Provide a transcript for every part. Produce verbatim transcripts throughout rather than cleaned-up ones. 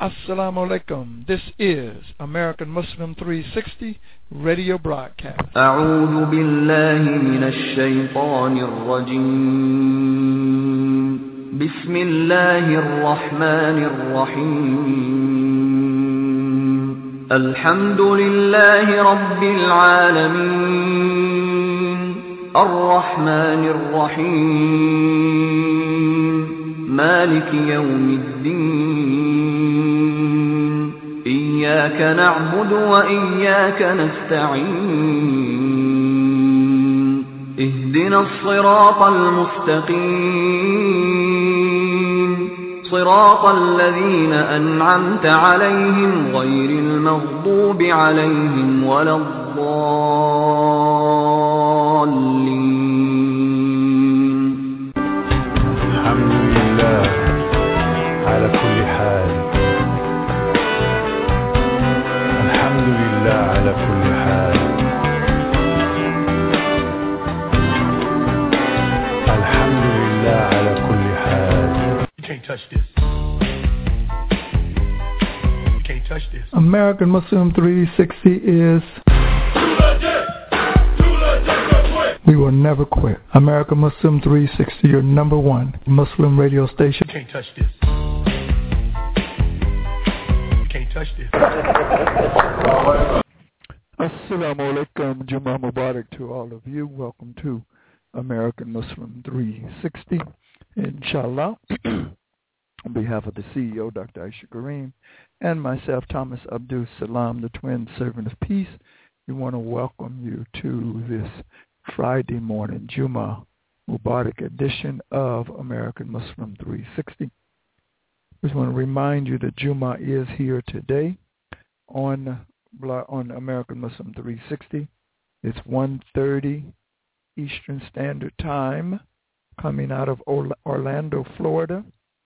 Assalamu alaikum. This is American Muslim three sixty radio broadcast. أعوذ بالله من الشيطان الرجيم. بسم الله الرحمن الرحيم. الحمد لله رب العالمين. الرحمن الرحيم. مالك يوم الدين. إياك نعبد وإياك نستعين. اهدنا الصراط المستقيم. صراط الذين أنعمت عليهم غير المغضوب عليهم ولا الضالين. الحمد لله على كل حال. الحمد لله على كل حال. الحمد لله على كل حال. You can't touch this. You can't touch this. American Muslim three sixty is... We will never quit. American Muslim three sixty, your number one Muslim radio station. You can't touch this. You can't touch this. Assalamu alaikum, Juma Mubarak to all of you. Welcome to American Muslim three sixty. Inshallah, on behalf of the C E O, Doctor Aisha Kareem, and myself, Thomas Abdul Salam, the twin servant of peace, we want to welcome you to this Friday morning Juma Mubarak edition of American Muslim three sixty. We just want to remind you that Juma is here today on on American Muslim three sixty. It's one thirty Eastern Standard Time, coming out of Orlando, Florida.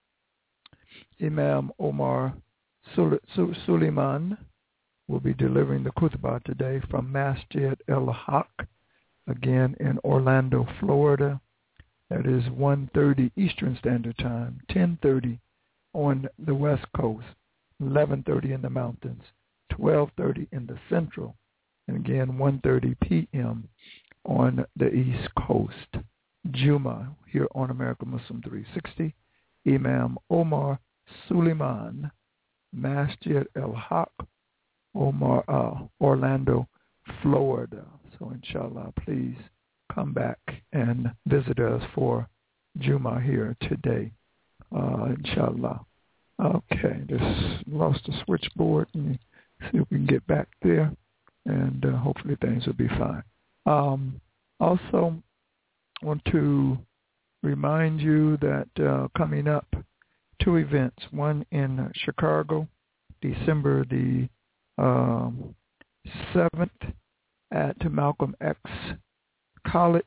Imam Omar Suleiman will be delivering the khutbah today from Masjid El-Haq, again in Orlando, Florida. That is one thirty Eastern Standard Time, ten thirty on the West Coast, eleven thirty in the mountains, twelve thirty in the Central, and again one thirty p.m. on the East Coast. Juma here on American Muslim three sixty. Imam Omar Suleiman, Masjid El-Haq, Omar, uh, Orlando, Florida. So inshallah, please come back and visit us for Juma here today. Uh, inshallah. Okay, just lost the switchboard. Let me see if we can get back there, and uh, hopefully things will be fine. Um, also, want to remind you that uh, coming up, two events, one in Chicago, December the um, seventh at Malcolm X College.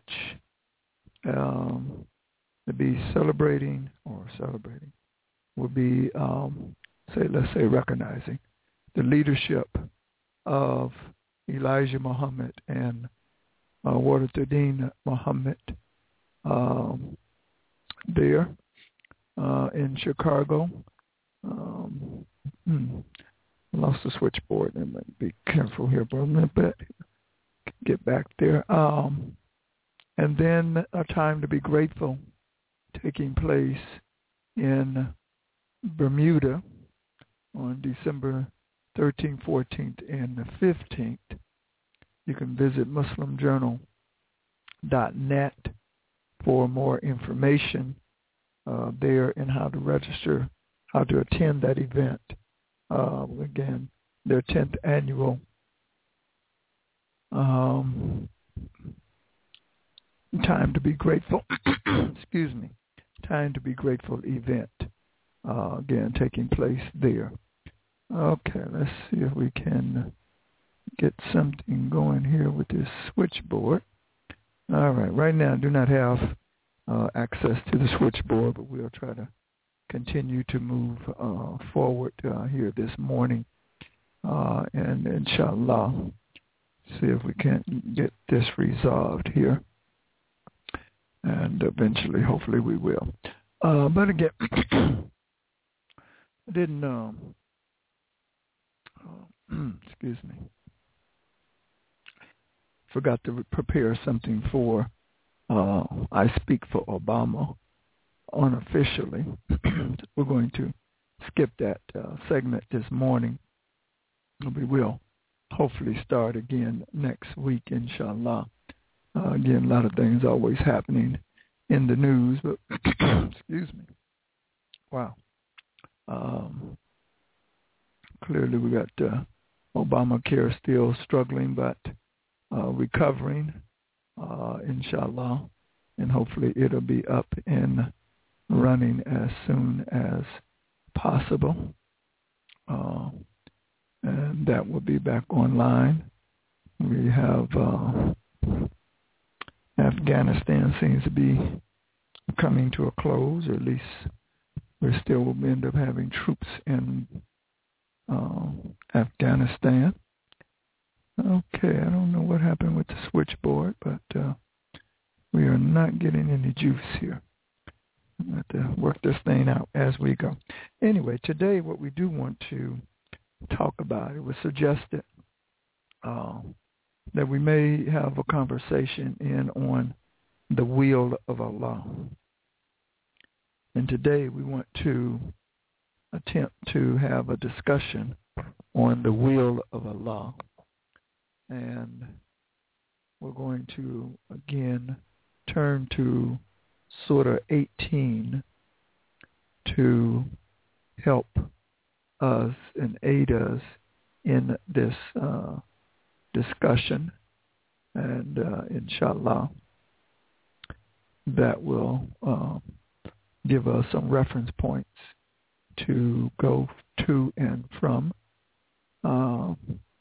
Um, to be celebrating, or celebrating, will be, um, say, let's say recognizing the leadership of Elijah Muhammad and uh, Wadatadeen Muhammad um, there uh, in Chicago. Um, hmm, lost the switchboard. And be careful here for a minute, but get back there. Um, and then a time to be grateful taking place in Bermuda on December thirteenth, fourteenth, and the fifteenth. You can visit muslim journal dot net for more information uh, there and how to register, how to attend that event. Uh, again, their tenth annual um, Time to be Grateful, excuse me, Time to be Grateful event, uh, again, taking place there. Okay, let's see if we can get something going here with this switchboard. All right, right now I do not have uh, access to the switchboard, but we'll try to continue to move uh, forward uh, here this morning. Uh, and inshallah, see if we can get this resolved here. And eventually, hopefully we will. Uh, but again, I didn't um, excuse me, forgot to prepare something for, uh, I speak for Obama unofficially. We're going to skip that uh, segment this morning. We will hopefully start again next week, inshallah. Uh, again, a lot of things always happening in the news, but excuse me. Wow. Um, clearly we got uh, Obamacare still struggling, but uh, recovering, uh, inshallah, and hopefully it'll be up and running as soon as possible. Uh, and that will be back online. We have uh, Afghanistan seems to be coming to a close, or at least we still will end up having troops in uh, Afghanistan. Okay, I don't know what happened with the switchboard, but uh, we are not getting any juice here. I have to work this thing out as we go. Anyway, today what we do want to talk about, it was suggested uh, that we may have a conversation in on the will of Allah. And today we want to attempt to have a discussion on the will of Allah. And we're going to, again, turn to Surah eighteen to help us and aid us in this uh, discussion. And uh, inshallah, that will uh, give us some reference points to go to and from. Uh,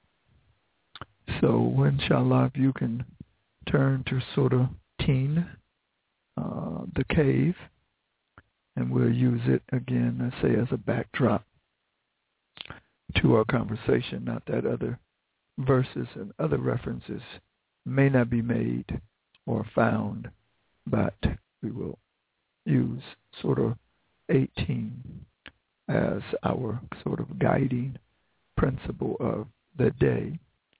so inshallah, if you can turn to Surah eighteen, uh, the cave, and we'll use it again, let's say, as a backdrop to our conversation. Not that other verses and other references may not be made or found, but we will use Surah eighteen as our sort of guiding principle of the day.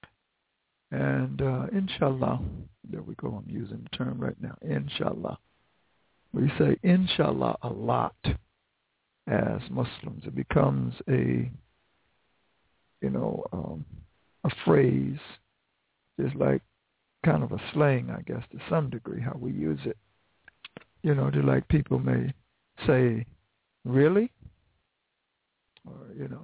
And uh, inshallah, there we go, I'm using the term right now, inshallah. We say inshallah a lot as Muslims. It becomes a, you know, um, a phrase, just like kind of a slang, I guess, to some degree, how we use it. You know, just like people may say, really? Or, you know,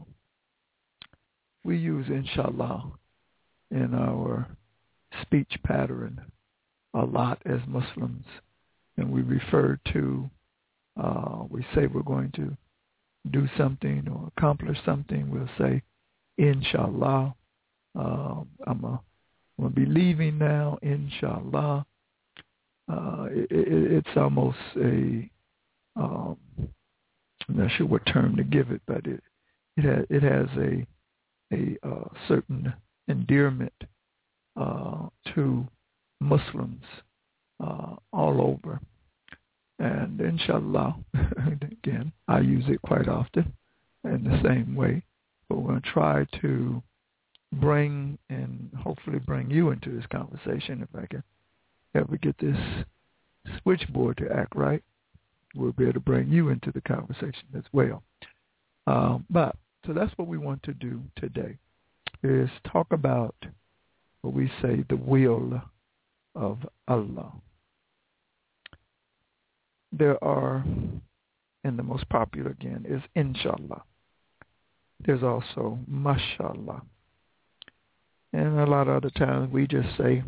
we use inshallah in our speech pattern a lot as Muslims. And we refer to, uh, we say we're going to do something or accomplish something. We'll say, inshallah, uh, I'm a, I'm going to be leaving now, inshallah. Uh, it, it, it's almost a, um, I'm not sure what term to give it, but it it has, it has a a uh, certain endearment uh, to Muslims uh, all over. And inshallah, again, I use it quite often in the same way. But we're going to try to bring and hopefully bring you into this conversation. If I can ever get this switchboard to act right, we'll be able to bring you into the conversation as well. Um, but so that's what we want to do today, is talk about what we say the will of Allah. There are, and the most popular again is inshallah. There's also mashallah. And a lot of other times we just say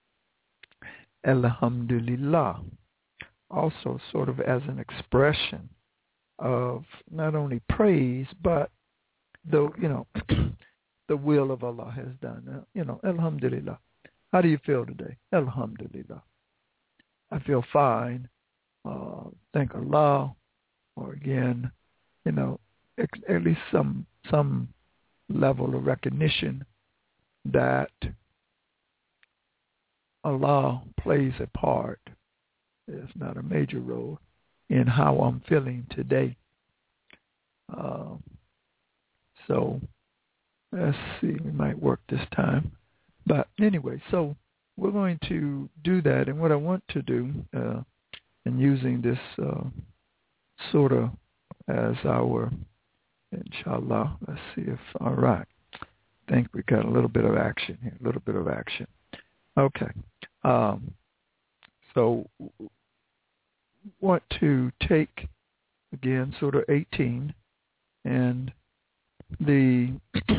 alhamdulillah, also sort of as an expression of not only praise, but the, you know, the will of Allah has done. Uh, you know, alhamdulillah. How do you feel today? Alhamdulillah. I feel fine. Uh, thank Allah. Or again, you know, ex- at least some some level of recognition that Allah plays a part. It's not a major role in how I'm feeling today. Uh, so Let's see, we might work this time. But anyway, so we're going to do that. And what I want to do, uh, in using this uh, surah as our, inshallah, let's see if, all right. I think we got a little bit of action here, a little bit of action. Okay. Um, so want to take, again, Surah eighteen, and the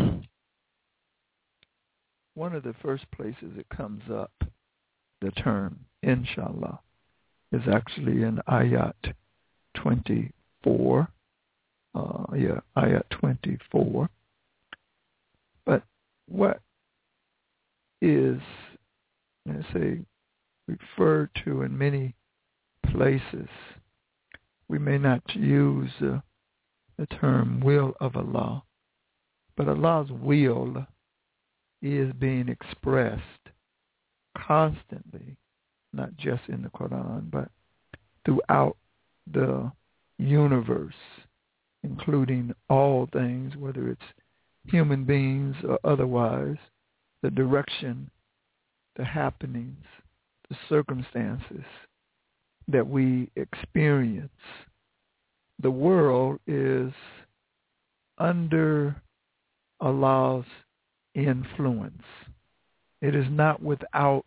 one of the first places it comes up, the term, inshallah, is actually in Ayat twenty-four. Uh, yeah, Ayat twenty-four. But what is, let's say, referred to in many places, we may not use uh, the term will of Allah, but Allah's will is being expressed constantly, not just in the Quran, but throughout the universe, including all things, whether it's human beings or otherwise, the direction, the happenings, the circumstances that we experience. The world is under Allah's influence. It is not without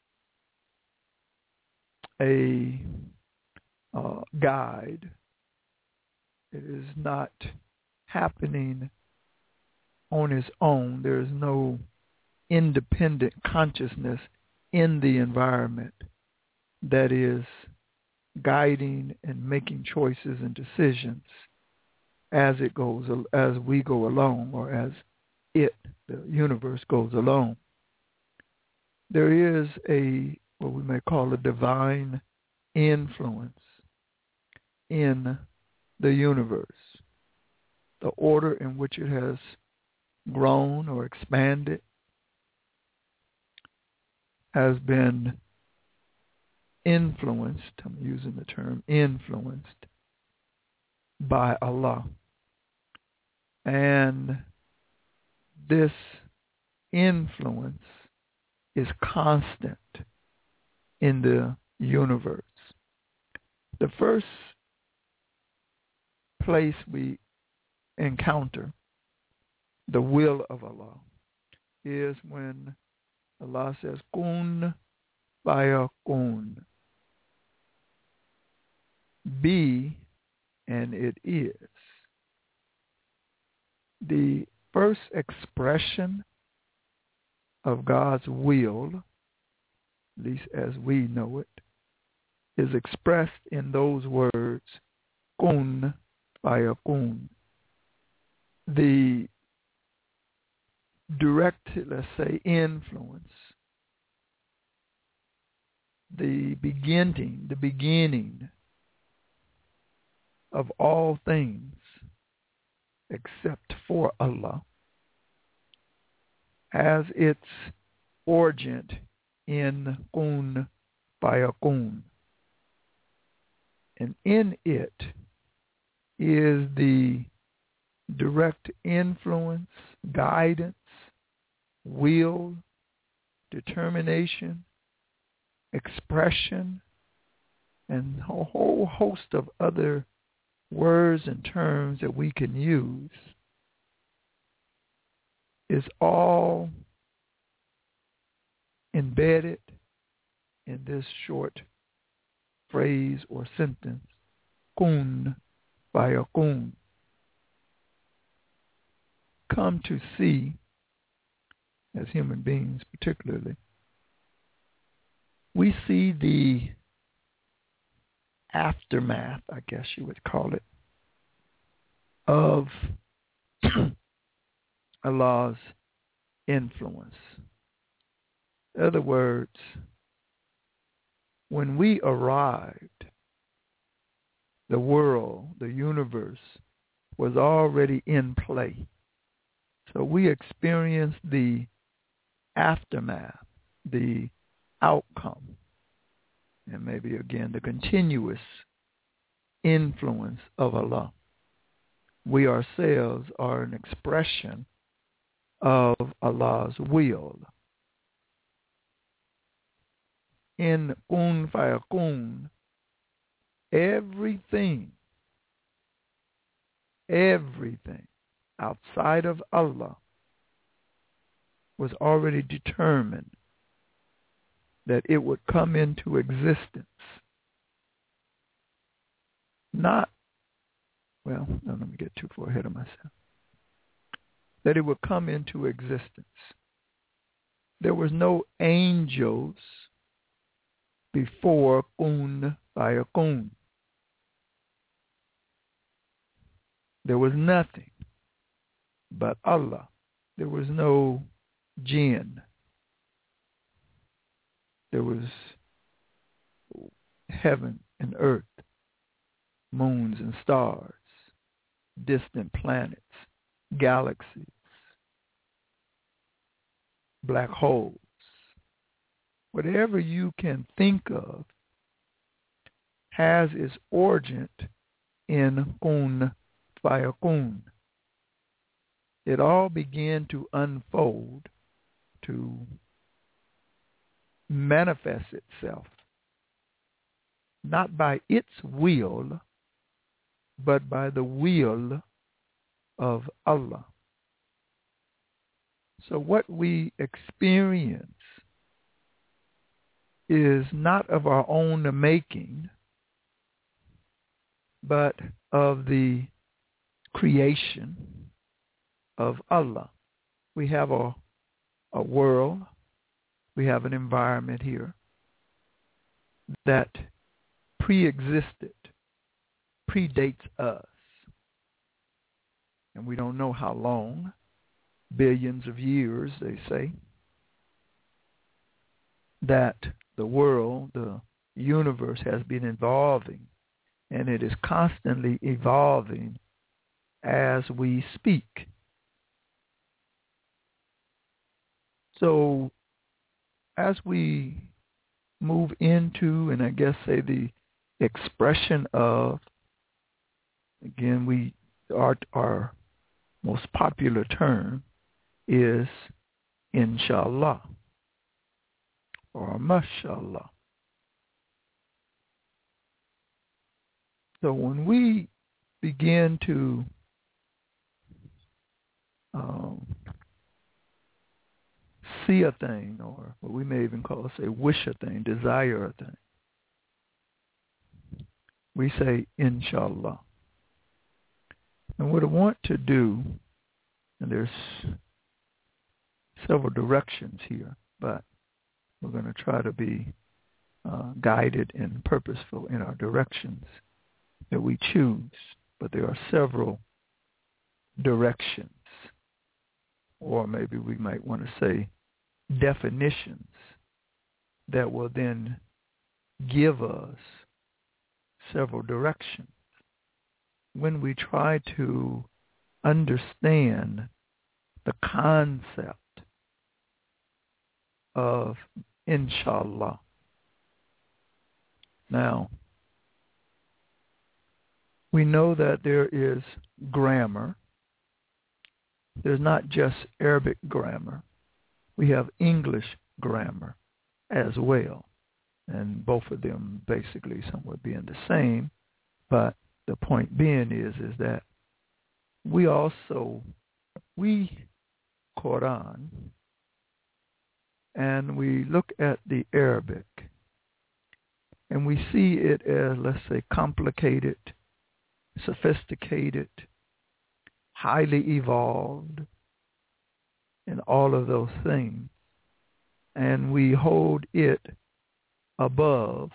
a uh, guide. It is not happening on its own. There is no independent consciousness in the environment that is guiding and making choices and decisions as it goes, as we go along, or as it, the universe, goes along. There is a, what we may call a divine influence in the universe. The order in which it has grown or expanded has been influenced, I'm using the term influenced, by Allah. And this influence is constant in the universe. The first place we encounter the will of Allah is when Allah says, Kun fayakun. Be, and it is. The first expression of God's will, at least as we know it, is expressed in those words, kun fayakun. The direct, let's say, influence, the beginning, the beginning of all things except for Allah, has its origin in kun fayakun. And in it is the direct influence, guidance, will, determination, expression, and a whole host of other words and terms that we can use, is all embedded in this short phrase or sentence, kun fayakun. Come to see, as human beings particularly, we see the aftermath, I guess you would call it, of Allah's influence. In other words, when we arrived, the world, the universe, was already in play. So we experienced the aftermath, the outcome, and maybe again the continuous influence of Allah. We ourselves are an expression of Allah's will. In kun fayakun, everything, everything outside of Allah was already determined that it would come into existence. Not, well, no, let me get too far ahead of myself. That it would come into existence. There was no angels before kun fayakun. There was nothing but Allah. There was no jinn. There was heaven and earth, moons and stars, distant planets, galaxies, black holes. Whatever you can think of has its origin in kun fayakun. It all began to unfold, to manifest itself, not by its will, but by the will of Allah. So what we experience is not of our own making, but of the creation of Allah. We have a, a world, we have an environment here that pre-existed, predates us. And we don't know how long, billions of years, they say, that the world, the universe has been evolving, and it is constantly evolving as we speak. So as we move into, and I guess say the expression of, again, we our, our most popular term is inshallah or mashallah. So when we begin to um, see a thing, or what we may even call, say, wish a thing, desire a thing, we say inshallah. And what I want to do, and there's several directions here, but we're going to try to be uh, guided and purposeful in our directions that we choose. But there are several directions, or maybe we might want to say definitions, that will then give us several directions when we try to understand the concept of inshallah. Now, we know that there is grammar. There's not just Arabic grammar. We have English grammar as well. And both of them basically somewhat being the same. But the point being is, is that we also, we Quran, and we look at the Arabic, and we see it as, let's say, complicated, sophisticated, highly evolved, and all of those things. And we hold it above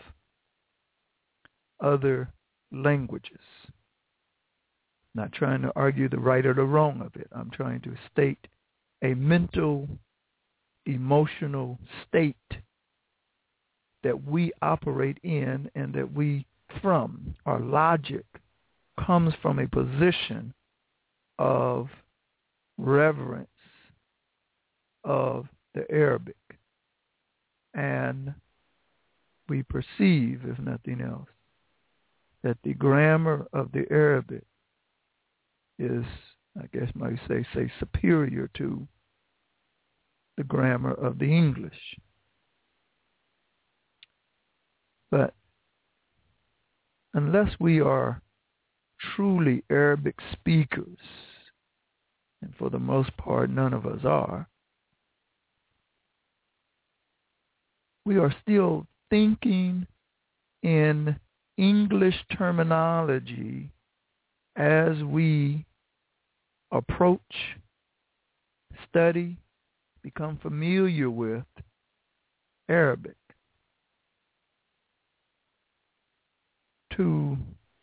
other languages. Not trying to argue the right or the wrong of it. I'm trying to state a mental, emotional state that we operate in, and that we from. Our logic comes from a position of reverence of the Arabic. And we perceive, if nothing else, that the grammar of the Arabic is, I guess might say, say superior to the grammar of the English. But unless we are truly Arabic speakers, and for the most part none of us are, we are still thinking in English terminology as we approach, study, become familiar with Arabic. To,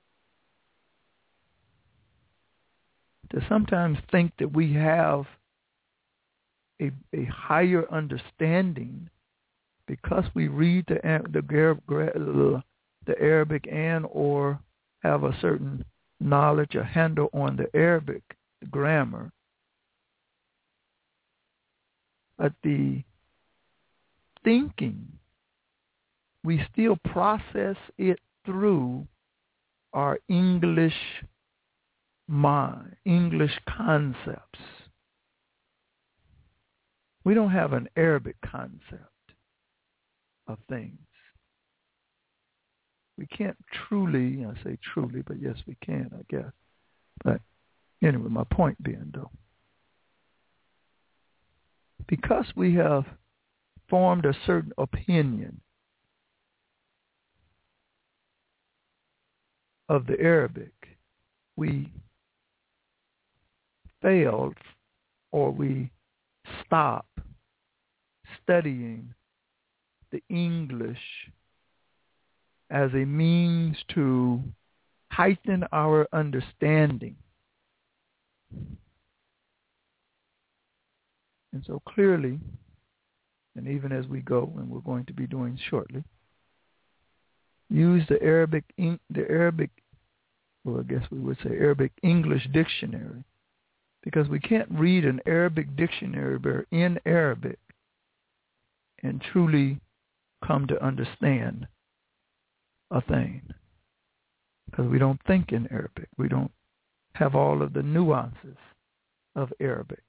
to sometimes think that we have a, a higher understanding because we read the the, the Arabic and or have a certain knowledge, a handle on the Arabic grammar. But the thinking, we still process it through our English mind, English concepts. We don't have an Arabic concept of things. We can't truly, I say truly, but yes, we can, I guess. But anyway, my point being, though, because we have formed a certain opinion of the Arabic, we failed or we stop studying the English as a means to heighten our understanding. And so clearly, and even as we go, and we're going to be doing shortly, use the Arabic, the Arabic, well, I guess we would say Arabic English dictionary, because we can't read an Arabic dictionary in Arabic and truly come to understand a thing, because we don't think in Arabic. We don't have all of the nuances of Arabic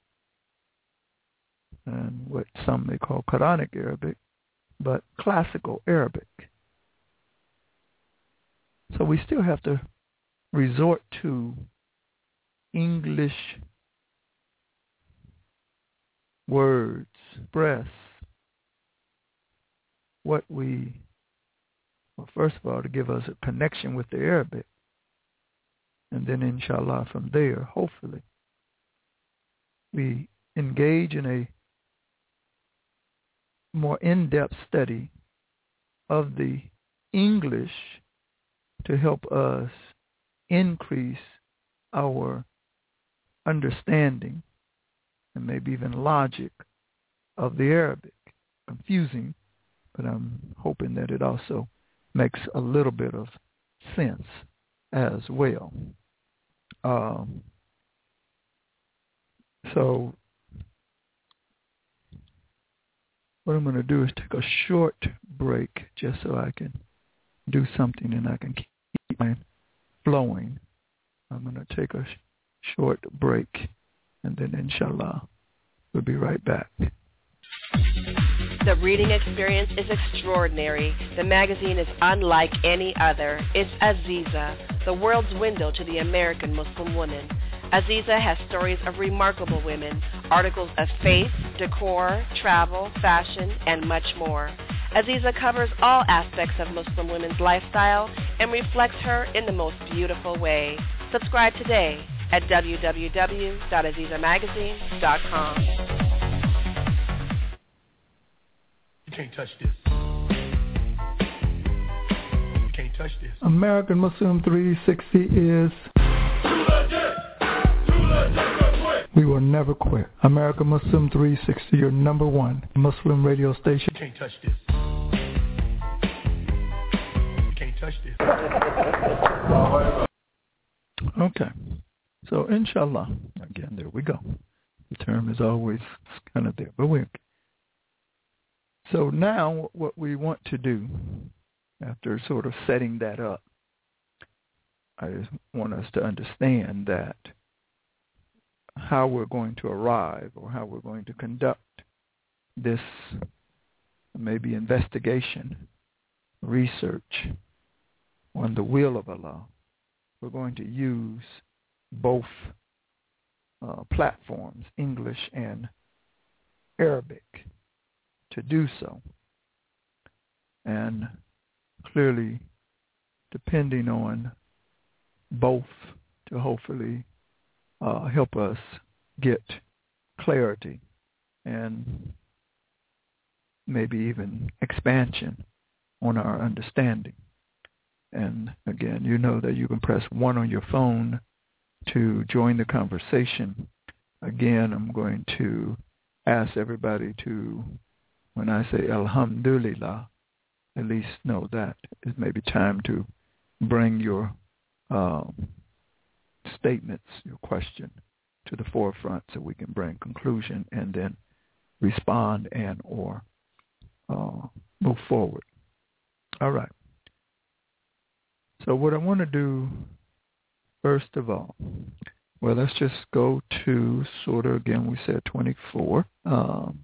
and what some may call Quranic Arabic, but classical Arabic. So we still have to resort to English words, express what we, well, first of all, to give us a connection with the Arabic. And then, inshallah, from there, hopefully, we engage in a more in-depth study of the English to help us increase our understanding and maybe even logic of the Arabic. Confusing, but I'm hoping that it also makes a little bit of sense as well. Um, so what I'm going to do is take a short break just so I can do something and I can keep mine flowing. I'm going to take a sh- short break, and then inshallah we'll be right back. The reading experience is extraordinary. The magazine is unlike any other. It's Aziza, the world's window to the American Muslim woman. Aziza has stories of remarkable women, articles of faith, decor, travel, fashion, and much more. Aziza covers all aspects of Muslim women's lifestyle and reflects her in the most beautiful way. Subscribe today at w w w dot aziza magazine dot com. You can't touch this. You can't touch this. American Muslim three sixty is... We will never quit. American Muslim three sixty, your number one Muslim radio station. You can't touch this. You can't touch this. Okay. So, inshallah, again, there we go. The term is always kind of there, but we're... So now what we want to do, after sort of setting that up, I just want us to understand that how we're going to arrive or how we're going to conduct this maybe investigation, research on the will of Allah, we're going to use both uh, platforms, English and Arabic, to do so. And clearly, depending on both to hopefully uh, help us get clarity and maybe even expansion on our understanding. And again, you know that you can press one on your phone to join the conversation. Again, I'm going to ask everybody to, when I say Alhamdulillah, at least know that it may be time to bring your um, statements, your question to the forefront so we can bring conclusion and then respond and or uh, move forward. All right. So what I want to do, first of all, well, let's just go to sort of, again, we said twenty-four. Um,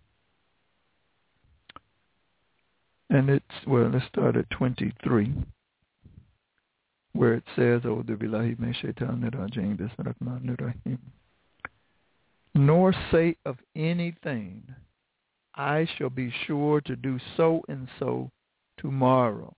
and it's, well, let's start at twenty-three, where it says, A'udhu billahi minash shaitanir rajeem, bismillahir rahmanir rahim. Nor say of anything, I shall be sure to do so and so tomorrow,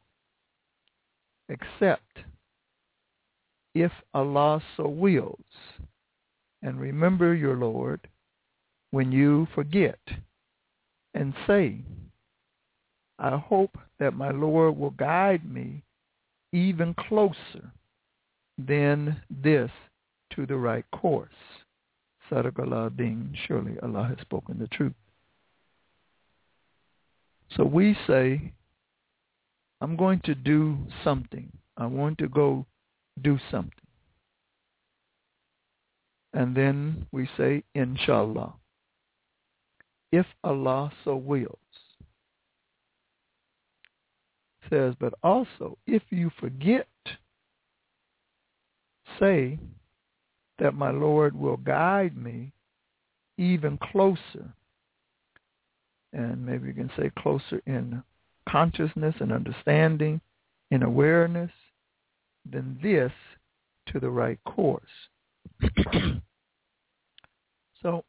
except if Allah so wills. And remember your Lord when you forget, and say, I hope that my Lord will guide me even closer than this to the right course. Sadaqallah din, surely Allah has spoken the truth. So we say, I'm going to do something. I want to go do something. And then we say, Inshallah, if Allah so wills. It says, but also, if you forget, say that my Lord will guide me even closer. And maybe you can say closer in consciousness and understanding, in awareness, than this to the right course. So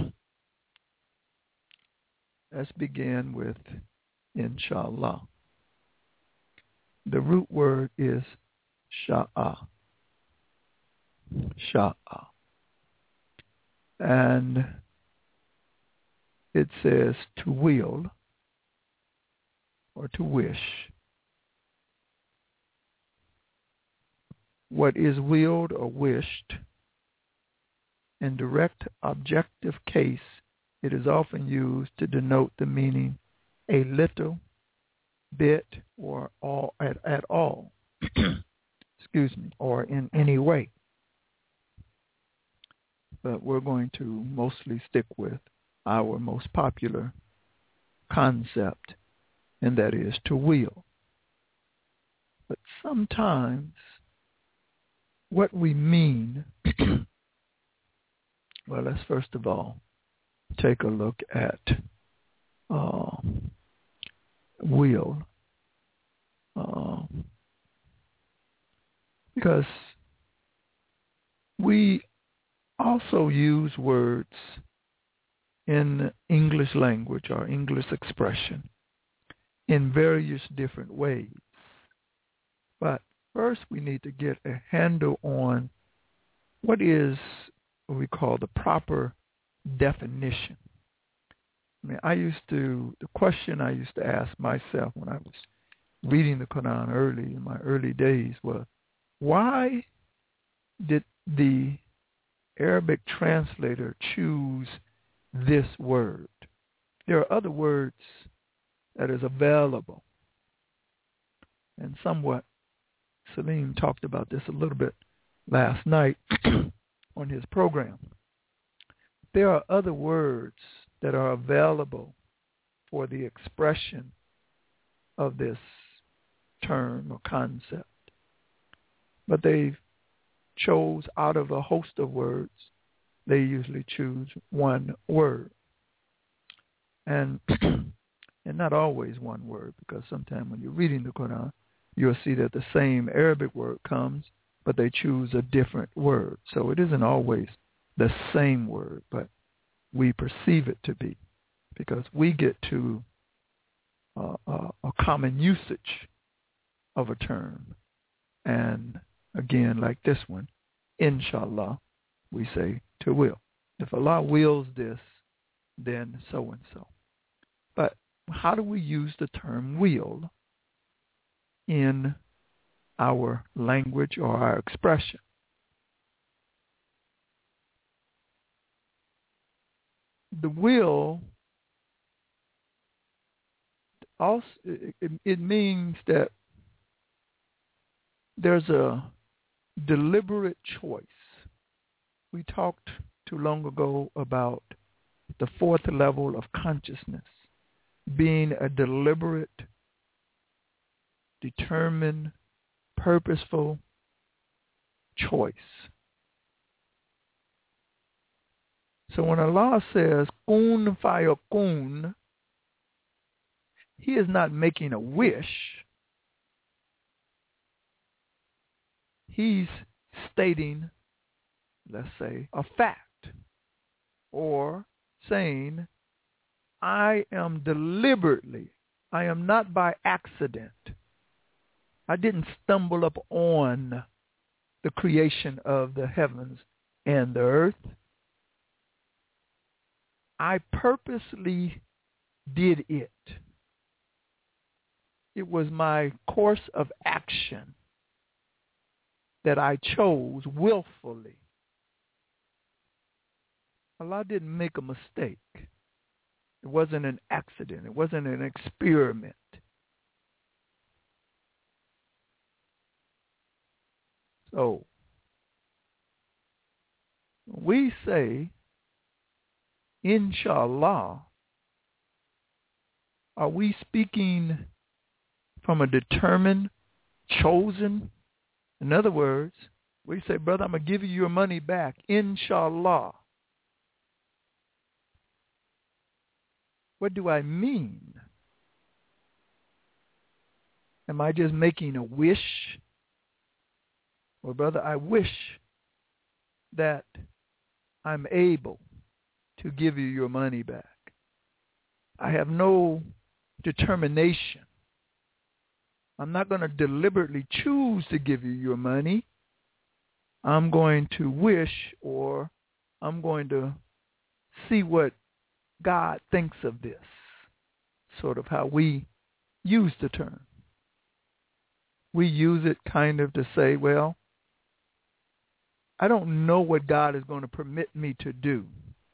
let's begin with Inshallah. The root word is sha'a. Sha'a. And it says to will or to wish. What is willed or wished, in direct objective case, it is often used to denote the meaning a little, bit, or all at, at all. Excuse me, or in any way. But we're going to mostly stick with our most popular concept, and that is to will. But sometimes what we mean, well, let's first of all take a look at uh, will, uh, because we also use words in English language or English expression in various different ways. But first we need to get a handle on what is what we call the proper definition. I mean, I used to, the question I used to ask myself when I was reading the Quran early, in my early days, was, why did the Arabic translator choose this word? There are other words that is available. And somewhat, Salim talked about this a little bit last night on his program. There are other words that are available for the expression of this term or concept. But they chose out of a host of words, they usually choose one word. And and not always one word, because sometimes when you're reading the Quran, you'll see that the same Arabic word comes, but they choose a different word. So it isn't always the same word, but we perceive it to be, because we get to uh, uh, a common usage of a term. And again, like this one, inshallah, we say to will. If Allah wills this, then so and so. But how do we use the term will in our language or our expression? The will also, it, it means that there's a deliberate choice. We talked too long ago about the fourth level of consciousness being a deliberate, determined, purposeful choice. So when Allah says, kun fayakun, He is not making a wish. He's stating, let's say, a fact, or saying, I am deliberately, I am not by accident. I didn't stumble up on the creation of the heavens and the earth. I purposely did it. It was my course of action that I chose willfully. Allah didn't make a mistake. It wasn't an accident. It wasn't an experiment. So, we say, inshallah, are we speaking from a determined, chosen? In other words, we say, brother, I'm going to give you your money back, inshallah. What do I mean? Am I just making a wish? Well, brother, I wish that I'm able to give you your money back. I have no determination. I'm not going to deliberately choose to give you your money. I'm going to wish, or I'm going to see what God thinks of this. Sort of how we use the term. We use it kind of to say, well, I don't know what God is going to permit me to do.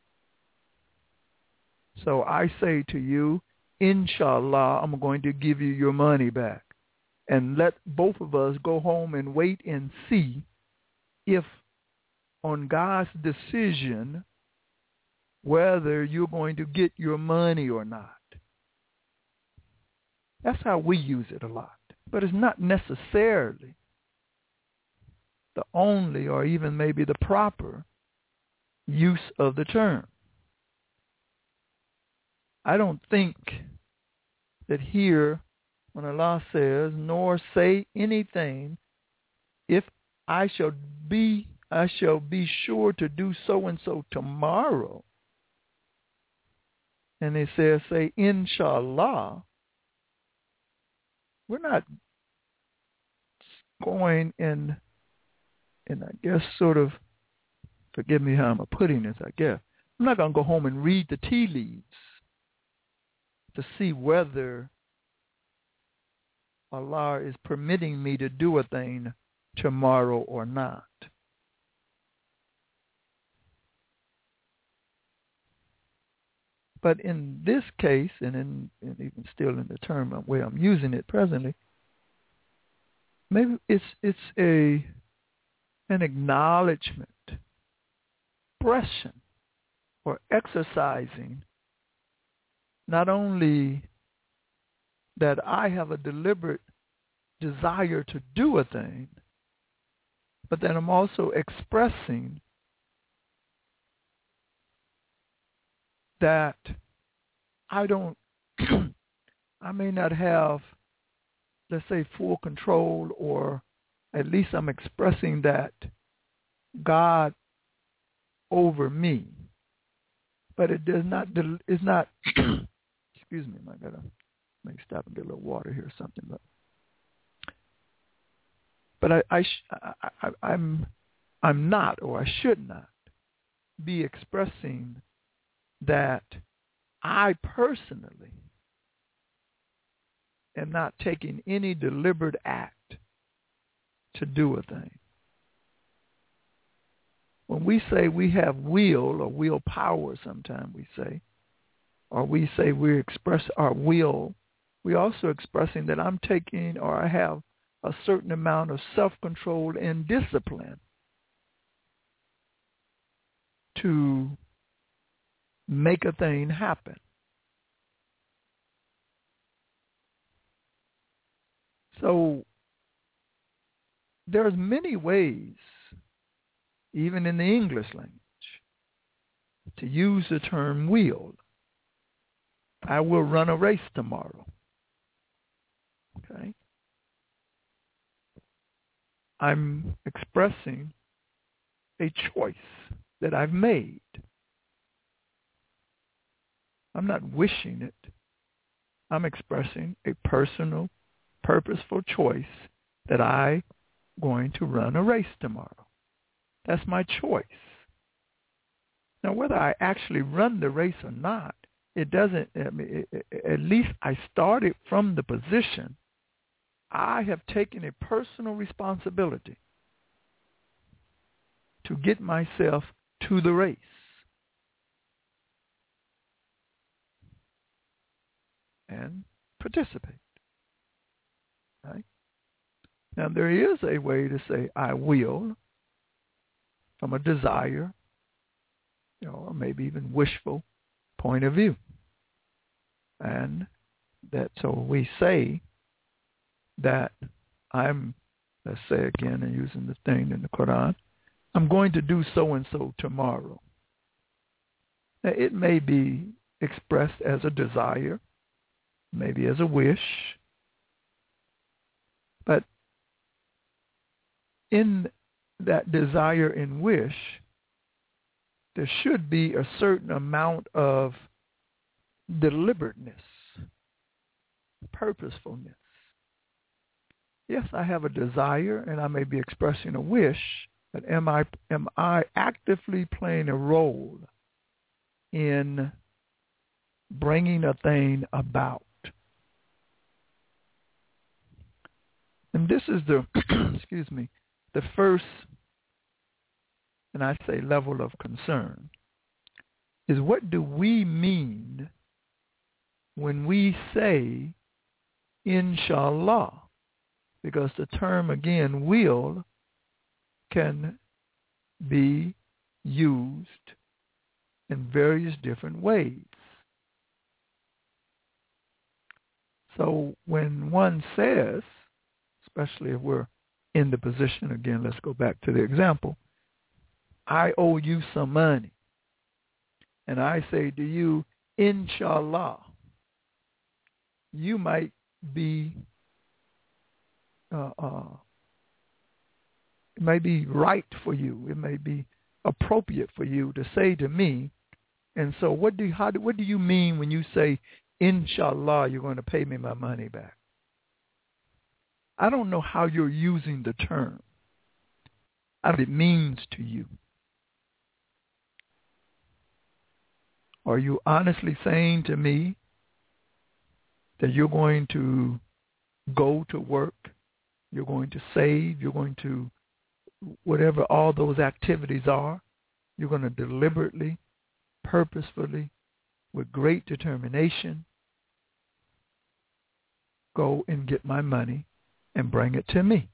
So I say to you, inshallah, I'm going to give you your money back. And let both of us go home and wait and see if on God's decision whether you're going to get your money or not. That's how we use it a lot. But it's not necessarily the only or even maybe the proper use of the term. I don't think that here when Allah says, nor say anything, if I shall be, I shall be sure to do so and so tomorrow. And it says, say, inshallah. We're not going and, and I guess sort of, forgive me how I'm putting this, I guess. I'm not going to go home and read the tea leaves to see whether Allah is permitting me to do a thing tomorrow or not. But in this case, and, in, and even still in the term where I'm using it presently, maybe it's it's a an acknowledgement, expression, or exercising not only that I have a deliberate desire to do a thing, but that I'm also expressing that I don't, I may not have, let's say, full control, or at least I'm expressing that God over me. But it does not, it's not, excuse me, I gotta maybe stop and get a little water here or something. But, but I, I, I, I, I'm, I'm not, or I should not be expressing that I personally am not taking any deliberate act to do a thing. When we say we have will or willpower, sometimes we say, or we say we express our will, we're also expressing that I'm taking, or I have a certain amount of self-control and discipline to make a thing happen. So there's many ways, even in the English language, to use the term will. I will run a race tomorrow. Okay? I'm expressing a choice that I've made. I'm not wishing it. I'm expressing a personal, purposeful choice that I'm going to run a race tomorrow. That's my choice. Now, whether I actually run the race or not, it doesn't, I mean, it, it, at least I started from the position. I have taken a personal responsibility to get myself to the race. And participate. Right? Now, there is a way to say I will from a desire, you know, or maybe even wishful point of view. And that, so we say that I'm, let's say again, and using the thing in the Quran, I'm going to do so-and-so tomorrow. Now, it may be expressed as a desire, maybe as a wish, but in that desire and wish, there should be a certain amount of deliberateness, purposefulness. Yes, I have a desire and I may be expressing a wish, but am I am I actively playing a role in bringing a thing about? And this is the, excuse me, the first, and I say level of concern, is what do we mean when we say, inshallah? Because the term, again, will, can be used in various different ways. So when one says, especially if we're in the position, again, let's go back to the example, I owe you some money, and I say to you, inshallah, you might be, uh, uh, it may be right for you, it may be appropriate for you to say to me, and so what do, how do, what do you mean when you say, inshallah, you're going to pay me my money back? I don't know how you're using the term, what it means to you. Are you honestly saying to me that you're going to go to work, you're going to save, you're going to, whatever all those activities are, you're going to deliberately, purposefully, with great determination, go and get my money and bring it to me?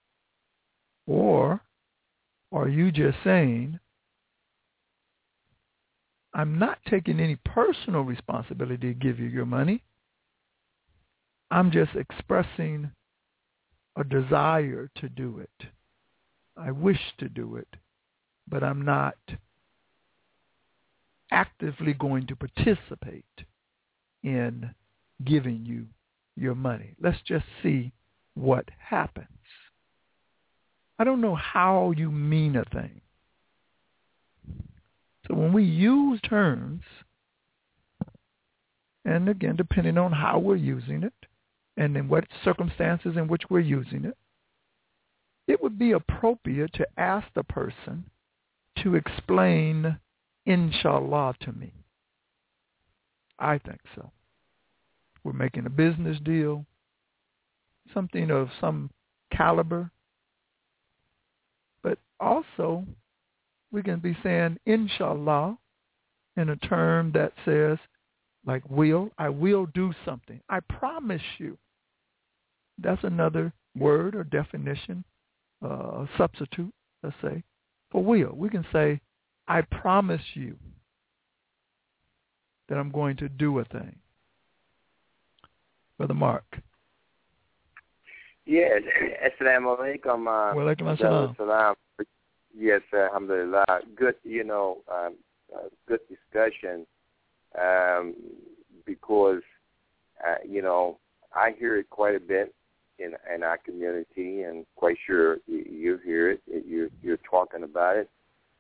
Or are you just saying, I'm not taking any personal responsibility to give you your money. I'm just expressing a desire to do it. I wish to do it, but I'm not actively going to participate in giving you your money. Let's just see what happens. I don't know how you mean a thing. So when we use terms, and again, depending on how we're using it and in what circumstances in which we're using it, it would be appropriate to ask the person to explain inshallah to me. I think so. We're making a business deal, something of some caliber. But also, we can be saying inshallah in a term that says, like will, I will do something. I promise you. That's another word or definition, uh, substitute, let's say, for will. We can say, I promise you that I'm going to do a thing. Brother Mark. Yes, assalamu alaikum. Uh, wa alaikum assalam. Yes, alhamdulillah. Good, you know, um, uh, good discussion um, because, uh, you know, I hear it quite a bit in, in our community, and quite sure you, you hear it. You're, you're talking about it.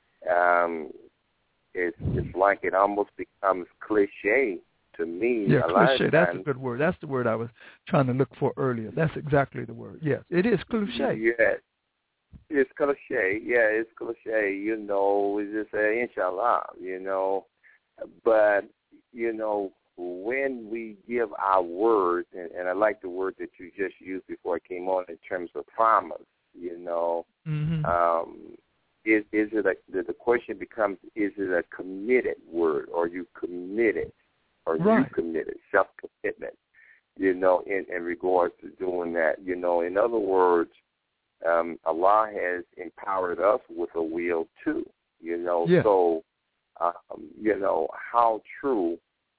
Um, it's, it's like it almost becomes cliche to me. Yeah, a cliche. That's a good word. That's the word I was trying to look for earlier. That's exactly the word. Yes, it is cliche. Yes, it's cliche. Yeah, it's cliche. You know, we just say inshallah. You know, but you know when we give our words, and, and I like the word that you just used before I came on in terms of promise. You know. Mm-hmm. Um, Is, is it a, the, the question becomes, is it a committed word? Or you committed? Or right. you committed? Self-commitment, you know, in, in regards to doing that. You know, in other words, um, Allah has empowered us with a will too, you know. Yeah. So, um, you know, how true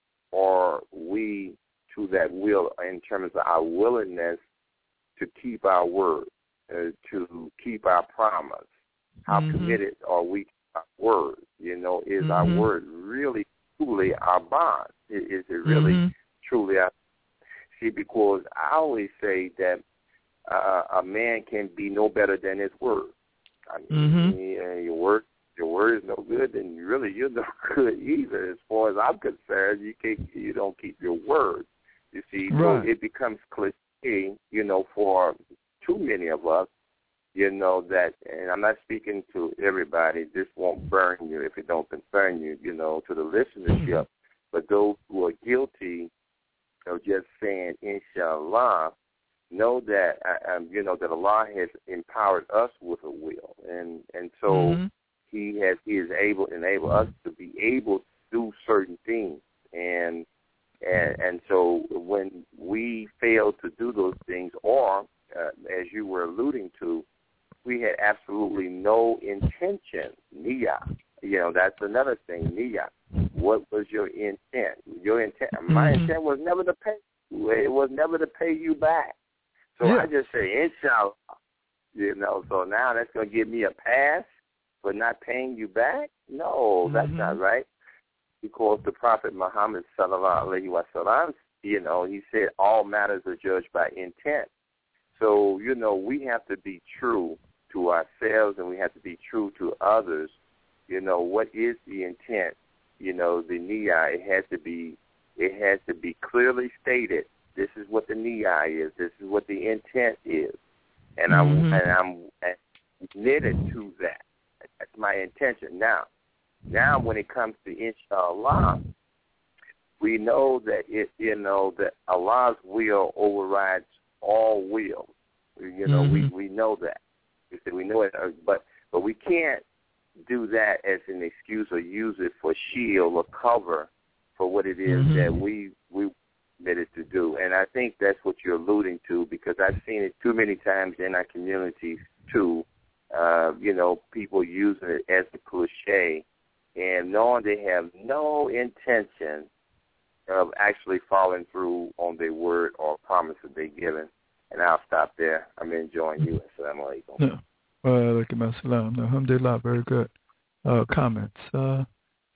are we to that will in terms of our willingness to keep our word, uh, to keep our promise? How mm-hmm. committed are we to our word? You know, is mm-hmm. our word really, truly our bond? Is, is it really, mm-hmm. truly our... See, because I always say that uh, a man can be no better than his word. I mean, mm-hmm. yeah, your word, your word is no good, then really you're no good either. As far as I'm concerned, you can't, you don't keep your word. You see, right. so it becomes cliche, you know, for too many of us. You know, that, and I'm not speaking to everybody, this won't burn you if it don't concern you, you know, to the listenership, but those who are guilty of just saying, inshallah, know that, um, you know, that Allah has empowered us with a will, and, and so mm-hmm. he has, he is able, enable us to be able to do certain things, and, and, and so when we fail to do those things, or, uh, as you were alluding to, we had absolutely no intention, niyah. You know, that's another thing, niyah. What was your intent? Your intent, mm-hmm. my intent was never to pay you. It was never to pay you back. So yeah. I just say, inshallah, you know, so now that's going to give me a pass for not paying you back? No, mm-hmm. that's not right. Because the Prophet Muhammad, sallallahu alayhi wa sallam, you know, he said all matters are judged by intent. So, you know, we have to be true to ourselves, and we have to be true to others. You know, what is the intent? You know, the niyah, it has to be, it has to be clearly stated. This is what the niyah is. This is what the intent is, and mm-hmm. I'm and I'm committed to that. That's my intention. Now, now when it comes to inshallah, we know that it, you know, that Allah's will overrides all will. You know, mm-hmm. we, we know that. We know it, but but we can't do that as an excuse or use it for shield or cover for what it is mm-hmm. that we we committed to do. And I think that's what you're alluding to, because I've seen it too many times in our communities too. Uh, you know, people using it as a cliche and knowing they have no intention of actually following through on their word or promise that they've given. And I'll stop there. I'm enjoying you. Assalamu alaikum. Yeah. Wa alaikum assalam. Alhamdulillah. Very good uh, comments. Uh,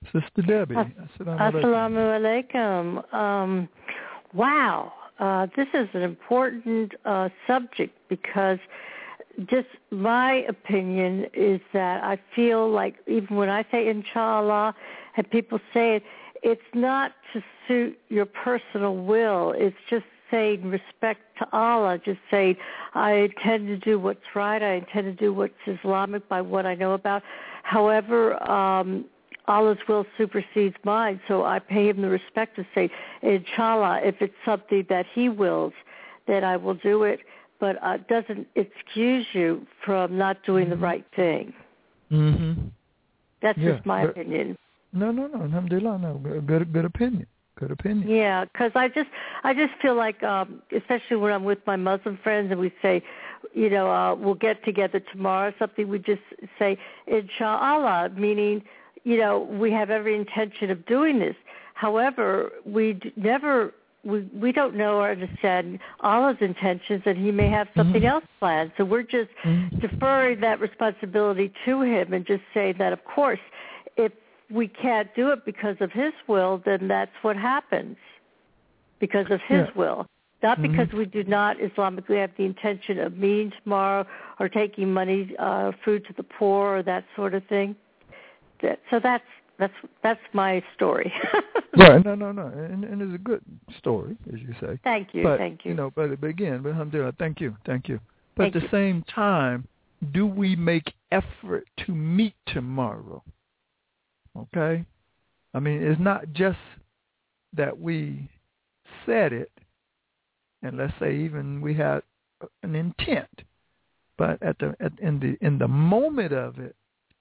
Sister Debbie. Assalamu alaikum. Um, wow. Uh, this is an important uh, subject because just my opinion is that I feel like even when I say inshallah and people say it, it's not to suit your personal will. It's just saying respect to Allah, just saying I intend to do what's right. I intend to do what's Islamic by what I know about. However, um, Allah's will supersedes mine, so I pay him the respect to say, inshallah, if it's something that he wills, then I will do it, but uh, doesn't excuse you from not doing the right thing. Mm-hmm. That's yeah, just my but, opinion. No, no, no, alhamdulillah, no, good, good opinion, good opinion. Yeah, because I just, I just feel like, um, especially when I'm with my Muslim friends and we say, you know, uh, we'll get together tomorrow or something, we just say, inshallah, meaning, you know, we have every intention of doing this. However, we d- never, we, we don't know or understand Allah's intentions, and he may have something mm-hmm. else planned. So we're just mm-hmm. deferring that responsibility to him and just saying that, of course, if we can't do it because of his will, then that's what happens, because of his yeah. will. Not mm-hmm. because we do not Islamically have the intention of meeting tomorrow or taking money, uh, food to the poor or that sort of thing. That, so that's that's that's my story. Yeah, no, no, no, and, and it's a good story, as you say. Thank you, but, thank you. You know, but, but again, but alhamdulillah, thank you, thank you. But thank at the you. same time, do we make effort to meet tomorrow? Okay? I mean, it's not just that we said it, and let's say even we had an intent, but at the at, in the in the moment of it,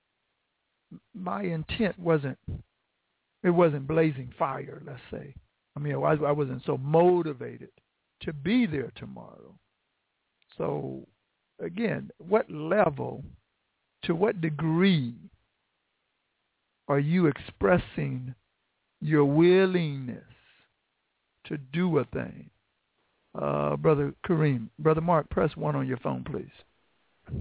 my intent wasn't it wasn't blazing fire. Let's say, I mean, I, I wasn't so motivated to be there tomorrow. So, again, what level, to what degree, are you expressing your willingness to do a thing? Uh, Brother Kareem, Brother Mark, press one on your phone, please.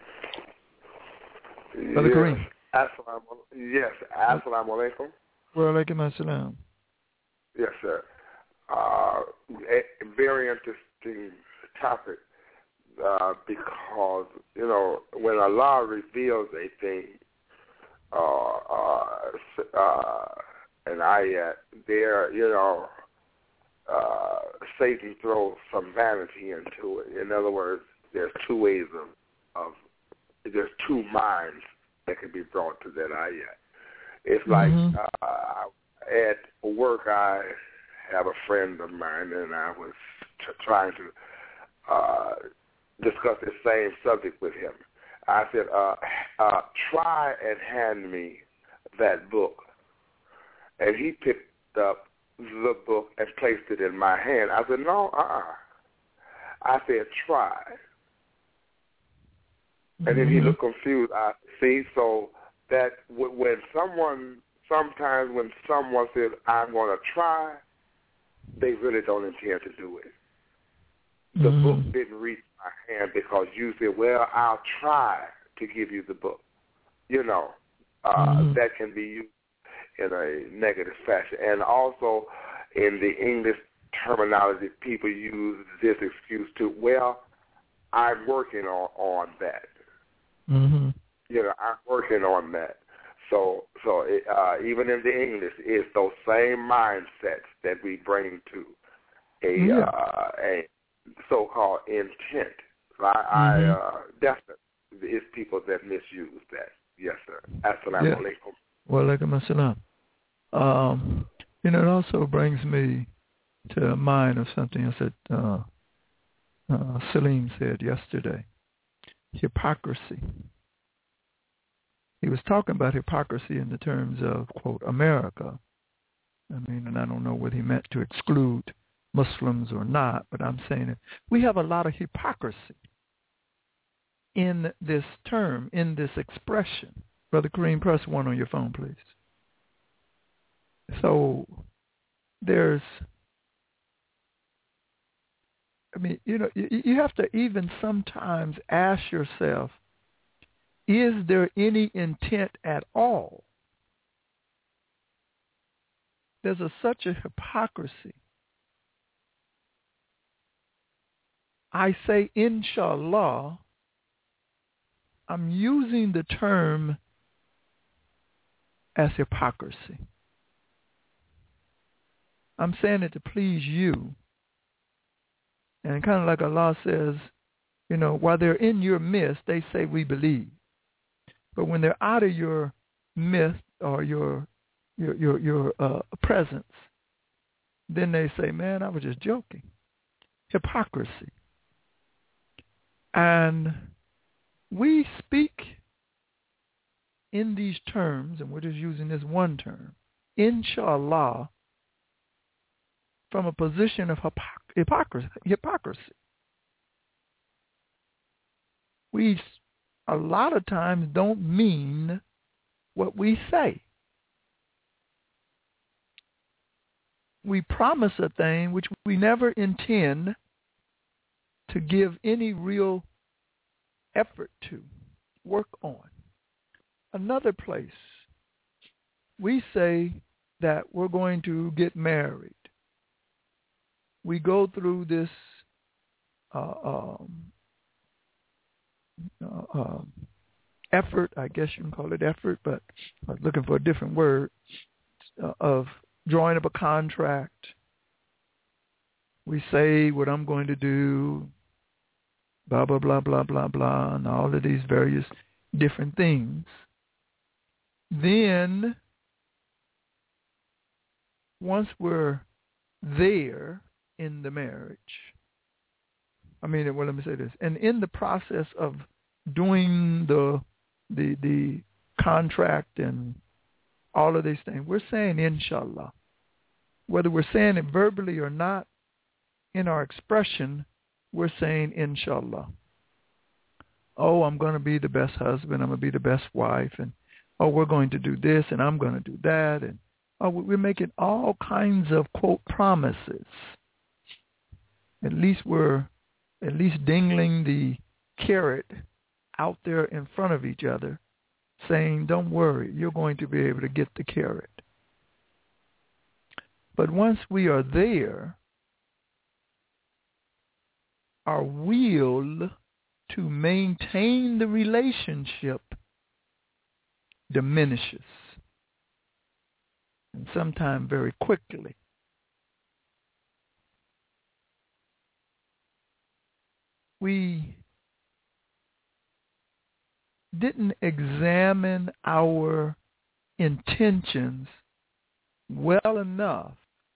Brother yes. Kareem. Assalamu, yes, assalamu alaikum. Wa alaikum assalam. Yes, sir. Uh, a very interesting topic uh, because, you know, when Allah reveals a thing, uh, uh, uh, an ayat, there, you know, uh, Satan throws some vanity into it. In other words, there's two ways of, of there's two minds that can be brought to that ayat. It's like mm-hmm. uh, at work, I have a friend of mine, and I was t- trying to uh, discuss the same subject with him. I said, uh, uh, try and hand me that book. And he picked up the book and placed it in my hand. I said, no, uh-uh. I said, try. And then he looked confused. I see, so that w- when someone, sometimes when someone says, I'm going to try, they really don't intend to do it. The mm-hmm. book didn't reach my hand because you said, well, I'll try to give you the book. You know, uh, mm-hmm. that can be used in a negative fashion. And also in the English terminology, people use this excuse to, well, I'm working on, on that. Mm-hmm. You know, I'm working on that. So, so it, uh, even in the English, it's those same mindsets that we bring to a yeah. uh, a so-called intent. I, mm-hmm. I uh, definitely, it's people that misuse that. Yes, sir. Assalamu yeah. alaikum. Wa alaikum assalam. Um, you know, it also brings me to mind of something else that uh, uh, Salim said yesterday. Hypocrisy. He was talking about hypocrisy in the terms of, quote, America. I mean, and I don't know whether he meant to exclude Muslims or not, but I'm saying it. We have a lot of hypocrisy in this term, in this expression. Brother Kareem, press one on your phone, please. So there's, I mean, you know, you, you have to even sometimes ask yourself, is there any intent at all there's a, such a hypocrisy. I say inshallah, I'm using the term as hypocrisy. I'm saying it to please you. And kind of like Allah says, you know, while they're in your midst, they say we believe. But when they're out of your midst or your your your, your uh, presence, then they say, man, I was just joking. Hypocrisy. And we speak in these terms, and we're just using this one term, inshallah, from a position of hypocrisy. hypocrisy. We, a lot of times, don't mean what we say. We promise a thing which we never intend to give any real effort to, work on. Another place, we say that we're going to get married. We go through this uh, um, uh, um, effort, I guess you can call it effort, but I was looking for a different word, uh, of drawing up a contract. We say what I'm going to do, blah, blah, blah, blah, blah, blah, and all of these various different things. Then, once we're there in the marriage, I mean, well, let me say this, and in the process of doing the the the contract and all of these things, we're saying inshallah. Whether we're saying it verbally or not, in our expression, we're saying inshallah. Oh, I'm going to be the best husband, I'm going to be the best wife, and oh, we're going to do this, and I'm going to do that, and oh, we're making all kinds of, quote, promises. At least we're at least dangling the carrot out there in front of each other, saying, don't worry, you're going to be able to get the carrot. But once we are there, our will to maintain the relationship diminishes, and sometimes very quickly. We didn't examine our intentions well enough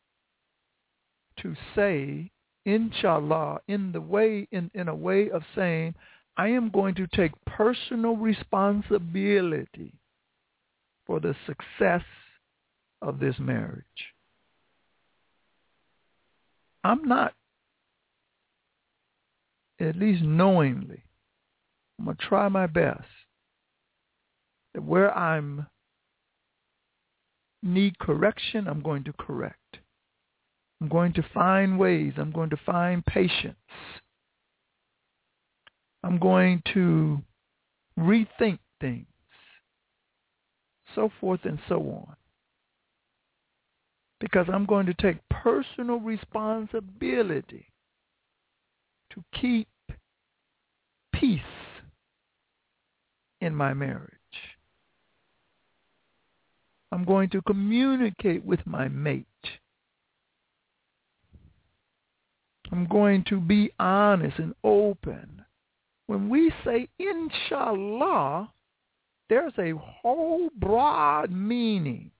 to say, inshallah, in the way, in, in a way of saying, I am going to take personal responsibility for the success of this marriage. I'm not, at least knowingly, I'm going to try my best that where I'm need correction, I'm going to correct. I'm going to find ways. I'm going to find patience. I'm going to rethink things, so forth and so on. Because I'm going to take personal responsibility to keep peace in my marriage. I'm going to communicate with my mate. I'm going to be honest and open. When we say inshallah, there's a whole broad meaning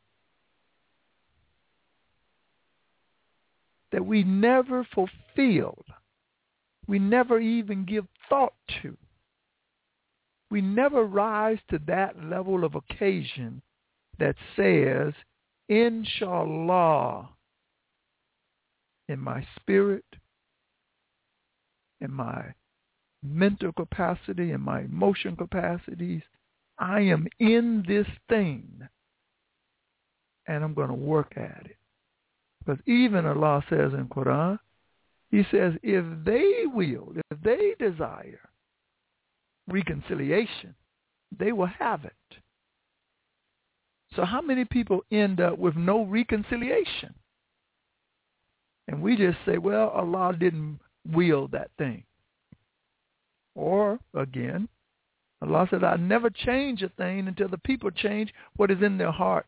that we never fulfilled. We never even give thought to. We never rise to that level of occasion that says, inshallah, in my spirit, in my mental capacity, in my emotion capacities, I am in this thing, and I'm going to work at it. Because even Allah says in Quran, He says, if they will, if they desire reconciliation, they will have it. So how many people end up with no reconciliation? And we just say, well, Allah didn't will that thing. Or, again, Allah said, I never change a thing until the people change what is in their hearts.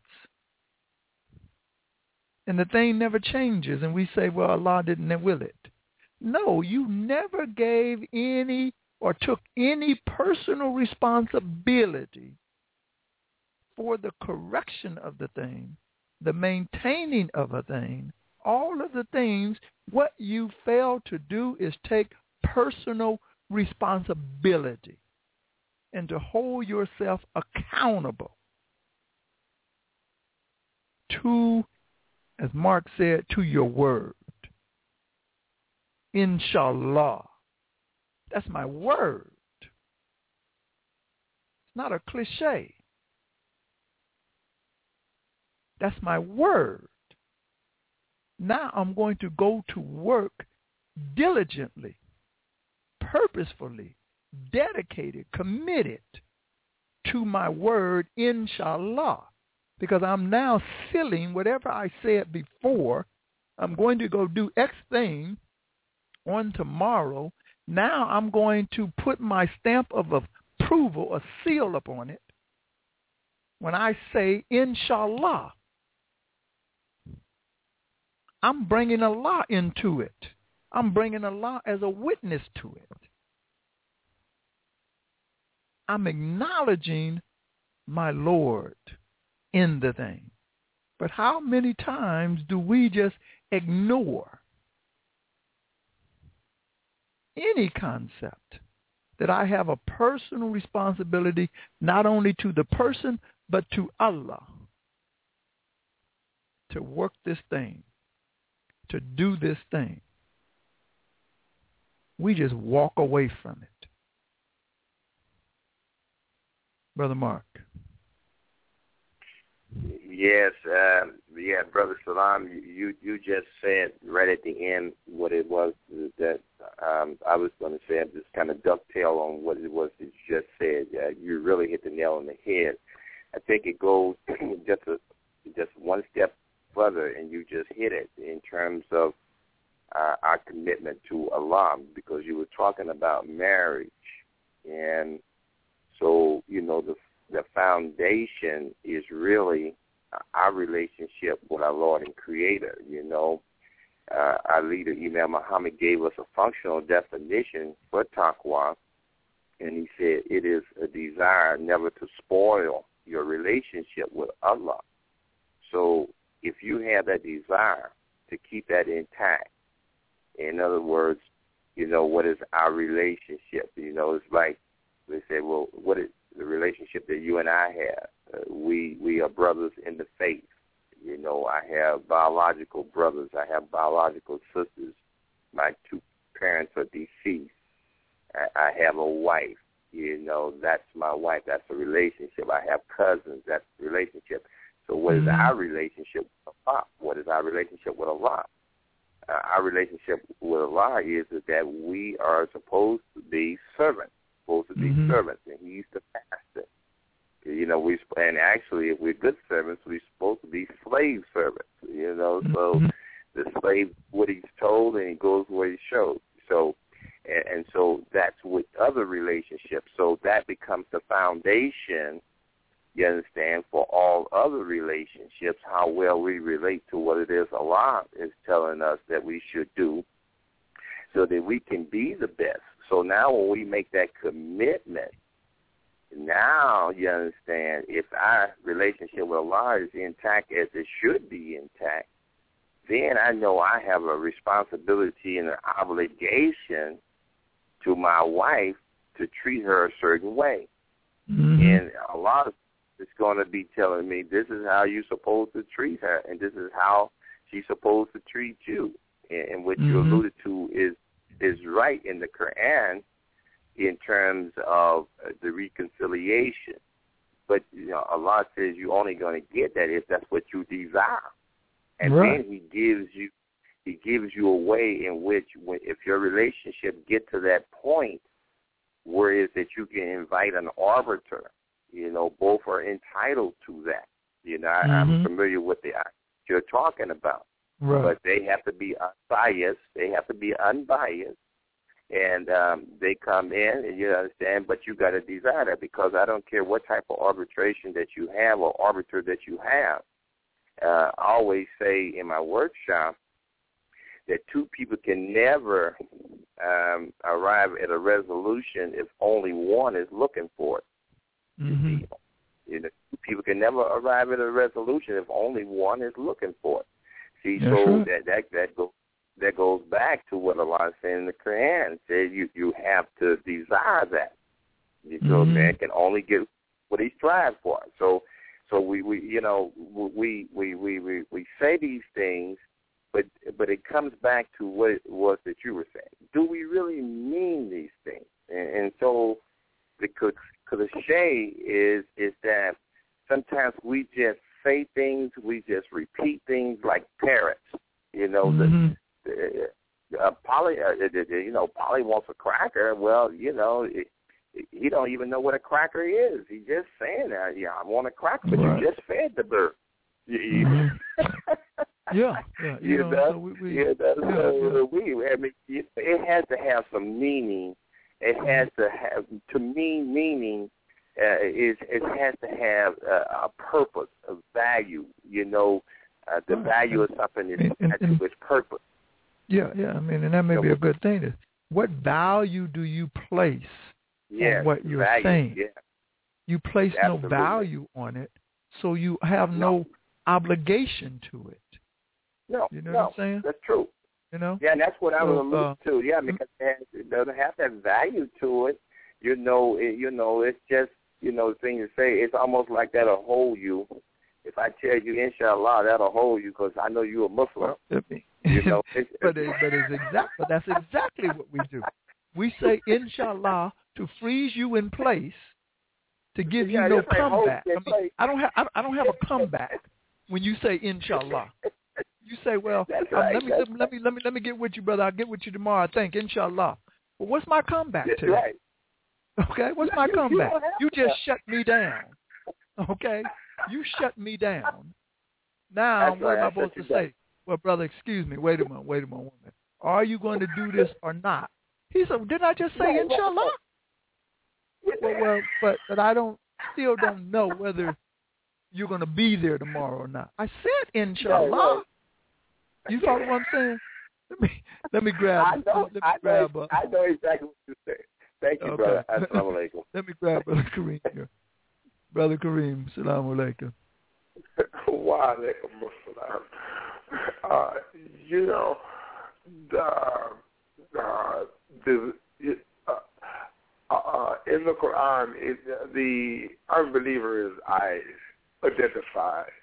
And the thing never changes. And we say, well, Allah didn't will it. No, you never gave any or took any personal responsibility for the correction of the thing, the maintaining of a thing. All of the things, what you fail to do is take personal responsibility and to hold yourself accountable to, as Mark said, to your word. Inshallah. That's my word. It's not a cliche. That's my word. Now I'm going to go to work diligently, purposefully, dedicated, committed to my word, inshallah, because I'm now sealing whatever I said before. I'm going to go do X thing on tomorrow. Now I'm going to put my stamp of approval, a seal upon it, when I say inshallah. I'm bringing Allah into it. I'm bringing Allah as a witness to it. I'm acknowledging my Lord in the thing. But how many times do we just ignore any concept that I have a personal responsibility not only to the person but to Allah to work this thing, to do this thing? We just walk away from it. Brother Mark. Yes, uh, yeah, Brother Salam, you you just said right at the end what it was that um, I was going to say. I'm just kind of dovetail on what it was that you just said. Uh, you really hit the nail on the head. I think it goes just a, just one step further, and you just hit it in terms of uh, our commitment to Allah, because you were talking about marriage, and so you know the the foundation is really our relationship with our Lord and Creator. You know, uh, our leader Imam Muhammad gave us a functional definition for taqwa, and he said it is a desire never to spoil your relationship with Allah. So if you have that desire to keep that intact, in other words, you know, what is our relationship? You know, it's like they say, well, what is the relationship that you and I have? Uh, we we are brothers in the faith. You know, I have biological brothers. I have biological sisters. My two parents are deceased. I, I have a wife. You know, that's my wife. That's a relationship. I have cousins. That's a relationship. So what is our relationship with Allah? What is our relationship with Allah? Uh, our relationship with Allah is that we are supposed to be servants, supposed to be mm-hmm. servants, and He's the master. You know, we and actually, if we're good servants, we're supposed to be slave servants. You know, so mm-hmm. the slave what he's told, and he goes where he shows. So, and, and so that's with other relationships. So that becomes the foundation. You understand, for all other relationships, how well we relate to what it is Allah is telling us that we should do, so that we can be the best. So now, when we make that commitment. Now, you understand, if our relationship with Allah is intact as it should be intact, then I know I have a responsibility and an obligation to my wife to treat her a certain way. Mm-hmm. And Allah is going to be telling me, this is how you're supposed to treat her, and this is how she's supposed to treat you. And, and what mm-hmm. you alluded to is is right in the Quran, in terms of the reconciliation. But you know, Allah says you're only going to get that if that's what you desire. And right. then he gives you he gives you a way in which, when, if your relationship get to that point where it is that you can invite an arbiter, you know, both are entitled to that. You know, I, mm-hmm. I'm familiar with the act you're talking about. Right. But they have to be unbiased. They have to be unbiased. And um, they come in, and you understand, but you got to desire that, because I don't care what type of arbitration that you have or arbiter that you have. Uh, I always say in my workshop that two people can never um, arrive at a resolution if only one is looking for it. Mm-hmm. You know, two people can never arrive at a resolution if only one is looking for it. See, That's so right. that that that goes that goes back to what Allah is saying in the Quran. It says you you have to desire that. So Mm-hmm. man can only get what he strives for. So so we, we you know we we, we, we we say these things, but but it comes back to what it was that you were saying. Do we really mean these things? And, and so the cliche is is that sometimes we just say things, we just repeat things like parrots. You know, mm-hmm. the, the uh, Polly, uh, the, the, you know, Polly wants a cracker. Well, you know, it, it, he don't even know what a cracker is. He's just saying that. Yeah, I want a cracker, but right. you just fed the bird. You, you, mm-hmm. yeah, yeah, you, you know, know, so we, we, yeah, that's, yeah, uh, yeah. we. I mean, it, it has to have some meaning. It has to have, to me, meaning. Uh, it, it has to have uh, a purpose, a value. You know, uh, the right. value of something is and, attached to its purpose. Yeah, yeah. I mean, and that may you be know, a good thing. What value do you place yeah, on what you're value, saying? Yeah. You place Absolutely. no value on it, so you have no, no obligation to it. No, you know no, what I'm saying? That's true. You know? Yeah, and that's what I was so, alluding uh, to. Yeah, because it, has, it doesn't have that value to it. You know, it, you know, it's just, you know, the thing to say, it's almost like that'll hold you. If I tell you, inshallah, that'll hold you because I know you're a Muslim. Well, you know, it's, but, it, but, it's exact, but that's exactly what we do. We say, inshallah, to freeze you in place, to give you yeah, no like comeback. I, mean, I don't have I don't have a comeback when you say inshallah. You say, well, um, right, let me let me, let me let me let me get with you, brother. I'll get with you tomorrow. I think, inshallah. Well, what's my comeback that's to? Right. Okay, what's my you, comeback? You, you just shut me down. Okay, you shut me down. Now, that's what right. am I I supposed to say? down. Well, brother, excuse me. Wait a minute. Wait a minute. Are you going to do this or not? He said, didn't I just say right, inshallah? Right. Well, well, but but I don't still don't know whether you're going to be there tomorrow or not. I said inshallah. Right, right. You follow what I'm saying? Let me let me grab. I know. Let me I know. grab. Uh, I know exactly what you're saying. Thank you, okay. brother. Assalamu alaikum. Let me grab Brother Kareem here. Brother Kareem, assalamu alaikum. Wa alaikum assalam. Uh, you know, the, uh, the uh, uh, in the Quran, it, the unbeliever is identified.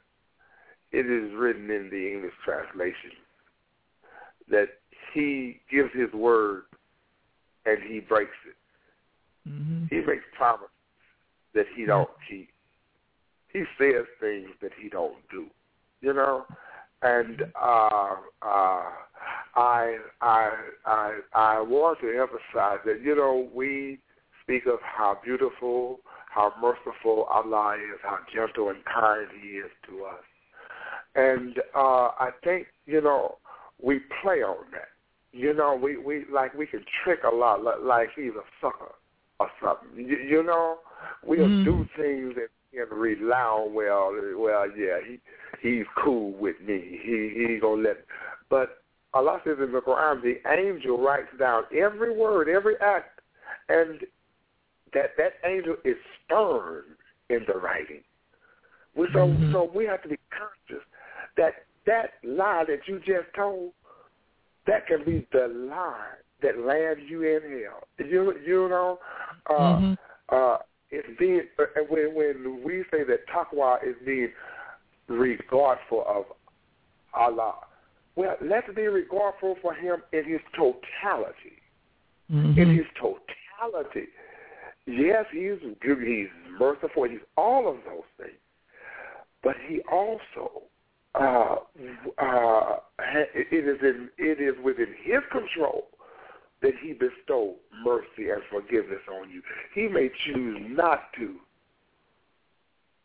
It is written in the English translation that he gives his word and he breaks it. Mm-hmm. He makes promises that he don't keep. He says things that he don't do. You know, and uh, uh, I I I I want to emphasize that, you know, we speak of how beautiful, how merciful Allah is, how gentle and kind He is to us, and uh, I think, you know, we play on that. You know, we, we like we can trick Allah like He's a sucker or something. You, you know, we'll mm. do things and, and rely on, well, well, yeah, he he's cool with me. He he's gonna let. But Allah says in the Quran, the angel writes down every word, every act, and that that angel is stern in the writing. We, so mm-hmm. so we have to be conscious that that lie that you just told, that can be the lie that lands you in hell. You you know, uh, mm-hmm. uh, it's being uh, when when we say that taqwa is being regardful of Allah. Well, let's be regardful for Him in His totality. Mm-hmm. In His totality, yes, He's He's merciful. He's all of those things, but He also. Uh, uh, it is in, it is within His control that He bestow mercy and forgiveness on you. He may choose not to,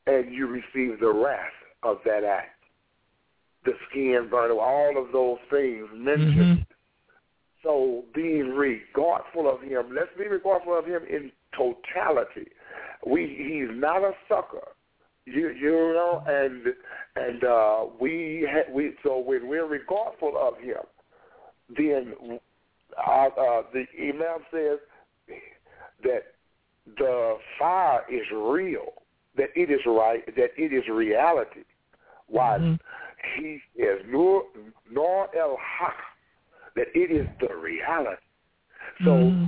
and you receive the wrath of that act. The skin burning, all of those things mentioned. Mm-hmm. So being regardful of him, let's be regardful of him in totality. We he's not a sucker, you you know, and and uh, we ha- we so when we're regardful of him, then uh, uh, the Imam says that the fire is real, that it is right, that it is reality. Why? Mm-hmm. He is Nur Nur el Haq, that it is the reality. So, mm-hmm.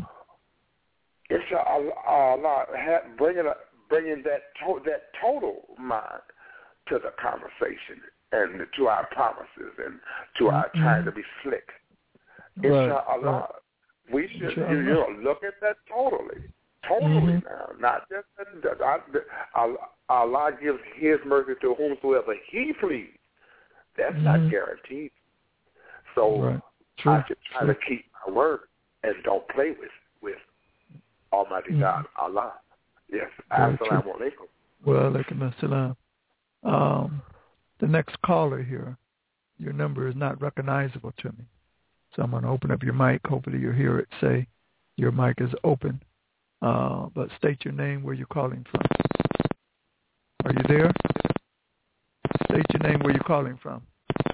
inshallah, bringing a, bringing that to, that total mind to the conversation and to our promises and to our mm-hmm. trying to be slick. Right, inshallah, right. we should you, you know, look at that totally, totally mm-hmm. now, not just that. Allah, Allah gives His mercy to whomsoever He please. That's mm-hmm. not guaranteed. So right. True. I should try True. to keep my word and don't play with with Almighty mm-hmm. God, Allah. Yes. Assalamu alaikum. Wa alaikum assalam. Um, the next caller here, your number is not recognizable to me. So I'm going to open up your mic. Hopefully you'll hear it say your mic is open. Uh, but state your name, where you're calling from. Are you there? State your name, where you're calling from.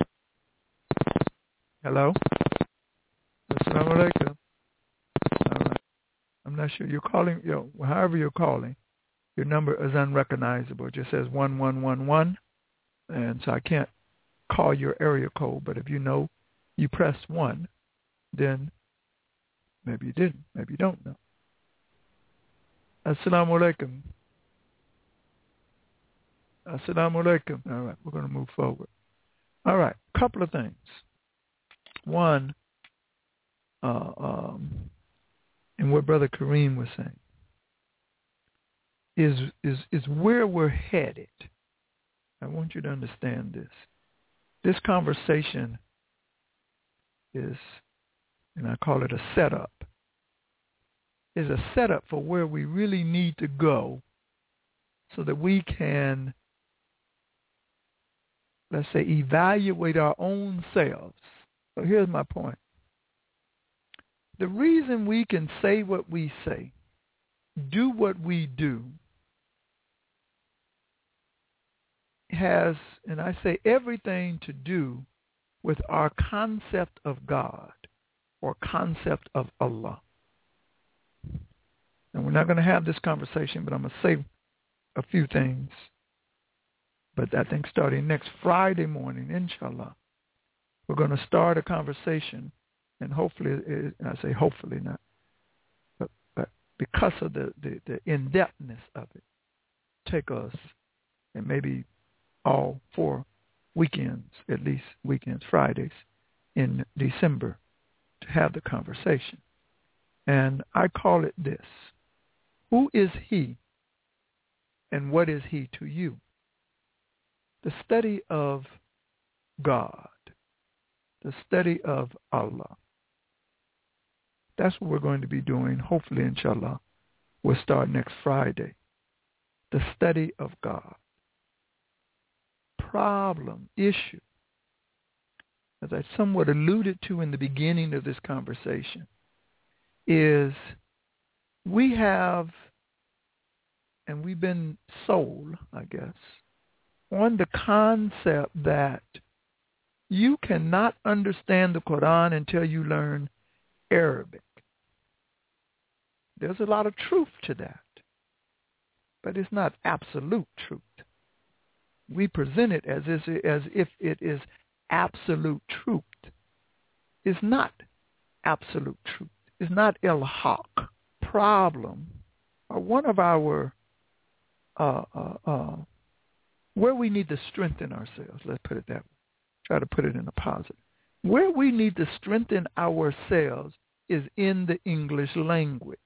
Hello? Assalamu alaikum. All right. I'm not sure. You're calling, you know, however you're calling, your number is unrecognizable. It just says one one one one. And so I can't call your area code. But if you know you pressed one, then maybe you didn't. Maybe you don't know. Assalamu alaikum. Assalamu alaikum. All right, we're going to move forward. All right, a couple of things. One, uh, um, and what Brother Kareem was saying, is, is, is where we're headed. I want you to understand this. This conversation is, and I call it a setup, is a setup for where we really need to go so that we can, let's say, evaluate our own selves. So here's my point. The reason we can say what we say, do what we do, has, and I say everything to do with our concept of God or concept of Allah. And we're not going to have this conversation, but I'm going to say a few things. But I think starting next Friday morning, inshallah, we're going to start a conversation, and hopefully, it, I say hopefully not, but, but because of the, the, the in-depthness of it, take us, and maybe all four weekends, at least weekends, Fridays, in December, to have the conversation. And I call it this: who is he and what is he to you? The study of God, the study of Allah. That's what we're going to be doing, hopefully, inshallah. We'll start next Friday. The study of God. Problem, issue, as I somewhat alluded to in the beginning of this conversation, is we have, and we've been sold, I guess, on the concept that you cannot understand the Quran until you learn Arabic. There's a lot of truth to that, but it's not absolute truth. We present it as if, as if it is absolute truth. It's not absolute truth. It's not il-haq. Problem, or one of our, uh, uh, uh, where we need to strengthen ourselves, let's put it that way. Try to put it in a positive. Where we need to strengthen ourselves is in the English language.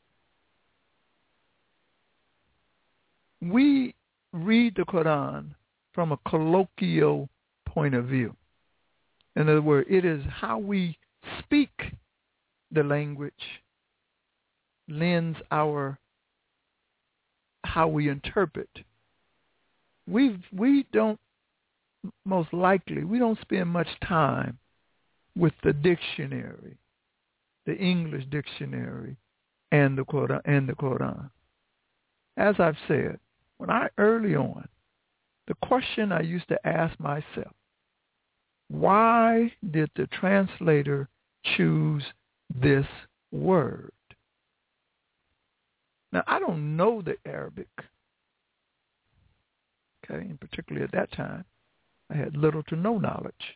We read the Quran from a colloquial point of view. In other words, it is how we speak the language lends our, how we interpret we we don't, most likely, we don't spend much time with the dictionary, the English dictionary, and the Quran. And the Quran. As I've said, when I early on, the question I used to ask myself, why did the translator choose this word? Now, I don't know the Arabic, okay, and particularly at that time, I had little to no knowledge.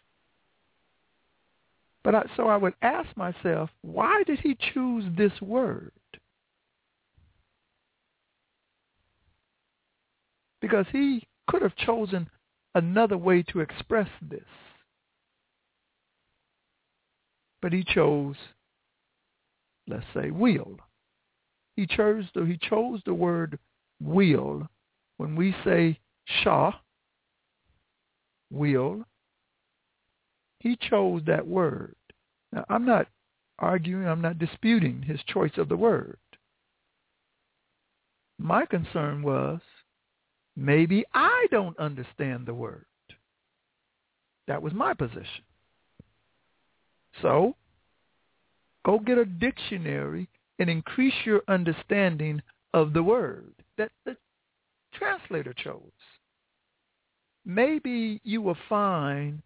But I, so I would ask myself, why did he choose this word? Because he could have chosen another way to express this. But he chose, let's say, will. He chose the, he chose the word will. When we say Shah, will, he chose that word. Now, I'm not arguing, I'm not disputing his choice of the word. My concern was, maybe I don't understand the word. That was my position. So, go get a dictionary and increase your understanding of the word that the translator chose. Maybe you will find,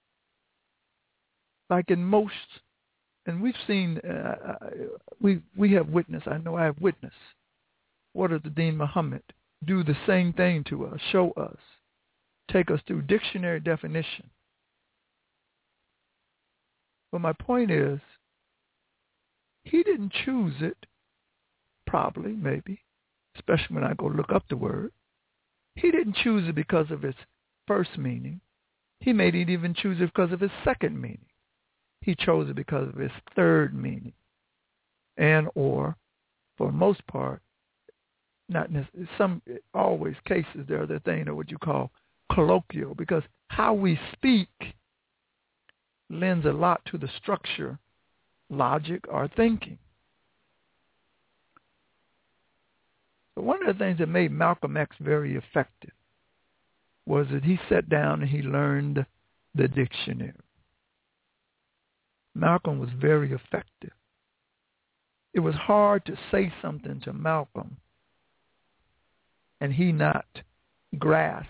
like in most, and we've seen, uh, we we have witnessed, I know I have witnessed, what of the Deen Muhammad do the same thing to us, show us, take us through dictionary definition. But my point is, he didn't choose it, probably, maybe, especially when I go look up the word. He didn't choose it because of its first meaning. He may not even choose it because of its second meaning. He chose it because of its third meaning. And or, for the most part, not necessarily, some, always cases, there are the thing of what you call colloquial, because how we speak lends a lot to the structure, logic, or thinking. But one of the things that made Malcolm X very effective was that he sat down and he learned the dictionary. Malcolm was very effective. It was hard to say something to Malcolm and he not grasp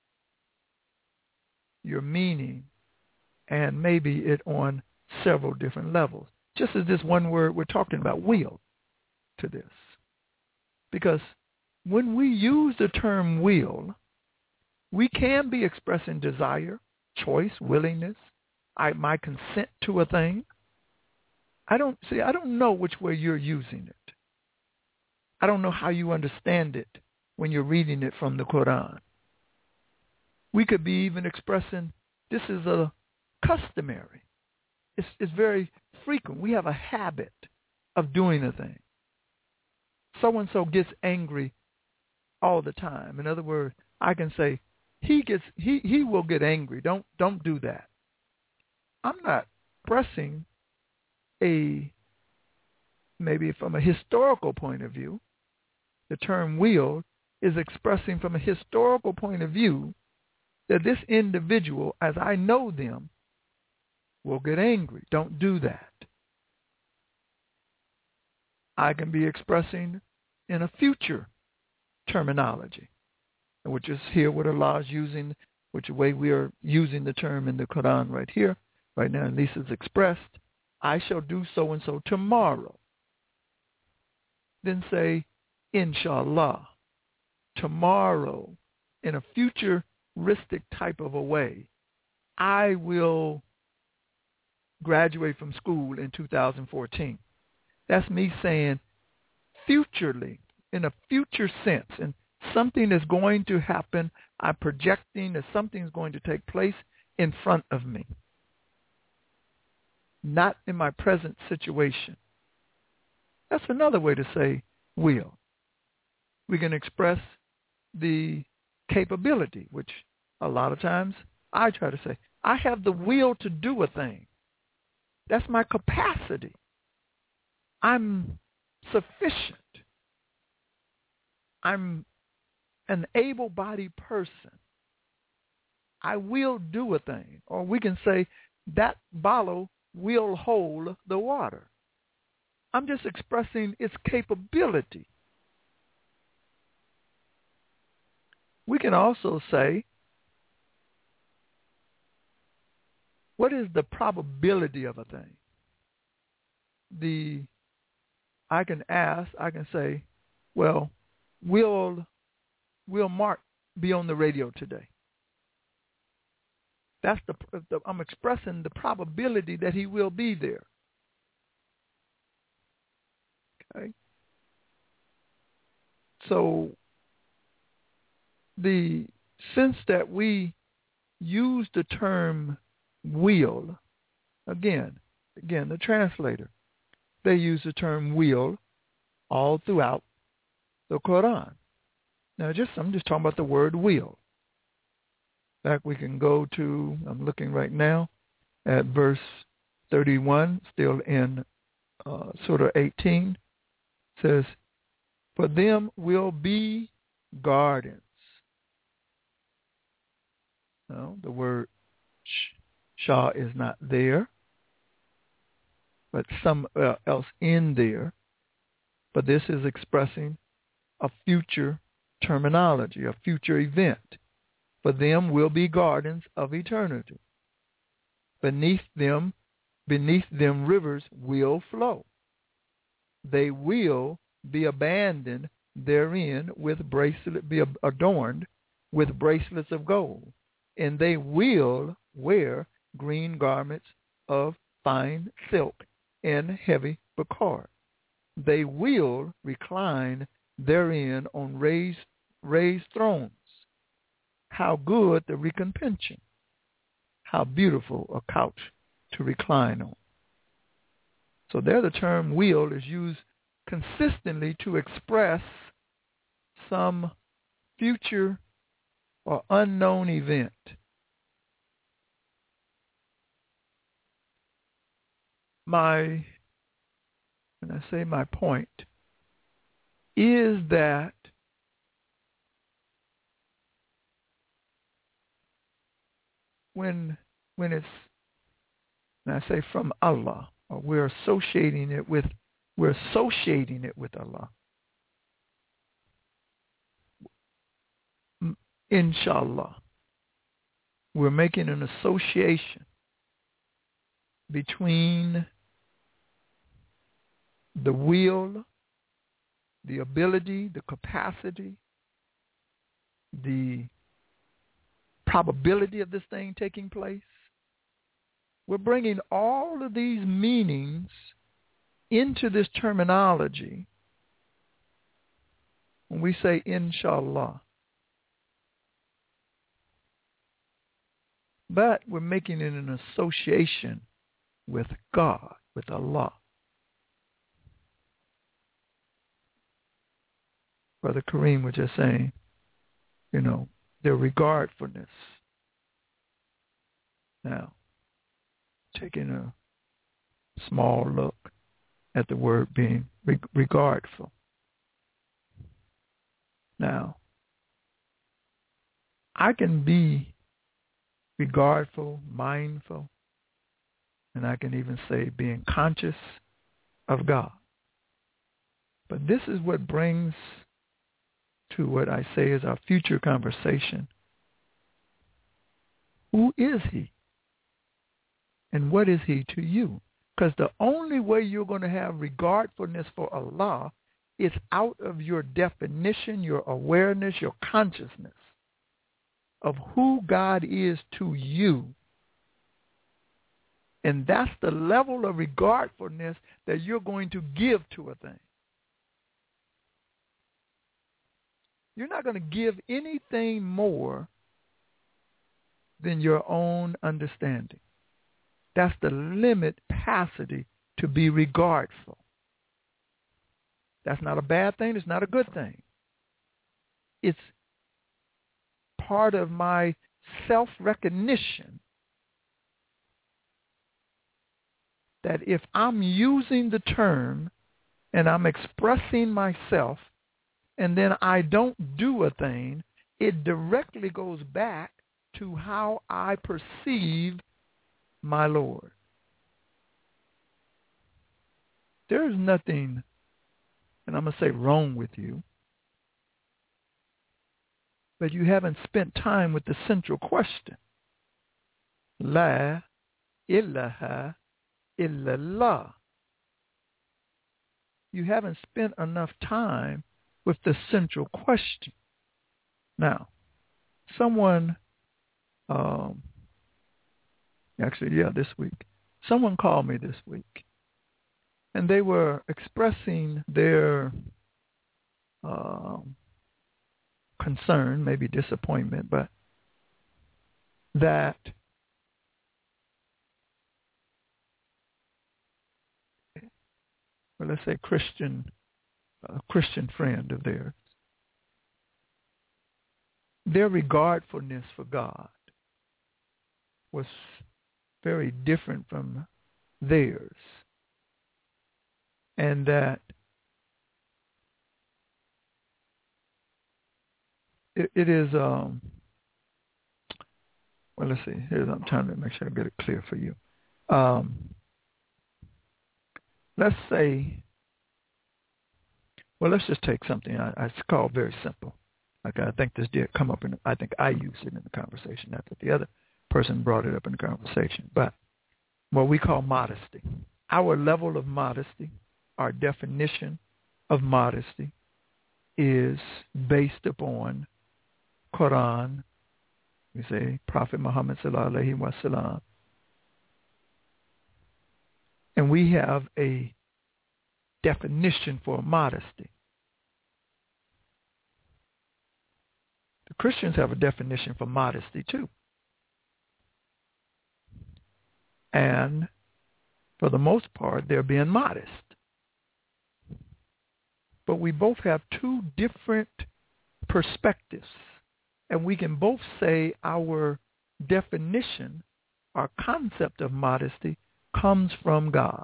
your meaning, and maybe it on several different levels. Just as this one word we're talking about, will, to this. Because when we use the term will, we can be expressing desire, choice, willingness, I, my consent to a thing. I don't see, I don't know which way you're using it. I don't know how you understand it when you're reading it from the Quran. We could be even expressing, this is a customary. It's, it's very frequent. We have a habit of doing a thing. So-and-so gets angry all the time. In other words, I can say, he gets he, he will get angry. Don't don't do that. I'm not expressing a, maybe from a historical point of view, the term will is expressing from a historical point of view that this individual, as I know them, will get angry. Don't do that. I can be expressing in a future terminology, which is here what Allah is using, which way we are using the term in the Quran right here, right now, at least it's expressed. I shall do so-and-so tomorrow. Then say, inshallah, tomorrow, in a futuristic type of a way, I will graduate from school in two thousand fourteen. That's me saying futurely, in a future sense, and something is going to happen. I'm projecting that something is going to take place in front of me, not in my present situation. That's another way to say will. We can express the capability, which a lot of times I try to say, I have the will to do a thing. That's my capacity. I'm sufficient. I'm an able-bodied person. I will do a thing. Or we can say, that bottle will hold the water. I'm just expressing its capability. We can also say, what is the probability of a thing? The I can ask, I can say, well, will will Mark be on the radio today? That's the, the I'm expressing the probability that he will be there. Okay. So the sense that we use the term will, again, again, the translator, they use the term will all throughout the Quran. Now, just I'm just talking about the word will. In fact, we can go to, I'm looking right now at verse thirty-one, still in uh, Surah eighteen, says, for them will be gardens. No, the word Shah is not there, but some uh, else in there. But this is expressing a future terminology, a future event. For them will be gardens of eternity. Beneath them, beneath them rivers will flow. They will be abandoned therein with bracelet, be adorned with bracelets of gold, and they will wear green garments of fine silk and heavy brocade. They will recline therein on raised, raised thrones. How good the recompense! How beautiful a couch to recline on. So there the term will is used consistently to express some future or unknown event. My, when I say my point, is that when when it's, and I say from Allah, or we're associating it with, we're associating it with Allah. Inshallah. We're making an association between the will, the ability, the capacity, the probability of this thing taking place. We're bringing all of these meanings into this terminology when we say inshallah. But we're making it an association with God, with Allah. Brother Kareem was just saying, you know, their regardfulness. Now, taking a small look at the word being regardful. Now, I can be regardful, mindful, and I can even say being conscious of God. But this is what brings to what I say is our future conversation. Who is he? And what is he to you? Because the only way you're going to have regardfulness for Allah is out of your definition, your awareness, your consciousness of who God is to you. And that's the level of regardfulness that you're going to give to a thing. You're not going to give anything more than your own understanding. That's the limit capacity to be regardful. That's not a bad thing. It's not a good thing. It's part of my self-recognition that if I'm using the term and I'm expressing myself and then I don't do a thing, it directly goes back to how I perceive my Lord. There's nothing, and I'm going to say wrong with you, but you haven't spent time with the central question. La ilaha illallah. You haven't spent enough time with the central question. Now, someone, um, actually, yeah, this week, someone called me this week, and they were expressing their um, concern, maybe disappointment, but that well, let's say Christian, a Christian friend of theirs, their regardfulness for God was very different from theirs, and that it, it is, um, well, let's see, here's, I'm trying to make sure I get it clear for you. Um, let's say, well, let's just take something I, I call very simple. Like I think this did come up in, I think I used it in the conversation, not that the other person brought it up in the conversation, but what we call modesty. Our level of modesty, our definition of modesty is based upon Quran, we say Prophet Muhammad sallallahu alaihi wasallam, and we have a definition for modesty. The Christians have a definition for modesty too. And for the most part, they're being modest. But we both have two different perspectives. And we can both say our definition, our concept of modesty, comes from God.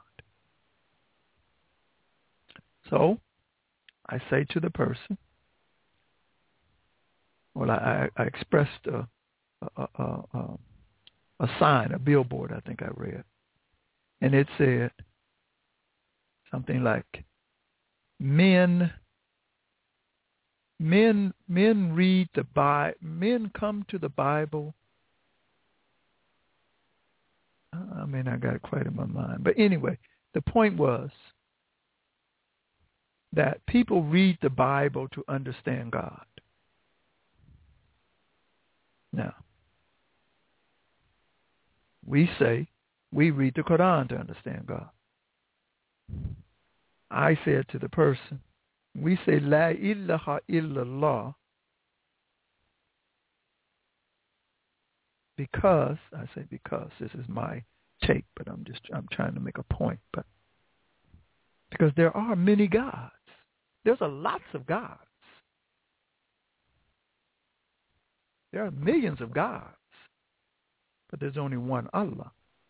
So I say to the person, well, I, I expressed a, a, a, a, a sign, a billboard, I think I read. And it said something like, men, men, men read the Bible, men come to the Bible. I mean, I got it quite in my mind. But anyway, the point was that people read the Bible to understand God. Now, we say we read the Quran to understand God. I said to the person, we say La ilaha illallah because, I say because, this is my take, but I'm just, I'm trying to make a point, but because there are many gods. There's a lots of gods. There are millions of gods, but there's only one Allah.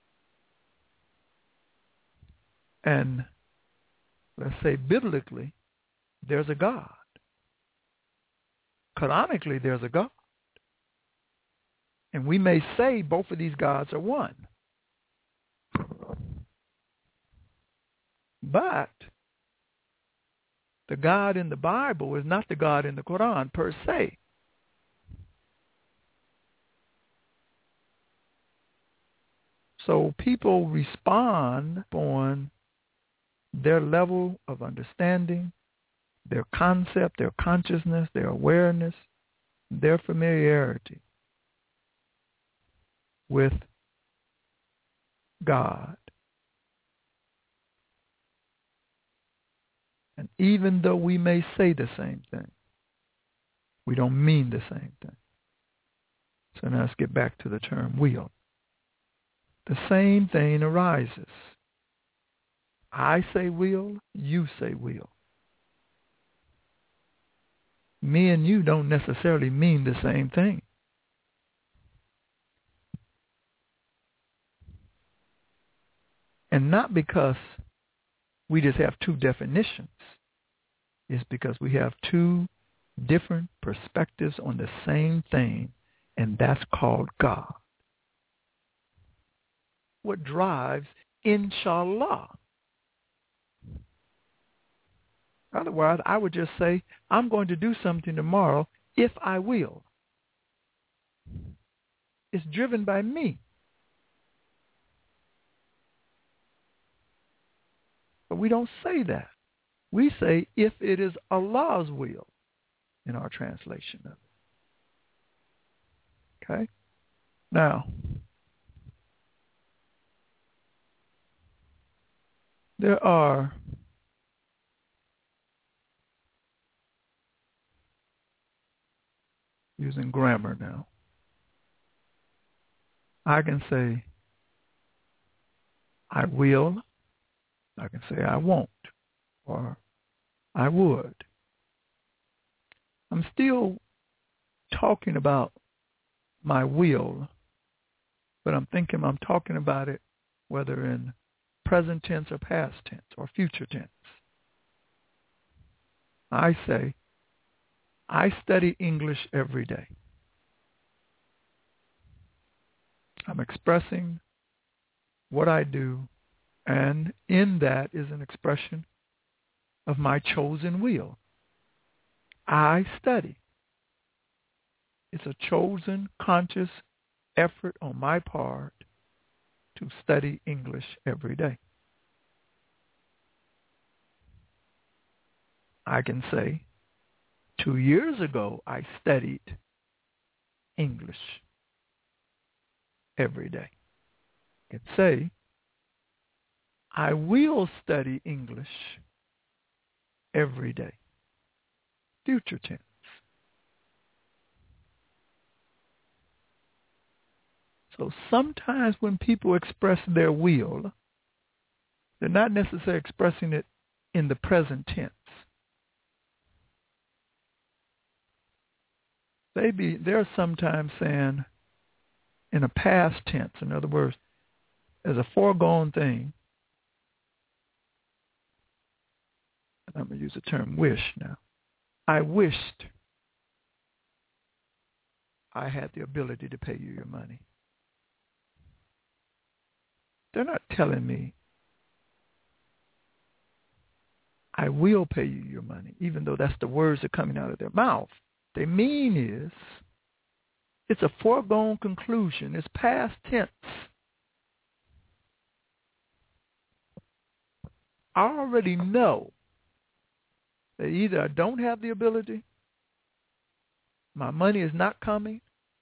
And let's say biblically, there's a God. Canonically, there's a God. And we may say both of these gods are one. But the God in the Bible is not the God in the Quran per se. So people respond on their level of understanding, their concept, their consciousness, their awareness, their familiarity with God. And even though we may say the same thing, we don't mean the same thing. So now let's get back to the term will. The same thing arises. I say will, you say will. Me and you don't necessarily mean the same thing. And not because we just have two definitions. It's because we have two different perspectives on the same thing, and that's called God. What drives inshallah? Otherwise, I would just say, I'm going to do something tomorrow if I will. It's driven by me. But we don't say that. We say, if it is Allah's will, in our translation of it. Okay? Now, there are using grammar now. I can say, I will. I can say, I won't, or I would. I'm still talking about my will, but I'm thinking I'm talking about it whether in present tense or past tense or future tense. I say, I study English every day. I'm expressing what I do, and in that is an expression of my chosen will. I study. It's a chosen, conscious effort on my part to study English every day. I can say, two years ago, I studied English every day. I can say, I will study English every day. Future tense. So sometimes when people express their will, they're not necessarily expressing it in the present tense. They be, they're sometimes saying in a past tense, in other words, as a foregone thing, and I'm going to use the term wish now. I wished I had the ability to pay you your money. They're not telling me I will pay you your money, even though that's the words that are coming out of their mouth. What they mean is it's a foregone conclusion. It's past tense. I already know that either I don't have the ability, my money is not coming,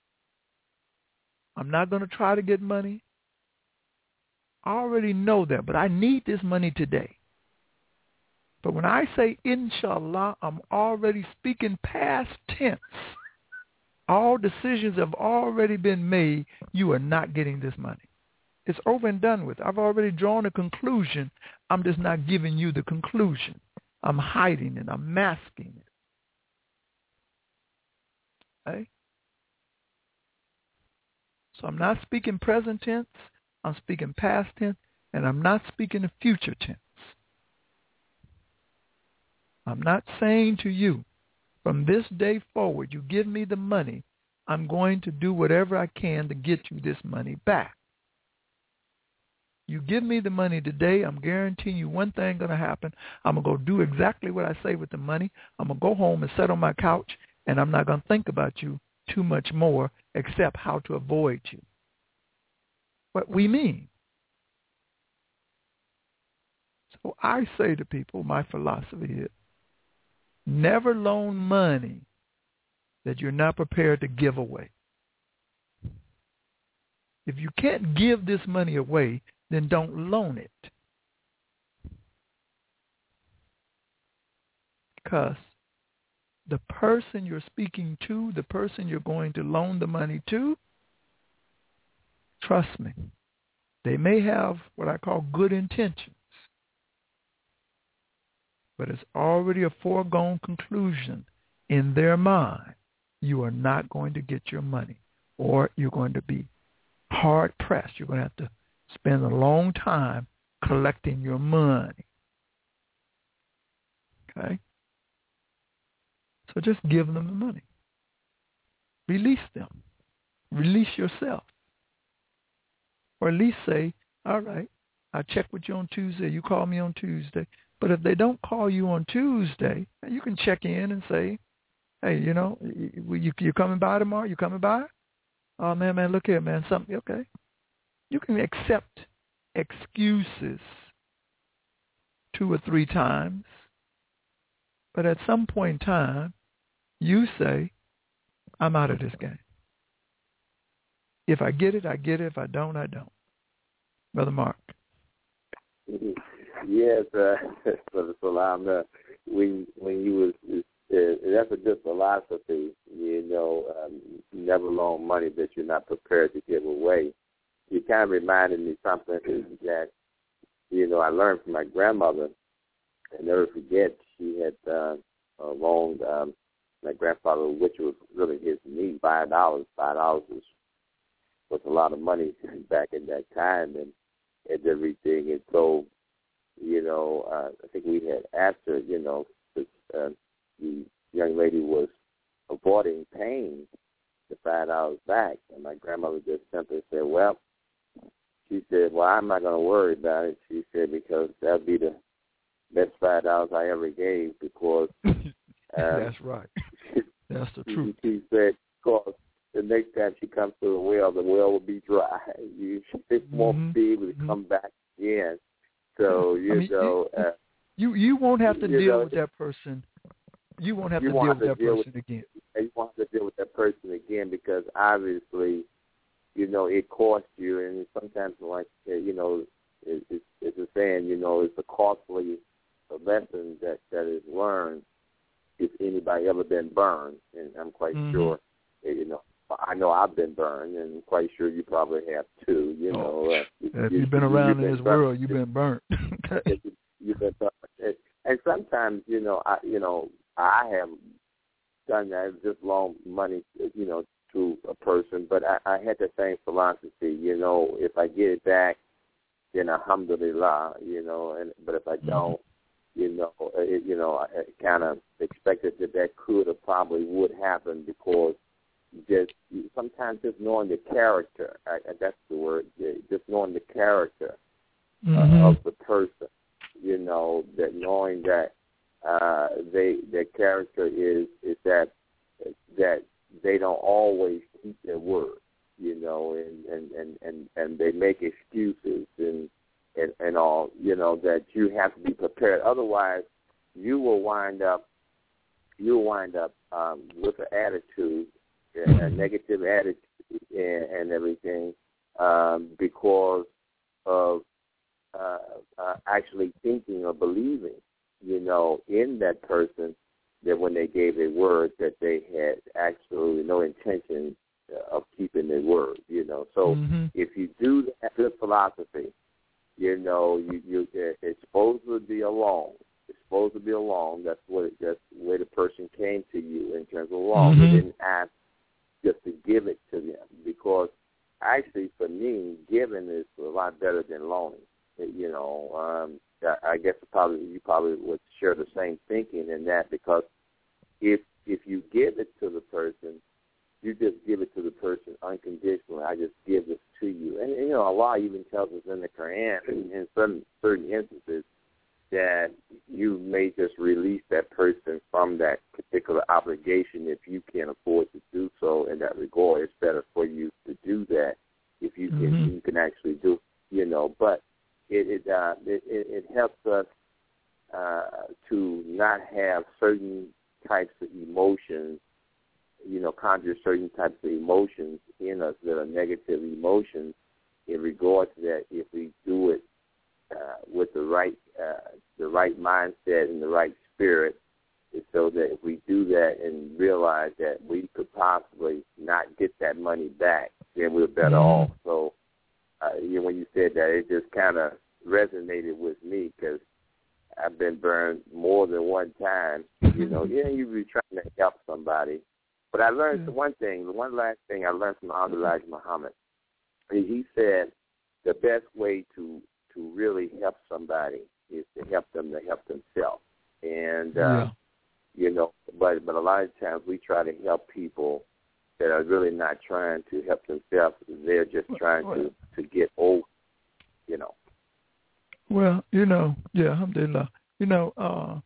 I'm not going to try to get money. I already know that, but I need this money today. But when I say inshallah, I'm already speaking past tense. All decisions have already been made. You are not getting this money. It's over and done with. I've already drawn a conclusion. I'm just not giving you the conclusion. I'm hiding it. I'm masking it. Okay? So I'm not speaking present tense. I'm speaking past tense. And I'm not speaking the future tense. I'm not saying to you, from this day forward, you give me the money, I'm going to do whatever I can to get you this money back. You give me the money today, I'm guaranteeing you one thing going to happen. I'm going to go do exactly what I say with the money. I'm going to go home and sit on my couch, and I'm not going to think about you too much more except how to avoid you. What we mean. So I say to people, my philosophy is, never loan money that you're not prepared to give away. If you can't give this money away, then don't loan it. Because the person you're speaking to, the person you're going to loan the money to, trust me, they may have what I call good intentions. But it's already a foregone conclusion in their mind. You are not going to get your money, or you're going to be hard pressed. You're going to have to spend a long time collecting your money. Okay? So just give them the money. Release them. release yourself. Or at least say, all right, I'll check with you on Tuesday. You call me on Tuesday. But if they don't call you on Tuesday, you can check in and say, hey, you know, you, you coming by tomorrow? You coming by? Oh, man, man, look here, man, something, okay. You can accept excuses two or three times. But at some point in time, you say, I'm out of this game. If I get it, I get it. If I don't, I don't. Brother Mark. Yes, uh, Brother Salam. Uh, when when you was, uh, that's a good philosophy. You know, um, never loan money that you're not prepared to give away. You kind of reminded me something that, you know, I learned from my grandmother. I never forget. She had uh, uh, loaned um, my grandfather, which was really his need, five dollars. Five dollars was was a lot of money back in that time, and and everything. And so, you know, uh, I think we had asked her, you know, the, uh, the young lady was avoiding paying the five dollars back, and my grandmother just simply said, well, she said, well, I'm not going to worry about it. She said, because that'll be the best five dollars I ever gave, because um, that's right. That's the she, truth. She said, because the next time she comes to the well, the well will be dry. You mm-hmm. won't be able to mm-hmm. come back again. So, you I mean, know. You, uh, you, you won't have to you deal know, with that person. You won't have you to won't deal have with to that deal person with, again. You won't have to deal with that person again, because obviously, you know, it costs you. And sometimes, like, you know, it, it, it's a saying, you know, it's a costly lesson that, that is learned if anybody ever been burned. And I'm quite mm-hmm. sure, you know, I know I've been burned, and I'm quite sure you probably have too. You know, oh, uh, if you, you've been you, around you've in been this burnt. world, you've been burnt. You've been burnt. And, and sometimes, you know, I, you know, I have done that, just loan money, you know, to a person, but I, I had the same philosophy. You know, if I get it back, then alhamdulillah. You know, and but if I don't, mm-hmm. you know, it, you know, I kind of expected that that could or probably would happen, because just sometimes just knowing the character, I, that's the word, just knowing the character mm-hmm. uh, of the person, you know, that knowing that uh, they their character is is that that they don't always keep their word, you know, and, and, and, and, and they make excuses and, and, and all, you know, that you have to be prepared. Otherwise, you will wind up you'll wind up um, with an attitude, a negative attitude and, and everything, um, because of uh, uh, actually thinking or believing, you know, in that person, that when they gave their word, that they had absolutely no intention of keeping their word, you know. So mm-hmm. if you do that good philosophy, you know, you, you it's supposed to be a loan. It's supposed to be a loan. That's what it, that's the way the person came to you in terms of loan. Mm-hmm. They didn't ask just to give it to them, because actually for me, giving is a lot better than loaning. You know, um, I guess probably you probably would share the same thinking in that, because if if you give it to the person, you just give it to the person unconditionally. I just give this to you. And, you know, Allah even tells us in the Quran, in, in some certain instances, that you may just release that person from that particular obligation if you can't afford to do so in that regard. It's better for you to do that if you can mm-hmm. you can actually do it, you know. But it it, uh, it, it helps us uh, to not have certain types of emotions, you know, conjure certain types of emotions in us that are negative emotions, in regard to that if we do it uh, with the right uh, the right mindset and the right spirit, so that if we do that and realize that we could possibly not get that money back, then we're better mm-hmm. off. So uh, you know, when you said that, it just kind of resonated with me, because I've been burned more than one time. You know, yeah, you be trying to help somebody. But I learned yeah. one thing, the one last thing I learned from Elijah Muhammad. He said the best way to, to really help somebody is to help them to help themselves. And, uh, yeah. you know, but, but a lot of times we try to help people that are really not trying to help themselves. They're just trying well, to, to get old, you know. Well, you know, yeah, alhamdulillah. You know, uh,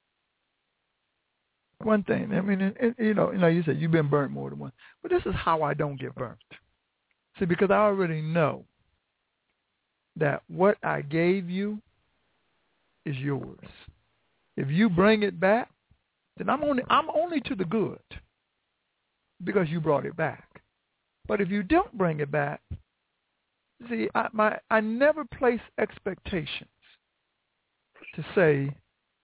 one thing, I mean, it, it, you know, you know, you said you've been burnt more than once, but this is how I don't get burnt. See, because I already know that what I gave you is yours. If you bring it back, then I'm only I'm only to the good because you brought it back. But if you don't bring it back, see, I my I never place expectations to say,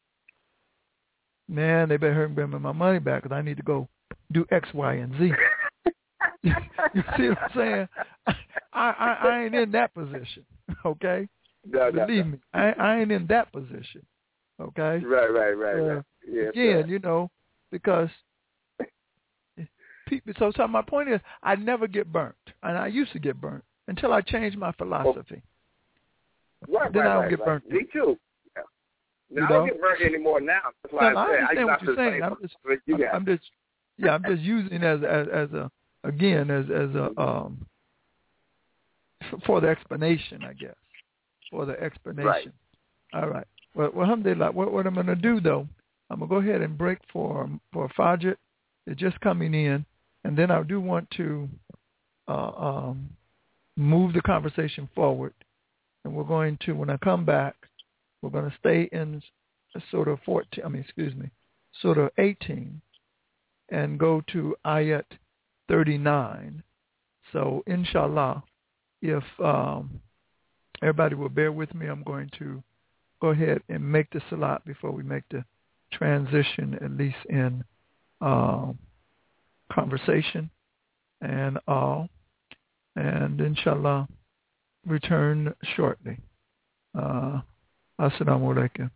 man, they better bring me my money back because I need to go do X, Y, and Z. you, you see what I'm saying? I, I, I ain't in that position, okay? No, Believe no, no. me, I, I ain't in that position, okay? Right, right, right, uh, right. Yes, again, sir. you know, because people. So, so my point is, I never get burnt, and I used to get burnt until I changed my philosophy. Right, then right, I don't right, get right. burnt. Me too. Yeah. You Now, I know? don't get burnt anymore now. That's why No, I, I say, understand I what you're saying. I'm just, I'm, I'm just, yeah, I'm just using as as as a again as as a um for the explanation, I guess, for the explanation. Right. All right. Well, well, alhamdulillah, what what I'm going to do though, I'm gonna go ahead and break for for Fajr. It's just coming in, and then I do want to uh, um, move the conversation forward, and we're going to, when I come back, we're going to stay in sort of fourteen. I mean, excuse me, sort of eighteen, and go to ayat thirty-nine. So, inshallah, if um, everybody will bear with me, I'm going to go ahead and make the salat before we make the transition, at least in um, conversation and all, and inshallah return shortly. Uh, Assalamu alaikum.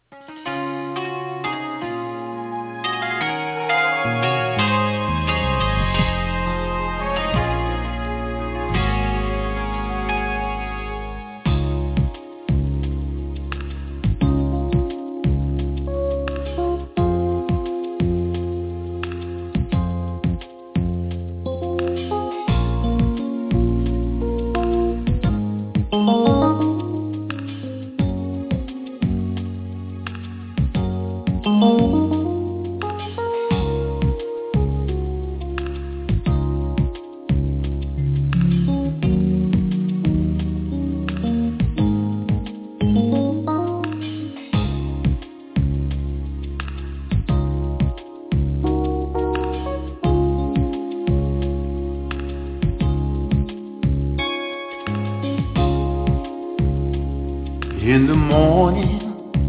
In the morning,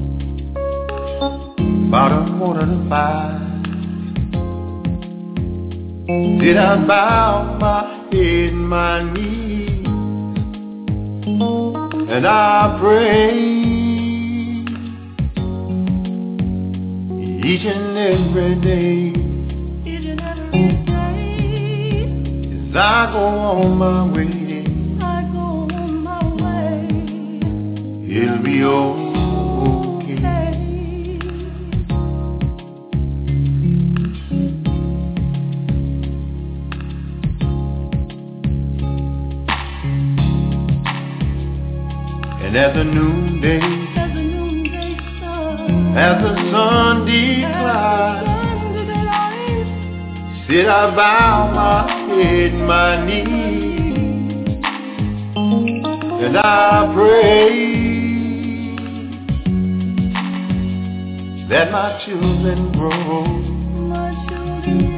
about a quarter to five, did I bow my head and my knees, and I prayed each and every day, each and every day, as I go on my way. It'll be okay. And at the noonday, as the noonday sun, as the sun declines, sit I bow my head and my knees, and I pray that my children grow, my children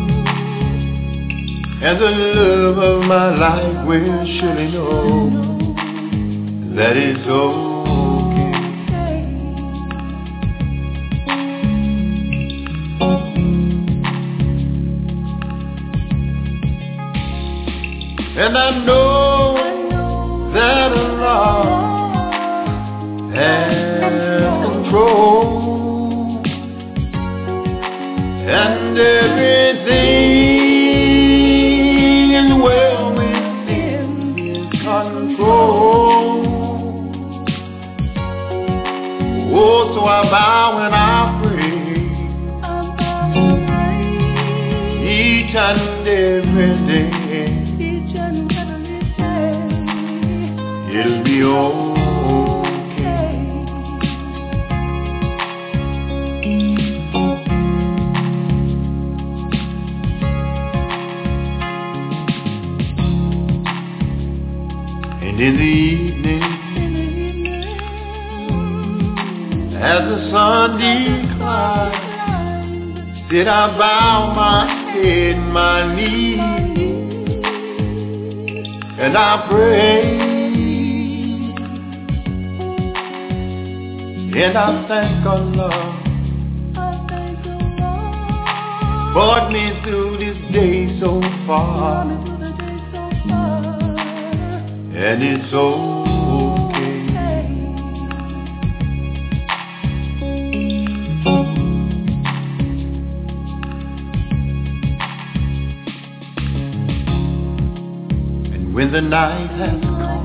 grow, and the love of my life will surely know that it's okay. And I know, I know that Allah has control, and everything is well within His control. Oh, so I bow and I pray each time and every day, each and every day, it'll be okay. And in the evening, as the sun declines, did I bow my head, my knees, and I pray, and I thank Allah, brought me through this day so far, and it's okay. When the night has come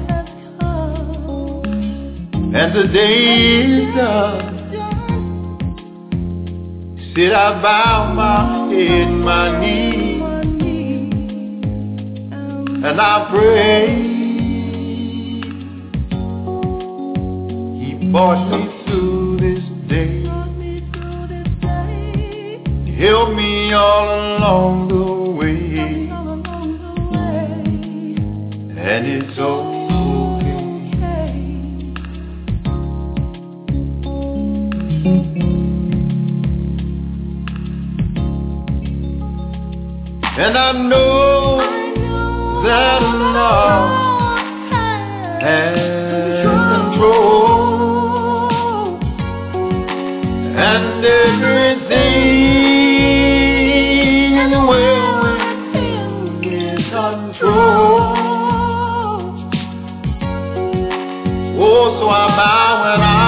and the day is done, still I bow my head, my knees, and I pray. He brought me through this day, helped me all along the way, and it's okay. And I know that Allah has control, and everything is well within His control. Oh, so I bow and I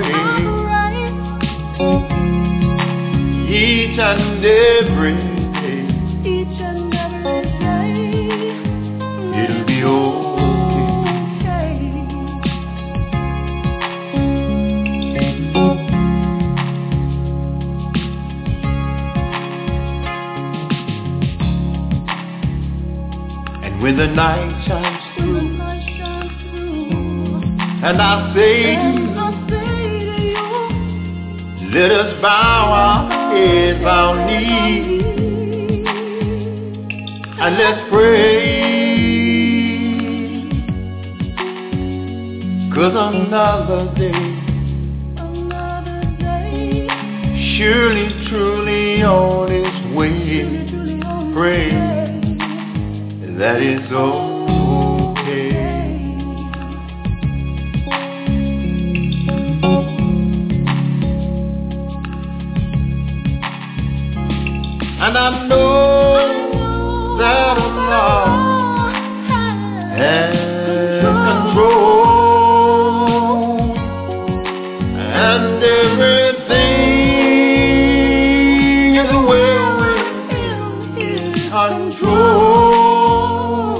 pray each and every day. each and every day, It'll be okay. And when the night shines through, and I say to you, let us bow our heads, our knees, and let's pray, 'cause another day, surely, truly on its way, pray that it's okay. And I know that Allah has control, and everything is well within His control.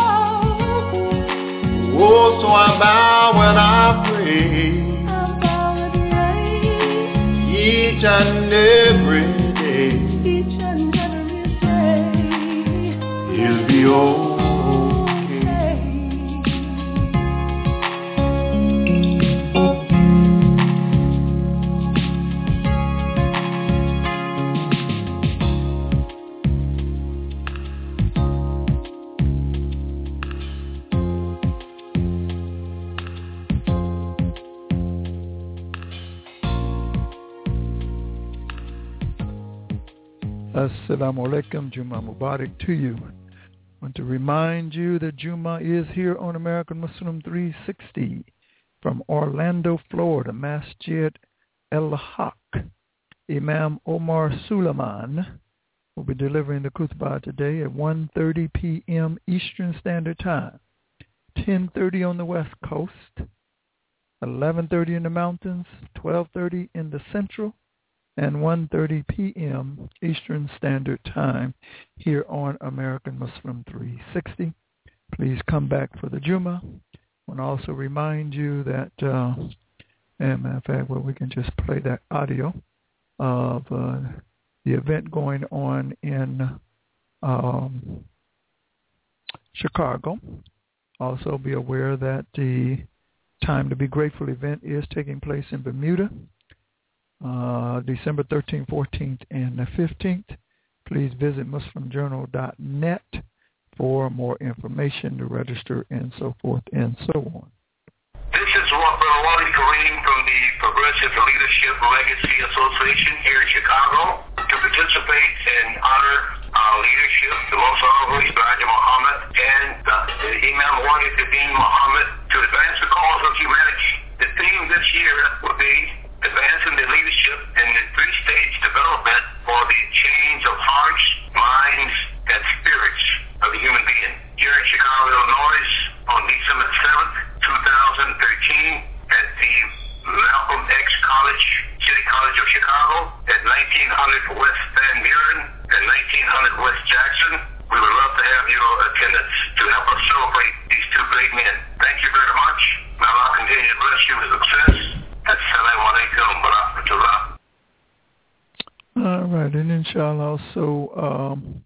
Oh, so I bow and I pray each and every day. It'll be okay. Assalamu alaikum, Juma Mubarak to you. I want to remind you that Juma is here on American Muslim three sixty from Orlando, Florida, Masjid El-Haq. Imam Omar Suleiman will be delivering the khutbah today at one thirty p.m. Eastern Standard Time, ten thirty on the West Coast, eleven thirty in the mountains, twelve thirty in the Central, and one thirty p.m. Eastern Standard Time here on American Muslim three sixty. Please come back for the Jummah. I want to also remind you that, uh, and matter of fact, well, we can just play that audio of uh, the event going on in um, Chicago. Also be aware that the Time to Be Grateful event is taking place in Bermuda, uh, December thirteenth, fourteenth, and the fifteenth. Please visit Muslim Journal dot net for more information to register and so forth and so on. This is Brother Wally Kareem from the Progressive Leadership Legacy Association here in Chicago to participate and honor our leadership, the Most Honorable Elijah Muhammad, and uh, the Imam Wahid Din Muhammad to advance the cause of humanity. The theme this year will be advancing the leadership in the three-stage development for the change of hearts, minds, and spirits of the human being. Here in Chicago, Illinois, on December seventh, twenty thirteen, at the Malcolm X College, City College of Chicago, at nineteen hundred West Van Buren and nineteen hundred West Jackson. We would love to have your attendance to help us celebrate these two great men. Thank you very much. May Allah continue to bless you with success. Assalamu alaikum wa rahmatullah. All right, and inshallah, also um,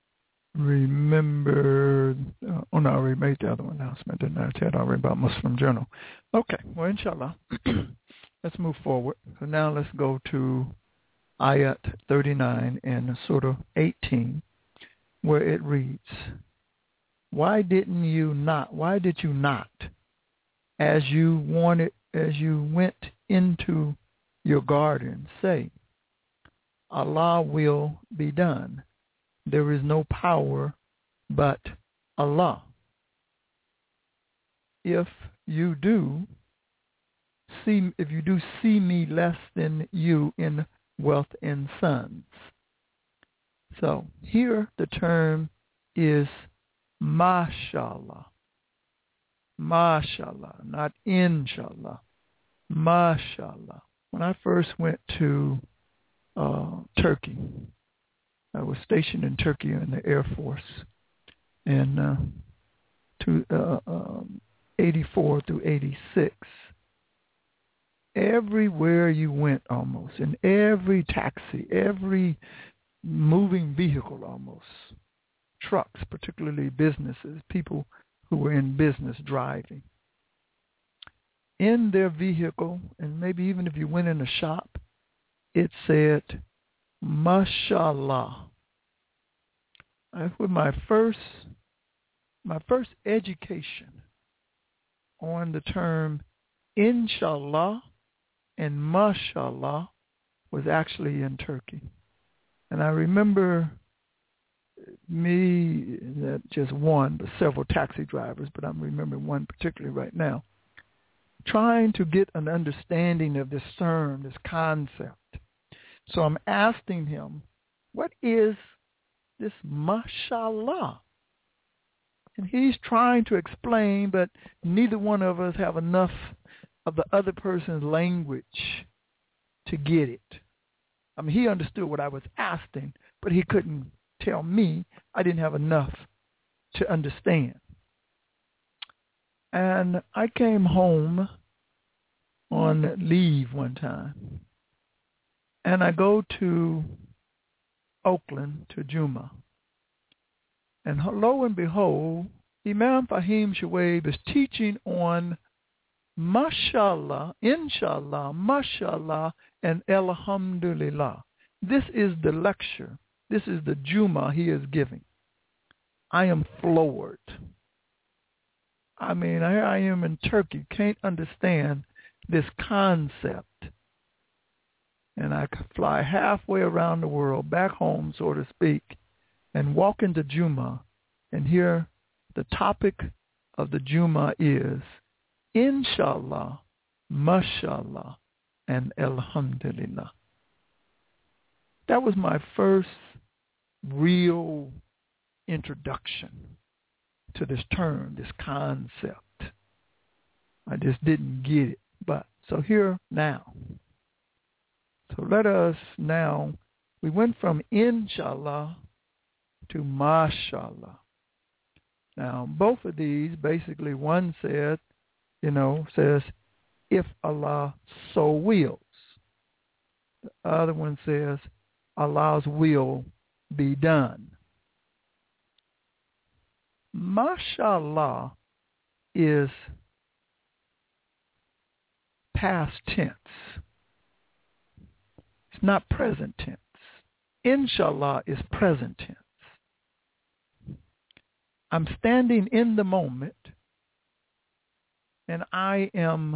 remember, uh, oh no, I already made the other announcement, didn't I? I said already about Muslim Journal. Okay, well, inshallah, let's move forward. So now let's go to Ayat thirty-nine in Surah eighteen, where it reads, why didn't you not, why did you not, as you wanted, as you went into your garden, say, Allah will be done. There is no power but Allah. If you do see, if you do see me less than you in wealth and sons. So here the term is mashallah. Mashallah, not inshallah. Mashallah. When I first went to uh, Turkey, I was stationed in Turkey in the Air Force in uh, to, uh, um, eighty-four through eighty-six. Everywhere you went almost, in every taxi, every moving vehicle almost, trucks, particularly businesses, people who were in business driving. In their vehicle, and maybe even if you went in a shop, it said, mashallah. With my first, my first education on the term inshallah and mashallah was actually in Turkey. And I remember me, not just one, but several taxi drivers, but I'm remembering one particularly right now, trying to get an understanding of this term, this concept. So I'm asking him, what is this mashallah? And he's trying to explain, but neither one of us have enough of the other person's language to get it. I mean, he understood what I was asking, but he couldn't tell me. I didn't have enough to understand. And I came home on leave one time, and I go to Oakland, to Juma. And lo and behold, Imam Fahim Shuaib is teaching on mashallah, inshallah, mashallah, and alhamdulillah. This is the lecture. This is the Juma he is giving. I am floored. I mean, here I am in Turkey, can't understand this concept. And I could fly halfway around the world, back home, so to speak, and walk into Juma, and here the topic of the Juma is inshallah, mashallah, and alhamdulillah. That was my first real introduction to this term, this concept. I just didn't get it. But so here now. So let us now, we went from inshallah to mashallah. Now, both of these, basically one said, you know, says, if Allah so wills. The other one says, Allah's will be done. mashallah is past tense. It's not present tense. Inshallah is present tense. I'm standing in the moment, and I am,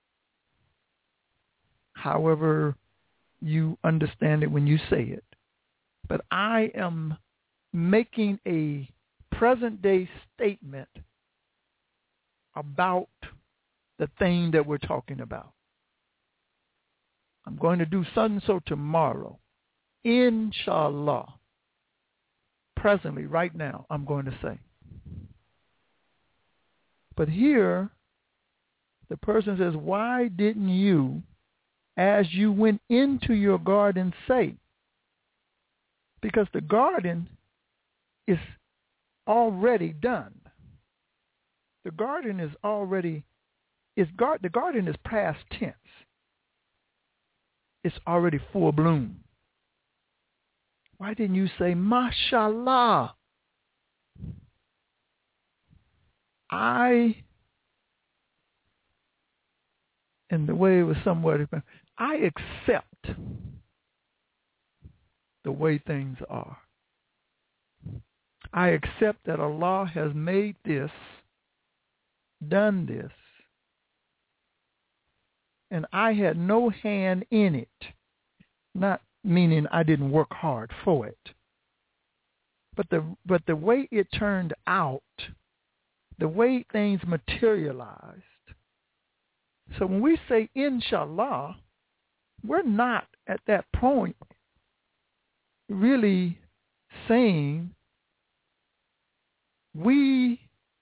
however you understand it when you say it, but I am making a present-day statement about the thing that we're talking about. I'm going to do so and so tomorrow. Inshallah. Presently, right now, I'm going to say. But here, the person says, why didn't you, as you went into your garden, say? Because the garden is already done. The garden is already, is gar- the garden is past tense. It's already full bloom. Why didn't you say, mashallah? I, in the way it was somewhat, I accept the way things are. I accept that Allah has made this, done this, and I had no hand in it, not meaning I didn't work hard for it. But the but the way it turned out, the way things materialized. So when we say inshallah, we're not at that point really saying we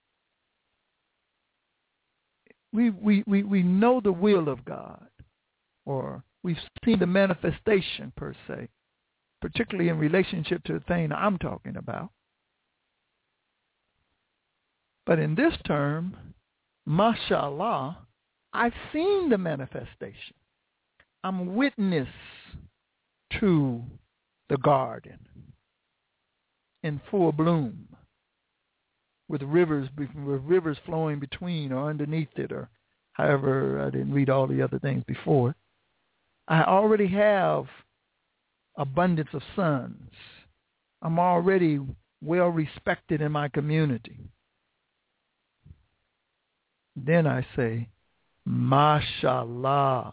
we we we, we know the will of God, or we've seen the manifestation per se, particularly in relationship to the thing I'm talking about. But in this term, mashallah, I've seen the manifestation. I'm witness to the garden in full bloom, with rivers with rivers flowing between or underneath it, or however, I didn't read all the other things before. I already have abundance of sons. I'm already well respected in my community. Then I say, mashallah.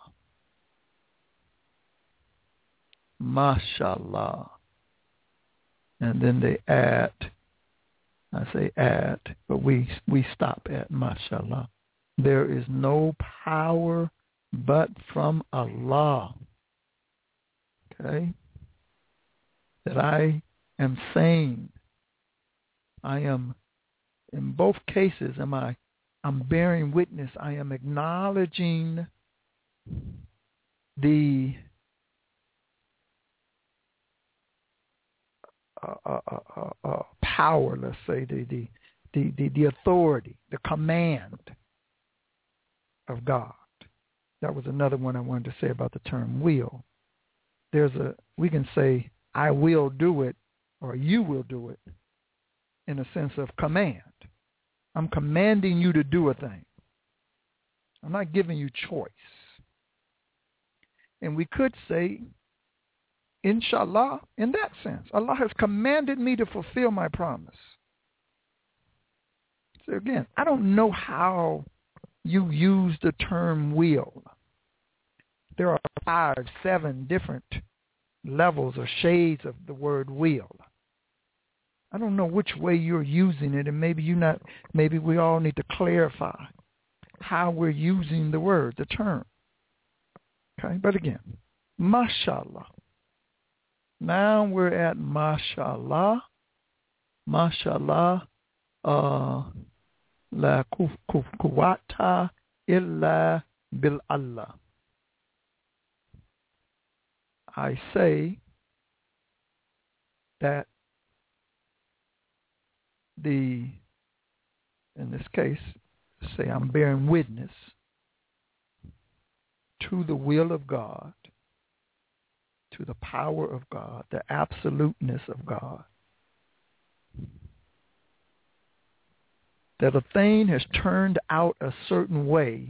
Mashallah. And then they add, I say add, but we we stop at mashallah. There is no power but from Allah. Okay? That I am saying, I am, in both cases, am I, I'm bearing witness, I am acknowledging the uh, uh, uh, uh, power, let's say, the, the, the, the, the authority, the command of God. That was another one I wanted to say about the term will. There's a, we can say, I will do it, or you will do it, in a sense of command. I'm commanding you to do a thing. I'm not giving you choice. And we could say, inshallah, in that sense, Allah has commanded me to fulfill my promise. So again, I don't know how you use the term will. There are five, seven different levels or shades of the word will. I don't know which way you're using it, and maybe you not. Maybe we all need to clarify how we're using the word, the term. Okay, but again, mashallah. Now we're at mashallah. Mashallah. Uh, la quwwata illa billah. I say that the, in this case, say I'm bearing witness to the will of God, to the power of God, the absoluteness of God. that a thing has turned out a certain way,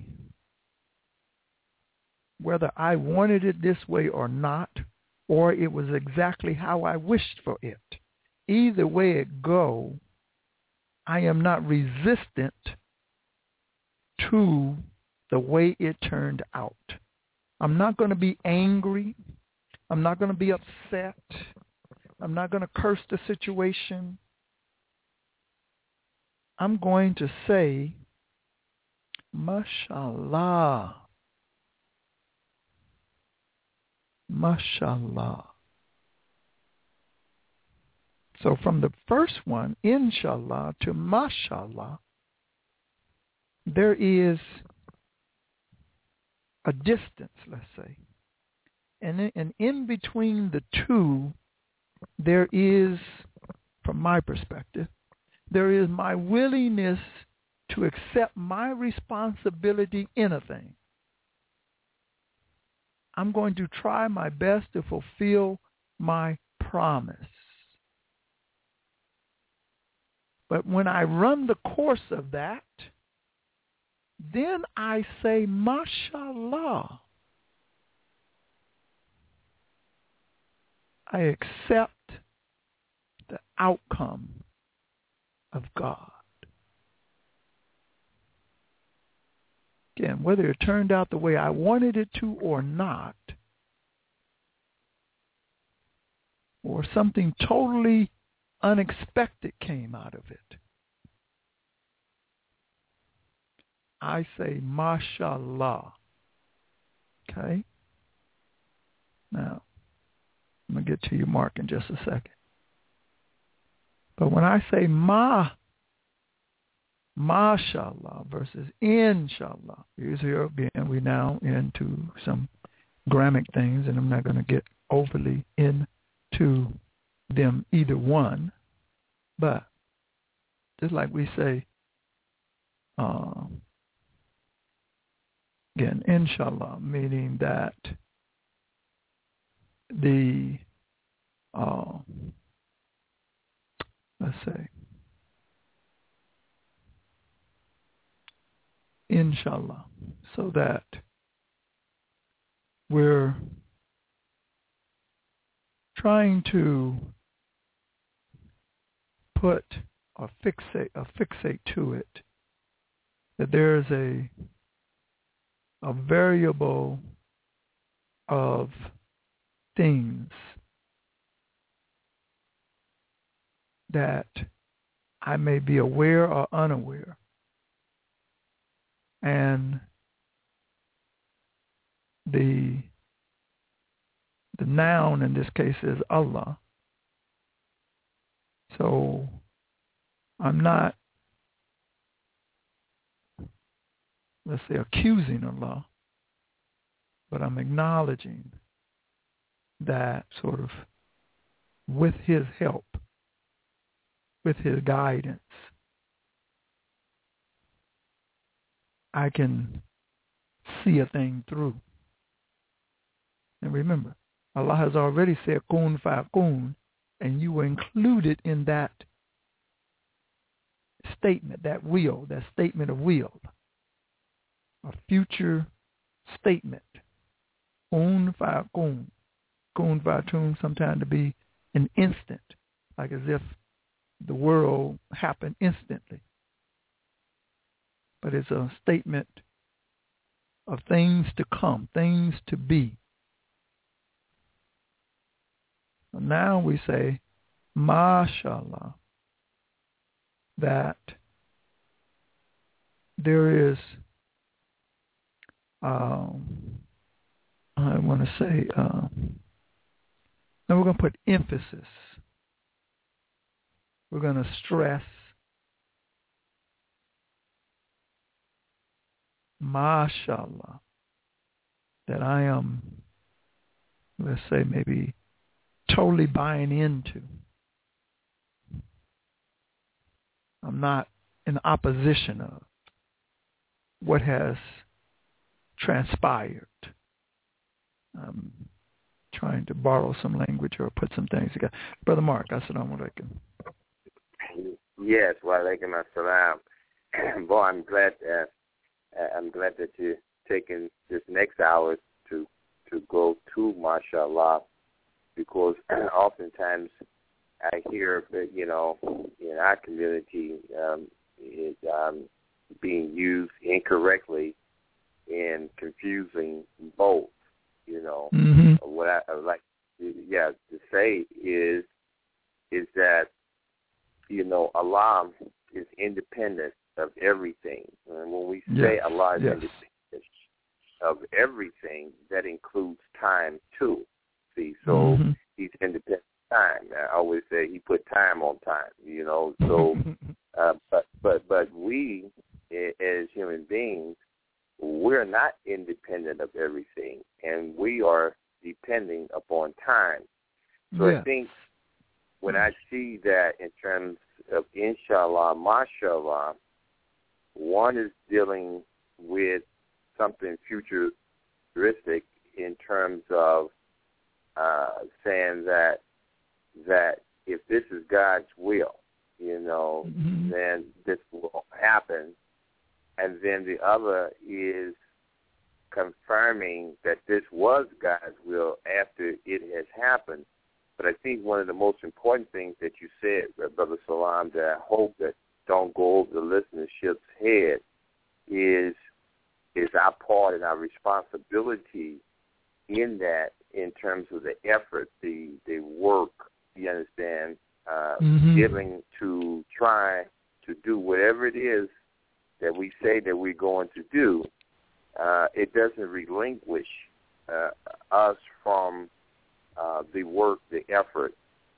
whether I wanted it this way or not, or it was exactly how I wished for it. Either way it go, I am not resistant to the way it turned out. I'm not going to be angry. I'm not going to be upset. I'm not going to curse the situation. I'm going to say, Mashallah. Mashallah. So from the first one, Inshallah, to Mashallah, there is a distance, let's say. And in, and in between the two, there is, from my perspective, there is my willingness to accept my responsibility in a thing. I'm going to try my best to fulfill my promise. But when I run the course of that, then I say, Mashallah. I accept the outcome of God. Again, whether it turned out the way I wanted it to or not, or something totally unexpected came out of it, I say, Mashallah. Okay? Now, I'm going to get to your mark in just a second. But when I say ma, mashallah versus inshallah, here's here again, we now into some grammar things, and I'm not going to get overly into them either one. But just like we say, um, again, inshallah, meaning that the, uh, let's say, inshallah, so that we're trying to put or fixate, or fixate to it that there's a a variable of things that I may be aware or unaware. And the the noun in this case is Allah. So I'm not, let's say, accusing Allah, but I'm acknowledging that sort of with his help, with his guidance, I can see a thing through. And remember, Allah has already said kun fa'akun, and you were included in that statement, that will, that statement of will, a future statement. Kun fa'akun, kun fa'atun, sometimes to be an instant, like as if the world happened instantly. But it's a statement of things to come, things to be. So now we say, mashallah, that there is, um, I want to say, uh, now we're going to put emphasis. We're going to stress, mashallah, that I am, let's say, maybe totally buying into. I'm not in opposition of what has transpired. I'm trying to borrow some language or put some things together. Brother Mark, assalamu alaikum. Yes, wa alaikum assalam. boy, I'm glad. Uh, I'm glad that you're taking this next hour to to go to MashaAllah, because oftentimes I hear that, you know, in our community um, is um, being used incorrectly and confusing both. You know, mm-hmm. what I, I like, yeah, to say is is that, you know, Allah is independent of everything. And when we say yes. Allah is yes. independent of everything, that includes time too. See, so mm-hmm. he's independent of time. I always say he put time on time, you know. So, uh, but but but we as human beings, we're not independent of everything, and we are depending upon time. So yeah. I think when I see that in terms of inshallah, mashallah, one is dealing with something futuristic in terms of uh, saying that that if this is God's will, you know, mm-hmm. then this will happen. And then the other is confirming that this was God's will after it has happened. But I think one of the most important things that you said, Brother Salam, that I hope that don't go over the listenership's head is is our part and our responsibility in that, in terms of the effort, the the work, you understand, uh, mm-hmm. giving to try to do whatever it is that we say that we're going to do. Uh, it doesn't relinquish uh, us from uh, the work, the effort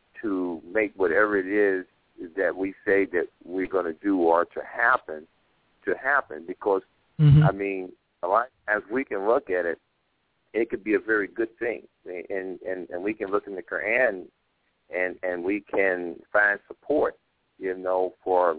to make whatever it is that we say that we're going to do or to happen, to happen. Because, mm-hmm. I mean, a lot, as we can look at it, it could be a very good thing. And, and, and we can look in the Quran and, and we can find support, you know, for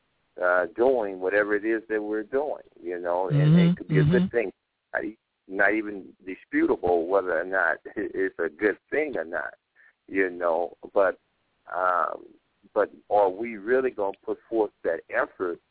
uh, doing whatever it is that we're doing, you know, and mm-hmm. it could be mm-hmm. a good thing. Not, not even disputable whether or not it's a good thing or not, you know, but um, but are we really going to put forth that effort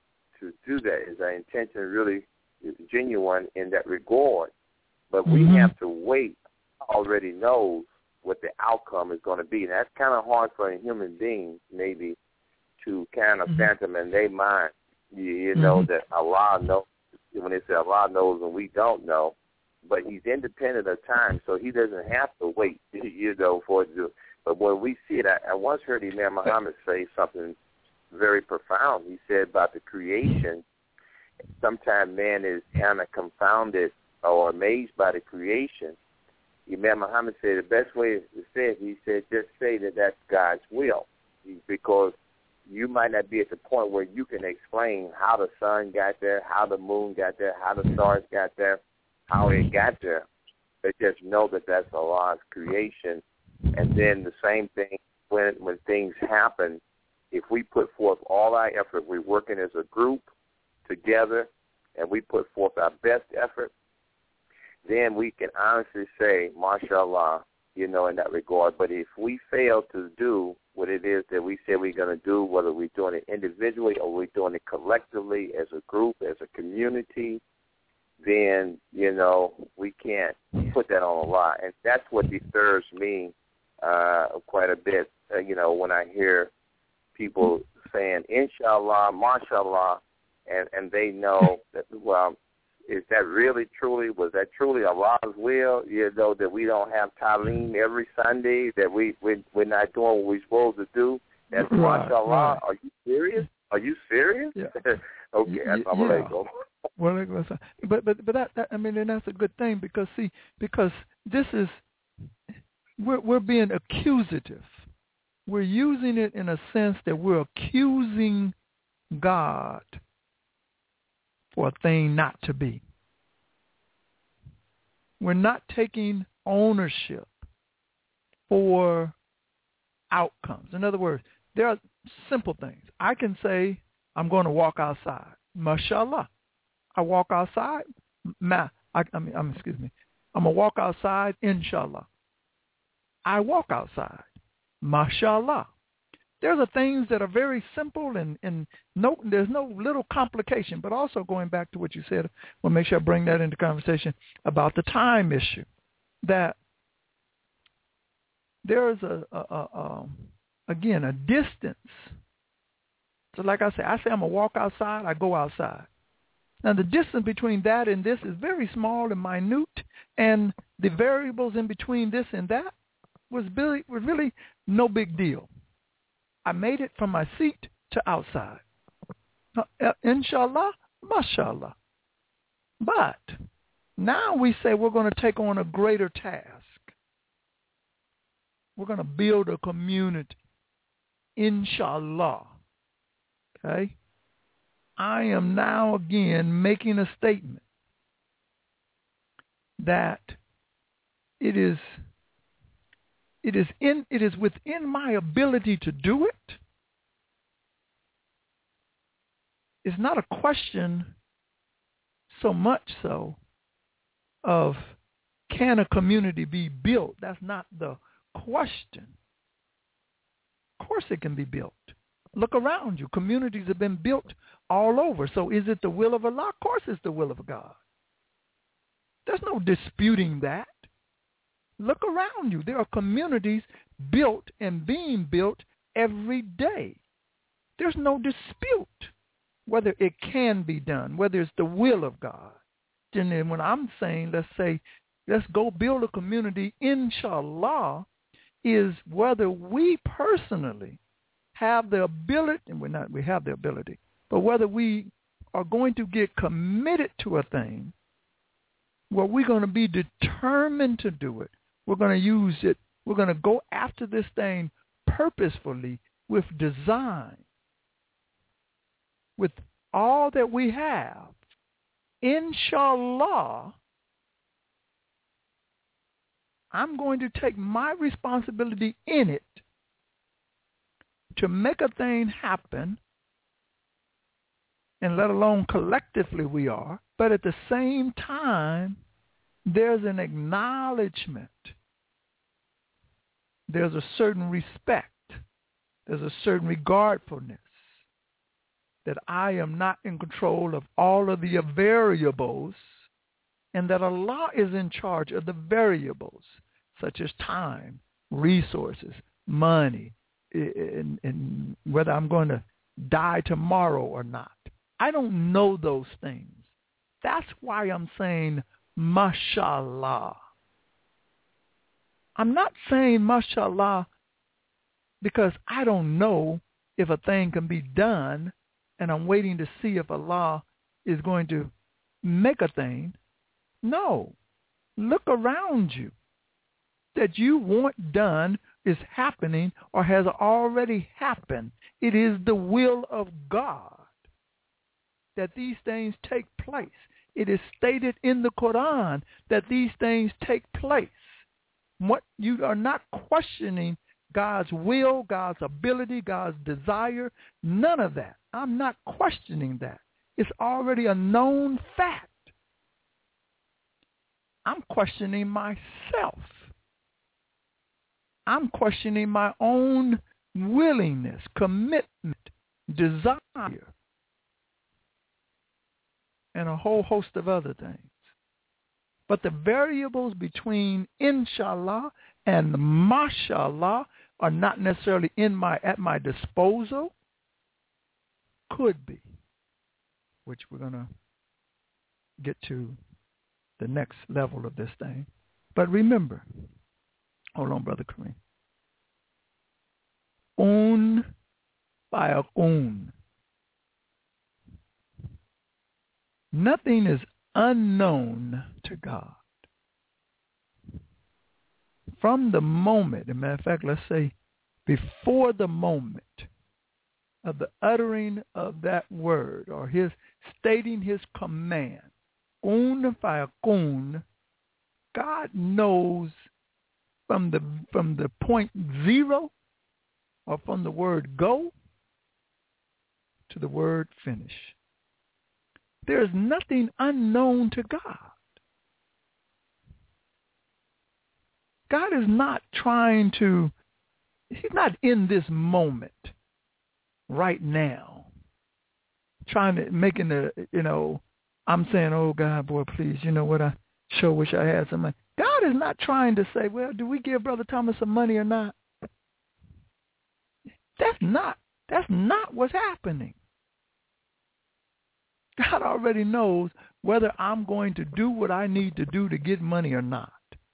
to do that? Is our intention really genuine in that regard? But we mm-hmm. have to wait. Already knows what the outcome is going to be. And that's kind of hard for a human being maybe to kind of mm-hmm. phantom in their mind. You, you know mm-hmm. that Allah knows, when they say Allah knows and we don't know, but he's independent of time, so he doesn't have to wait, you know, for it to do. But when we see it, I, I once heard Imam Muhammad say something very profound. He said about the creation, sometimes man is kind of confounded or amazed by the creation. Imam Muhammad said the best way to say it, he said, just say that that's God's will, because you might not be at the point where you can explain how the sun got there, how the moon got there, how the stars got there, how it got there. But just know that that's Allah's creation. And then the same thing when when things happen, if we put forth all our effort, we're working as a group together, and we put forth our best effort, then we can honestly say, mashallah, you know, in that regard. But if we fail to do what it is that we say we're going to do, whether we're doing it individually or we're doing it collectively as a group, as a community, then, you know, we can't put that on Allah. And that's what disturbs me uh, quite a bit, uh, you know, when I hear people saying, inshallah, mashallah, and, and they know that, well, is that really truly, was that truly Allah's will, you know, that we don't have Talim every Sunday, that we, we, we're not doing what we're supposed to do? That's right, mashallah. Right. Are you serious? Are you serious? Yeah. Okay, yeah. assalamu alaikum. Well, but but but that, that I mean, and that's a good thing, because see, because this is we're we're being accusative. We're using it in a sense that we're accusing God for a thing not to be. We're not taking ownership for outcomes. In other words, there are simple things. I can say, I'm going to walk outside. Mashallah. I walk outside. Ma, I, I mean, um, excuse me. I'm going to walk outside, inshallah. I walk outside. Mashallah. There's are things that are very simple and, and no, there's no little complication. But also going back to what you said, we'll make sure I bring that into conversation about the time issue. That there is a, a, a, a again, a distance. So like I say, I say I'm going to walk outside, I go outside. Now the distance between that and this is very small and minute, and the variables in between this and that was really, was really no big deal. I made it from my seat to outside. Uh, inshallah, mashallah. But now we say we're going to take on a greater task. We're going to build a community. Inshallah. Okay? I am now again making a statement that it is it is in it is within my ability to do it. It's not a question so much so of can a community be built? That's not the question. Of course it can be built. Look around you. Communities have been built all over. So is it the will of Allah? Of course it's the will of God. There's no disputing that. Look around you. There are communities built and being built every day. There's no dispute whether it can be done, whether it's the will of God. And then when I'm saying, let's say, let's go build a community, inshallah, is whether we personally have the ability, and we're not, we have the ability, but whether we are going to get committed to a thing where we're going to be determined to do it. We're going to use it. We're going to go after this thing purposefully with design, with all that we have. Inshallah, I'm going to take my responsibility in it to make a thing happen, and let alone collectively we are, but at the same time, there's an acknowledgement. There's a certain respect. There's a certain regardfulness that I am not in control of all of the variables, and that Allah is in charge of the variables, such as time, resources, money, and, and whether I'm going to die tomorrow or not. I don't know those things. That's why I'm saying, mashallah. I'm not saying mashallah because I don't know if a thing can be done, and I'm waiting to see if Allah is going to make a thing. No. Look around you. That you want done is happening or has already happened. It is the will of God that these things take place. It is stated in the Quran that these things take place. What you are not questioning God's will, God's ability, God's desire, none of that. I'm not questioning that. It's already a known fact. I'm questioning myself. I'm questioning my own willingness, commitment, desire, and a whole host of other things. But the variables between inshallah and mashallah are not necessarily in my at my disposal. Could be, which we're going to get to the next level of this thing. But remember, hold on, Brother Kareem. Un fayakun. Nothing is unknown to God. From the moment, as a matter of fact, let's say before the moment of the uttering of that word or his stating his command, un fayakun, God knows from the from the point zero or from the word go to the word finish. There is nothing unknown to God. God is not trying to he's not in this moment right now trying to, making the, you know, I'm saying, oh, God, boy, please, you know what, I sure wish I had some money. God is not trying to say, well, do we give Brother Thomas some money or not? That's not, that's not what's happening. God already knows whether I'm going to do what I need to do to get money or not.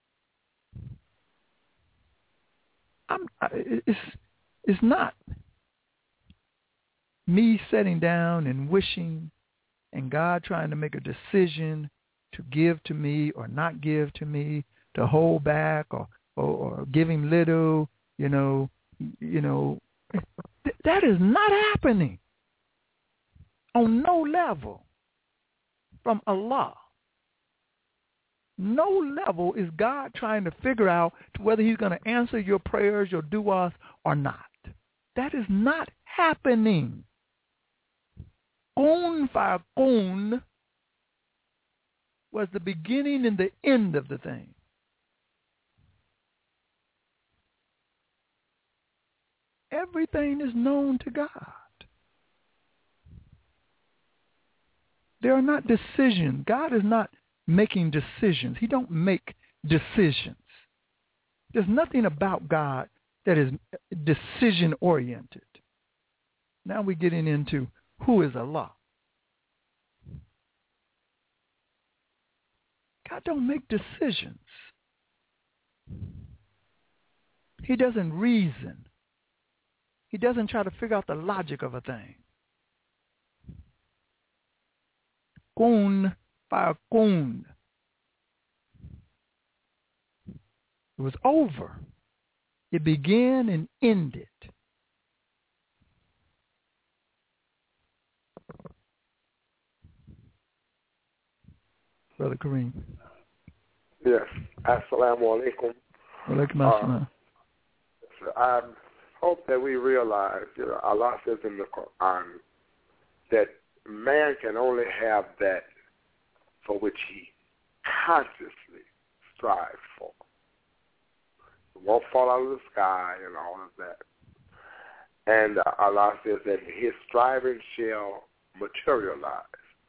I'm, it's, it's not me sitting down and wishing and God trying to make a decision to give to me or not give to me, to hold back or, or, or give him little, you know, you know, th- that is not happening on no level from Allah. No level is God trying to figure out whether he's going to answer your prayers, your du'as, or not. That is not happening. Kun fa'akun was the beginning and the end of the thing. Everything is known to God. There are not decisions. God is not making decisions. He don't make decisions. There's nothing about God that is decision-oriented. Now we're getting into who is Allah. God don't make decisions. He doesn't reason. He doesn't try to figure out the logic of a thing. Kun fa'akun. It was over. It began and ended. Brother Kareem. Yes. Assalamu alaikum. Walaikum assalam. Uh, I hope that we realize, you know, Allah says in the Quran that man can only have that for which he consciously strives for. It won't fall out of the sky and all of that. And uh, Allah says that his striving shall materialize.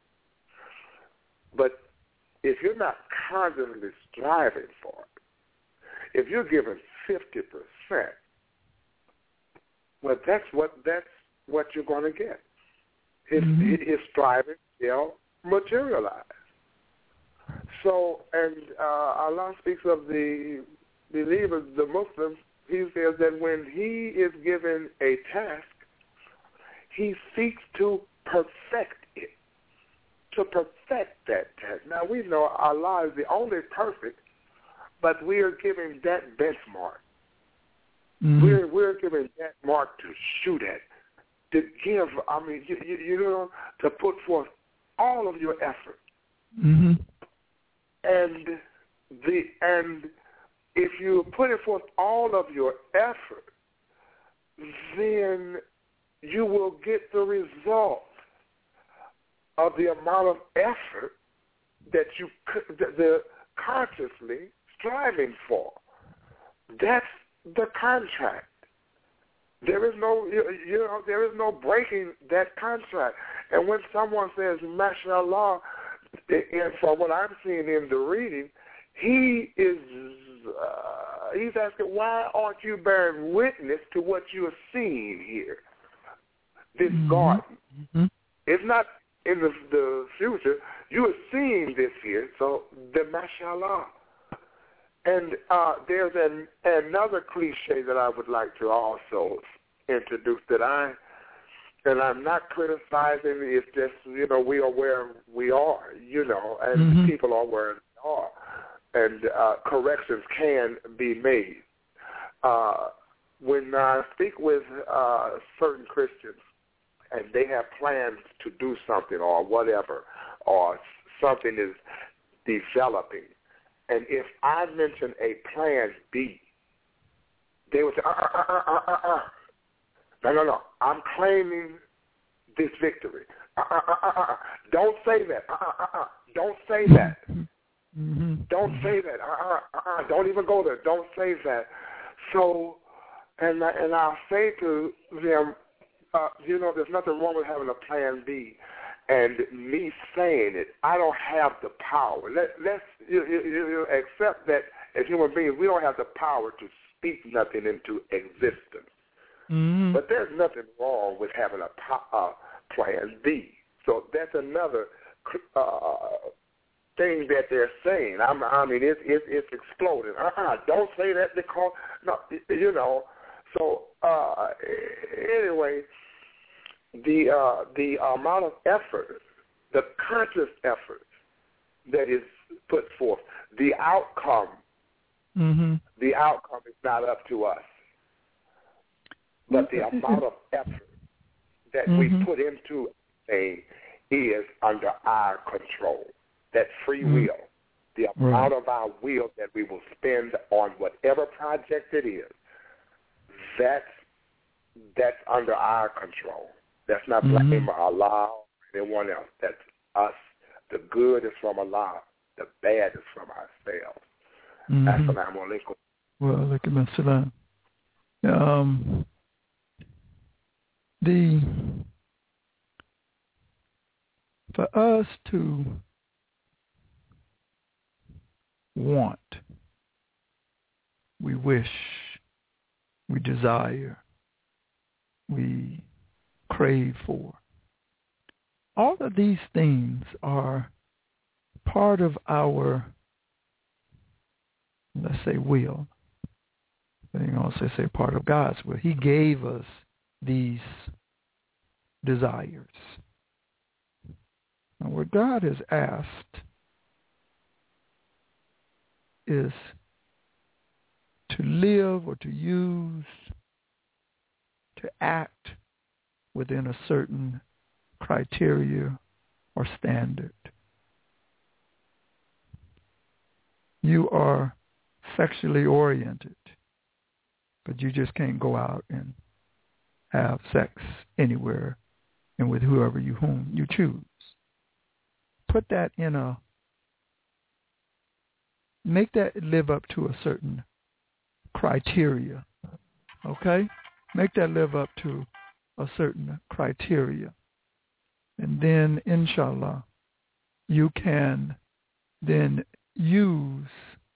But if you're not constantly striving for it, if you're giving fifty percent, well, that's what that's what you're going to get. His, mm-hmm. his striving shall materialize. So, and uh, Allah speaks of the believers, the Muslims. He says that when he is given a task, he seeks to perfect it, to perfect that task. Now, we know Allah is the only perfect, but we are given that benchmark. Mm-hmm. We're we're given that mark to shoot at, to give. I mean, you, you, you know, to put forth all of your effort. Mm-hmm. And the and if you put forth all of your effort, then you will get the result of the amount of effort that you the, the consciously striving for. That's the contract. There is no, you, you know, there is no breaking that contract. And when someone says, "Mashallah," and from what I'm seeing in the reading, he is, uh, he's asking, why aren't you bearing witness to what you are seeing here? This mm-hmm. garden. Mm-hmm. It's not in the, the future. You are seeing this here, so the mashallah. And uh, there's an, another cliche that I would like to also introduce that I, and I'm not criticizing. It's just, you know, we are where we are, you know, and mm-hmm. people are where they are. And uh, corrections can be made. Uh, when I speak with uh, certain Christians and they have plans to do something or whatever, or something is developing, and if I mention a plan B, they would say, uh, uh, uh, uh, uh, uh. no, no, no, I'm claiming this victory. Uh, uh, uh, uh, uh. Don't say that. Uh, uh, uh, uh. Don't say that. Mm-hmm. Don't say that. Uh, uh, uh, uh. Don't even go there. Don't say that. So And I, and I'll say to them, uh, you know, there's nothing wrong with having a plan B. And me saying it, I don't have the power. Let, let's you, you, you accept that as human beings, we don't have the power to speak nothing into existence. Mm-hmm. But there's nothing wrong with having a uh, plan B. So that's another uh, thing that they're saying. I'm, I mean, it's it's, it's exploding. Uh-uh, don't say that because no, you know. So uh, anyway. The uh, the amount of effort, the conscious effort that is put forth, the outcome, mm-hmm. the outcome is not up to us. But the amount of effort that mm-hmm. we put into a thing is under our control. That free mm-hmm. will, the amount right. of our will that we will spend on whatever project it is, that's that's under our control. That's not blame mm-hmm. Allah or anyone else. That's us. The good is from Allah. The bad is from ourselves. Mm-hmm. Assalamu alaikum. Wa alaikum assalam. Um, the for us to want, we wish, we desire, we crave for. All of these things are part of our, let's say, will. But you can also say part of God's will. He gave us these desires. And what God has asked is to live or to use, to act within a certain criteria or standard. You are sexually oriented, but you just can't go out and have sex anywhere and with whoever you whom you choose. Put that in a, make that live up to a certain criteria, okay? Make that live up to a certain criteria. And then, inshallah, you can then use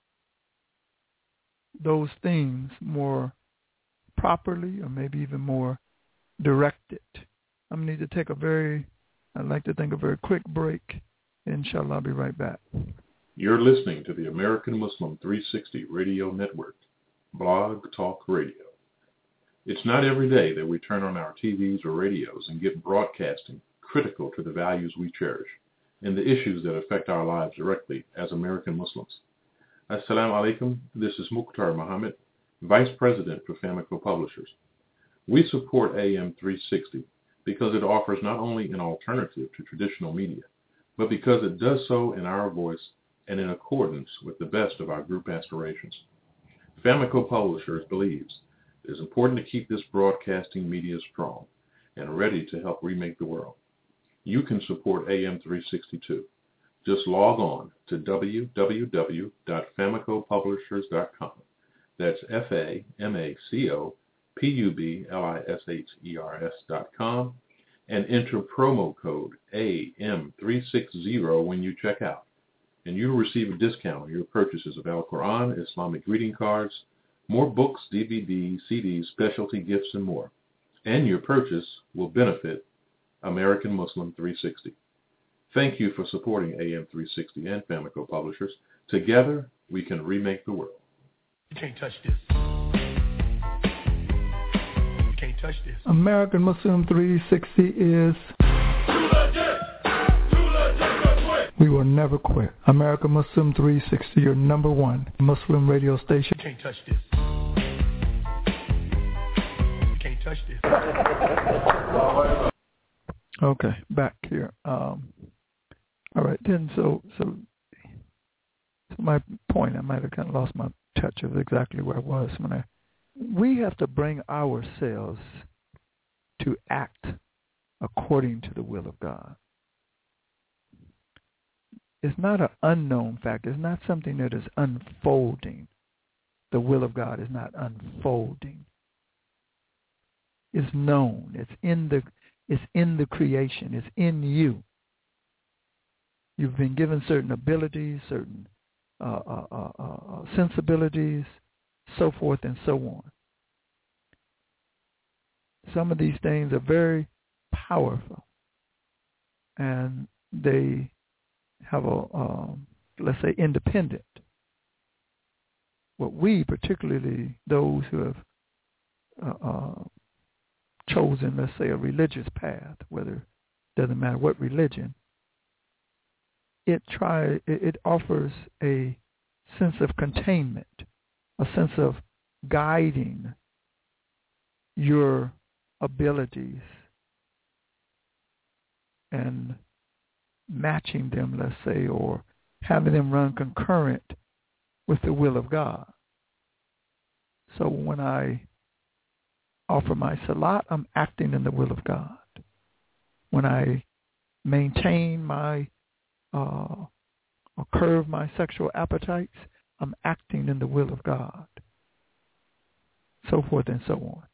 those things more properly or maybe even more directed. I'm going to need to take a very, I'd like to take a very quick break. Inshallah, I'll be right back. You're listening to the American Muslim three sixty Radio Network, Blog Talk Radio. It's not every day that we turn on our T Vs or radios and get broadcasting critical to the values we cherish and the issues that affect our lives directly as American Muslims. Assalamu alaikum. This is Mukhtar Muhammad, Vice President for Famico Publishers. We support A M three sixty because it offers not only an alternative to traditional media, but because it does so in our voice and in accordance with the best of our group aspirations. Famico Publishers believes it is important to keep this broadcasting media strong and ready to help remake the world. You can support A M three sixty too. Just log on to w w w dot famico publishers dot com. That's F A M A C O P U B L I S H E R S dot com and enter promo code A M three sixty when you check out. And you'll receive a discount on your purchases of Al-Quran, Islamic greeting cards, more books, D V Ds, C Ds, specialty gifts, and more. And your purchase will benefit American Muslim three sixty. Thank you for supporting A M three sixty and Famico Publishers. Together, we can remake the world. You can't touch this. You can't touch this. American Muslim three sixty is... We will never quit. American Muslim three sixty, your number one Muslim radio station. You can't touch this. You can't touch this. Okay, back here. Um, all right, then, so, so so my point, I might have kind of lost my touch of exactly where I was when I, we have to bring ourselves to act according to the will of God. It's not an unknown fact. It's not something that is unfolding. The will of God is not unfolding. is known. It's in the it's in the creation. It's in you. You've been given certain abilities, certain uh, uh, uh, uh, sensibilities, so forth and so on. Some of these things are very powerful, and they have a, um, let's say, independent. What we, particularly those who have uh, uh, chosen, let's say, a religious path, whether it doesn't matter what religion, it try it, it offers a sense of containment, a sense of guiding your abilities and matching them, let's say, or having them run concurrent with the will of God. So when I offer my salat, I'm acting in the will of God. When I maintain my uh, or curb my sexual appetites, I'm acting in the will of God. So forth and so on.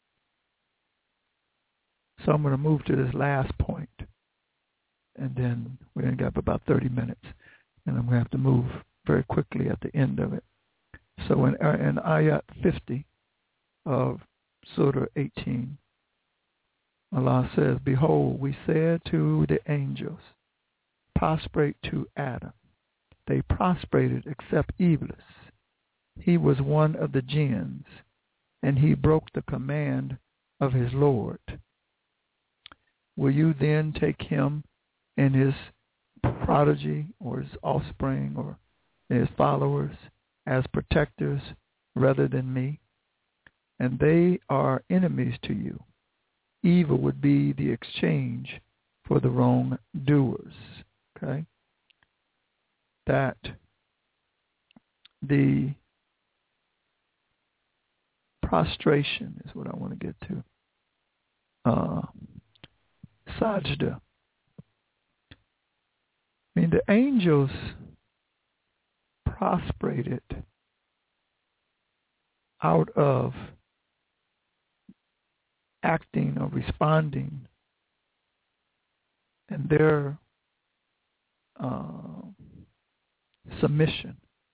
So I'm going to move to this last point, and then we're going to get about thirty minutes, and I'm going to have to move very quickly at the end of it. So in, in ayat fifty of Surah eighteen, Allah says, "Behold, we said to the angels, prostrate to Adam. They prostrated except Iblis. He was one of the jinns, and he broke the command of his Lord. Will you then take him and his prodigy or his offspring or his followers as protectors rather than me? And they are enemies to you. Evil would be the exchange for the wrongdoers." Okay? That the prostration is what I want to get to. Uh, sajda. I mean, the angels prostrated out of acting or responding and their uh, submission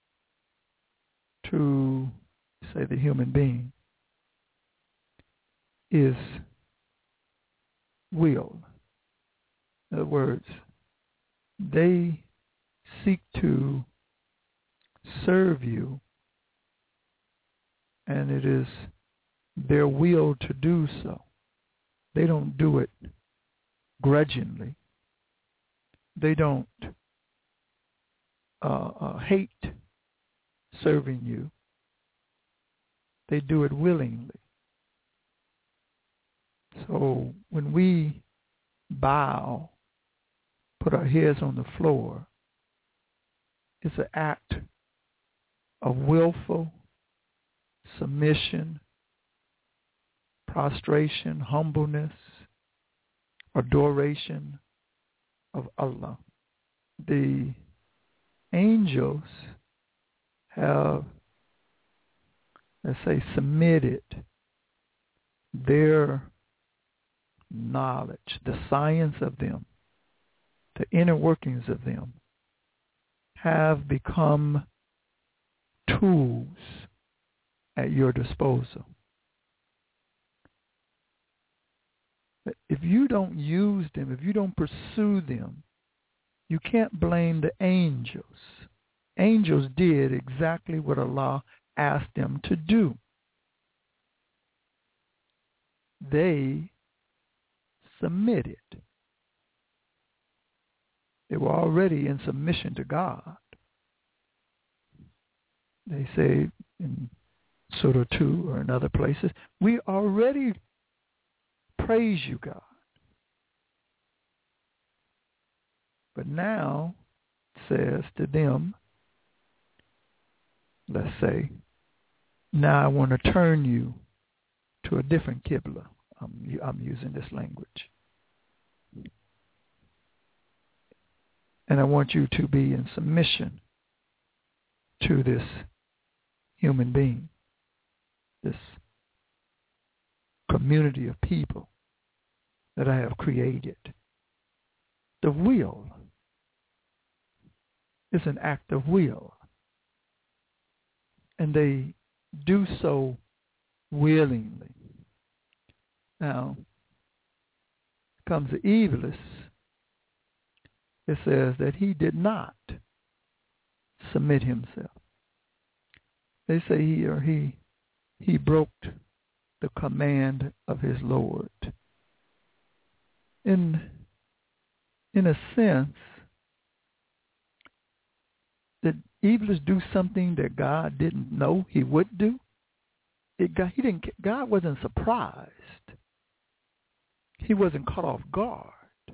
to, say, the human being is will. In other words, they seek to serve you, and it is their will to do so. They don't do it grudgingly. They don't uh, uh, hate serving you. They do it willingly. So when we bow, put our heads on the floor, it's an act of willful submission, prostration, humbleness, adoration of Allah. The angels have, let's say, submitted their knowledge, the science of them, the inner workings of them, have become tools at your disposal. If you don't use them, if you don't pursue them, you can't blame the angels. Angels did exactly what Allah asked them to do. They submitted. They were already in submission to God. They say in Surah two or in other places, we already praise you, God. But now it says to them, let's say, now I want to turn you to a different Qibla. I'm, I'm using this language. And I want you to be in submission to this human being, this community of people that I have created. The will is an act of will. And they do so willingly. Now, comes the Iblis. It says that he did not submit himself. They say he or he he broke the command of his Lord. In in a sense, did Iblis do something that God didn't know he would do? It got, he didn't. God wasn't surprised. He wasn't caught off guard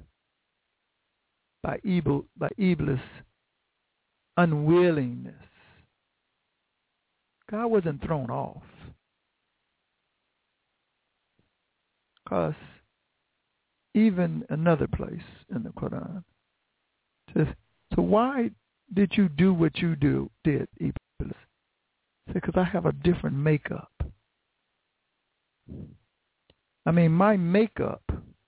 by evil, by Iblis' unwillingness. God wasn't thrown off. Because even another place in the Quran says, so why did you do what you do did, Iblis? Because I have a different makeup. I mean, my makeup,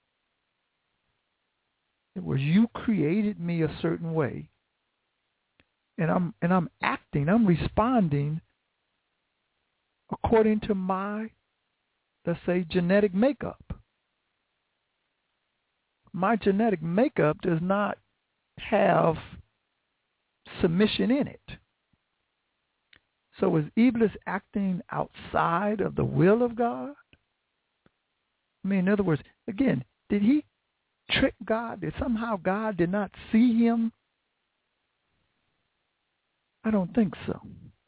it was you created me a certain way, and I'm and I'm acting, I'm responding according to my, let's say, genetic makeup. My genetic makeup does not have submission in it. So is Iblis acting outside of the will of God? I mean, in other words, again, did he trick God? Did somehow God did not see him? I don't think so.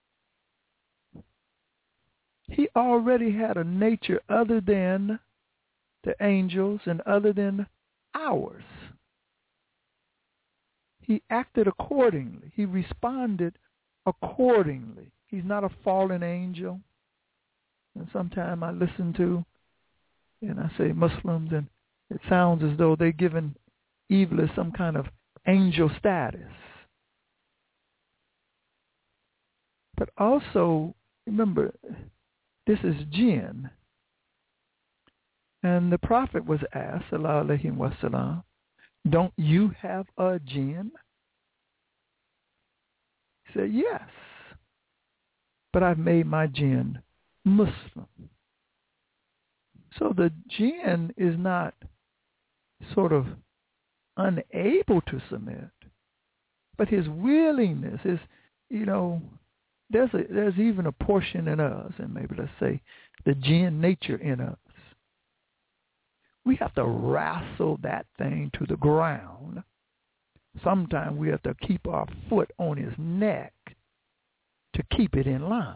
He already had a nature other than the angels and other than ours. He acted accordingly. He responded accordingly. He's not a fallen angel. And sometimes I listen to, and I say Muslims, and it sounds as though they're giving Iblis some kind of angel status. But also, remember, this is jinn. And the Prophet was asked, sallallahu alayhi wa sallam, don't you have a jinn? He said, yes. But I've made my jinn Muslim. So the jinn is not sort of unable to submit, but his willingness is, you know, there's a, there's even a portion in us, and maybe let's say the jinn nature in us. We have to wrestle that thing to the ground. Sometimes we have to keep our foot on his neck to keep it in line.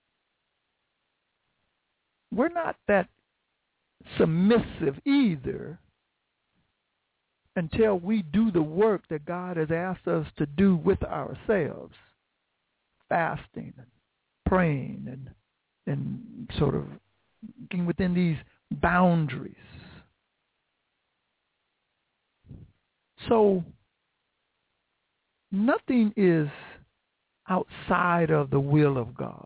We're not that submissive either until we do the work that God has asked us to do with ourselves, fasting and praying and and sort of getting within these boundaries. So nothing is outside of the will of God.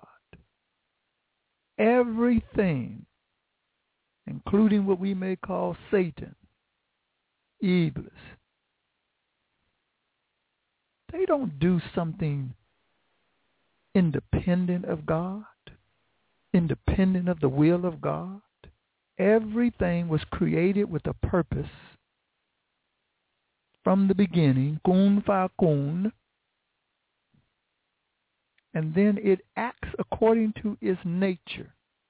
Everything, including what we may call Satan, Iblis, they don't do something independent of God, independent of the will of God. Everything was created with a purpose from the beginning, kun fa kun, and then it acts according to its nature.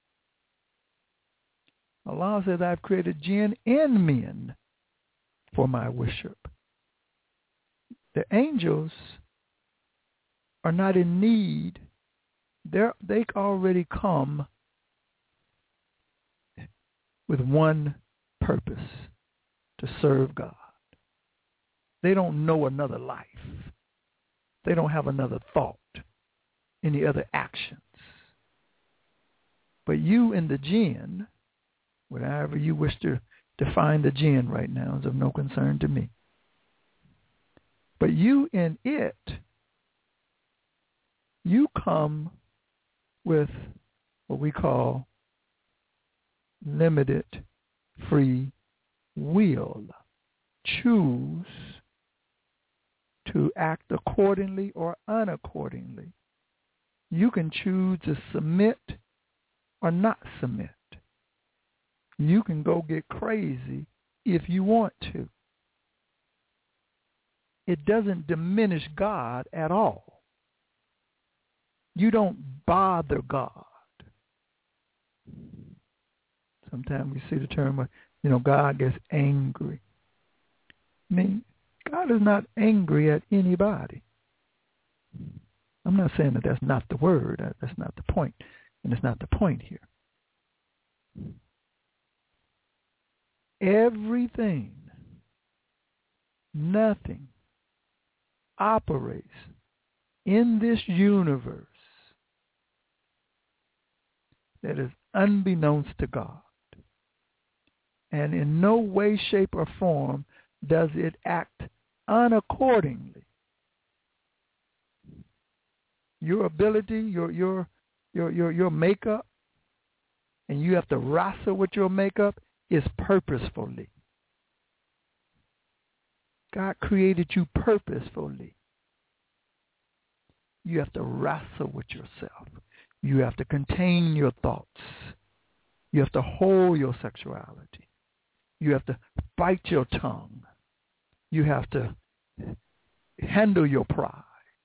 Allah says, I've created jinn and men for my worship. The angels are not in need. They're, they already come with one purpose, to serve God. They don't know another life. They don't have another thought, any other actions. But you and the jinn, whatever you wish to define the jinn right now, is of no concern to me. But you and it, you come with what we call limited free will. Choose to act accordingly or unaccordingly. You can choose to submit or not submit. You can go get crazy if you want to. It doesn't diminish God at all. You don't bother God. Sometimes we see the term, you know, God gets angry. I mean, God is not angry at anybody. I'm not saying that that's not the word. That's not the point. And it's not the point here. Everything, nothing operates in this universe that is unbeknownst to God. And in no way, shape, or form does it act unaccordingly. Your ability, your your your your your makeup, and you have to wrestle with your makeup, is purposefully. God created you purposefully. You have to wrestle with yourself. You have to contain your thoughts. You have to hold your sexuality. You have to bite your tongue. You have to handle your pride.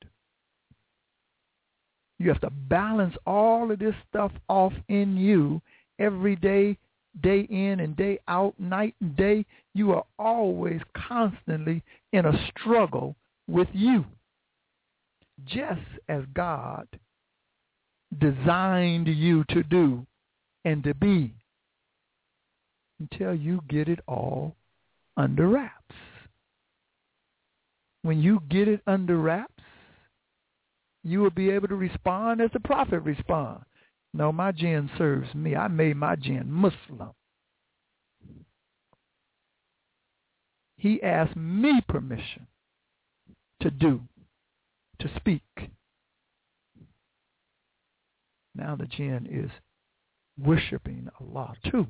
You have to balance all of this stuff off in you every day, day in and day out, night and day. You are always constantly in a struggle with you, just as God designed you to do and to be, until you get it all under wraps. When you get it under wraps, you will be able to respond as the prophet responds. No, my jinn serves me. I made my jinn Muslim. He asked me permission to do, to speak. Now the jinn is worshiping Allah too.